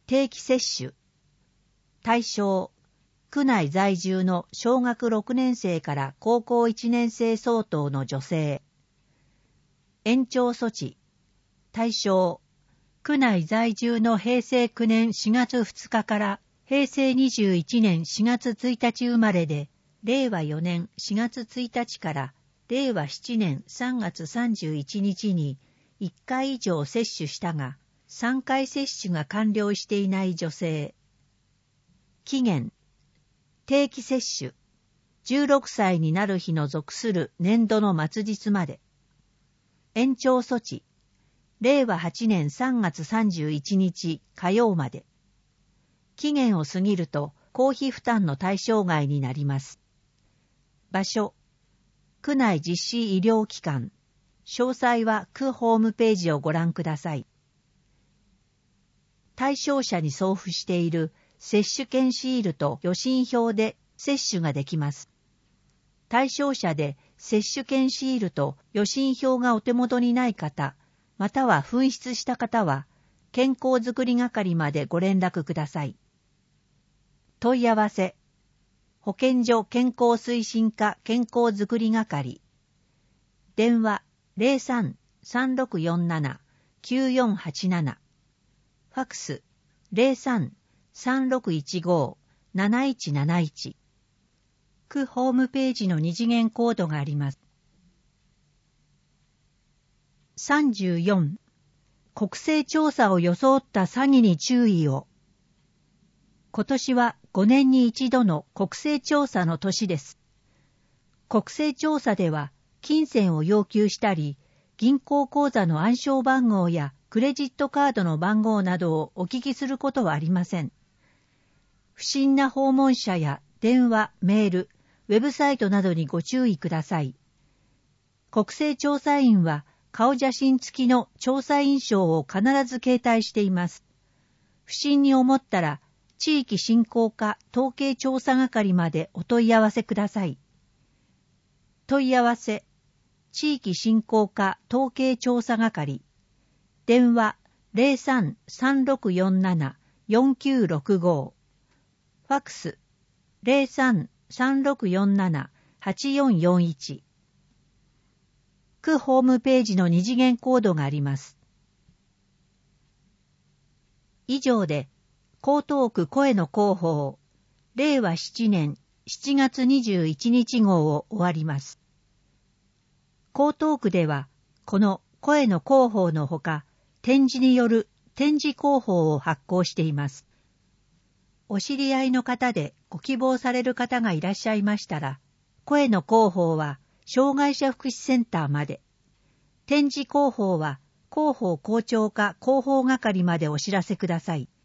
C: 定期接種。対象、区内在住の小学ろくねん生から高校いちねん生相当の女性。延長措置。対象、区内在住の平成きゅうねんしがつふつかから平成にじゅういちねんしがつついたち生まれで、れいわよねんしがつついたちかられいわななねんさんがつさんじゅういちにちにいっかい以上接種したが、さんかい接種が完了していない女性。期限。定期接種。じゅうろくさいになる日の属する年度の末日まで。延長措置。れいわはちねんさんがつさんじゅういちにち火曜まで。期限を過ぎると公費負担の対象外になります。場所。区内実施医療機関。詳細は区ホームページをご覧ください。対象者に送付している接種券シールと予診票で接種ができます。対象者で接種券シールと予診票がお手元にない方、または紛失した方は、健康づくり係までご連絡ください。問い合わせ。保健所健康推進課健康づくり係。電話 ゼロさん さんろくよんなな きゅうよんはちなな。ファクス ゼロさん さんろくいちご なないちなないち。区ホームページの二次元コードがあります。さんじゅうよん. 国勢調査を装った詐欺に注意を。今年はごねんに一度の国勢調査の年です。国勢調査では金銭を要求したり、銀行口座の暗証番号やクレジットカードの番号などをお聞きすることはありません。不審な訪問者や電話、メール、ウェブサイトなどにご注意ください。国勢調査員は顔写真付きの調査員証を必ず携帯しています。不審に思ったら、地域振興課統計調査係までお問い合わせください。問い合わせ、地域振興課統計調査係。電話 ゼロさん さんろくよんなな よんきゅうろくご。ファクス ゼロさん さんろくよんなな はちよんよんいち。区ホームページの二次元コードがあります。以上で、江東区声の広報、れいわななねんしちがつにじゅういちにち号を終わります。江東区では、この声の広報のほか、展示による展示広報を発行しています。お知り合いの方でご希望される方がいらっしゃいましたら、声の広報は障害者福祉センターまで、展示広報は広報校長課広報係までお知らせください。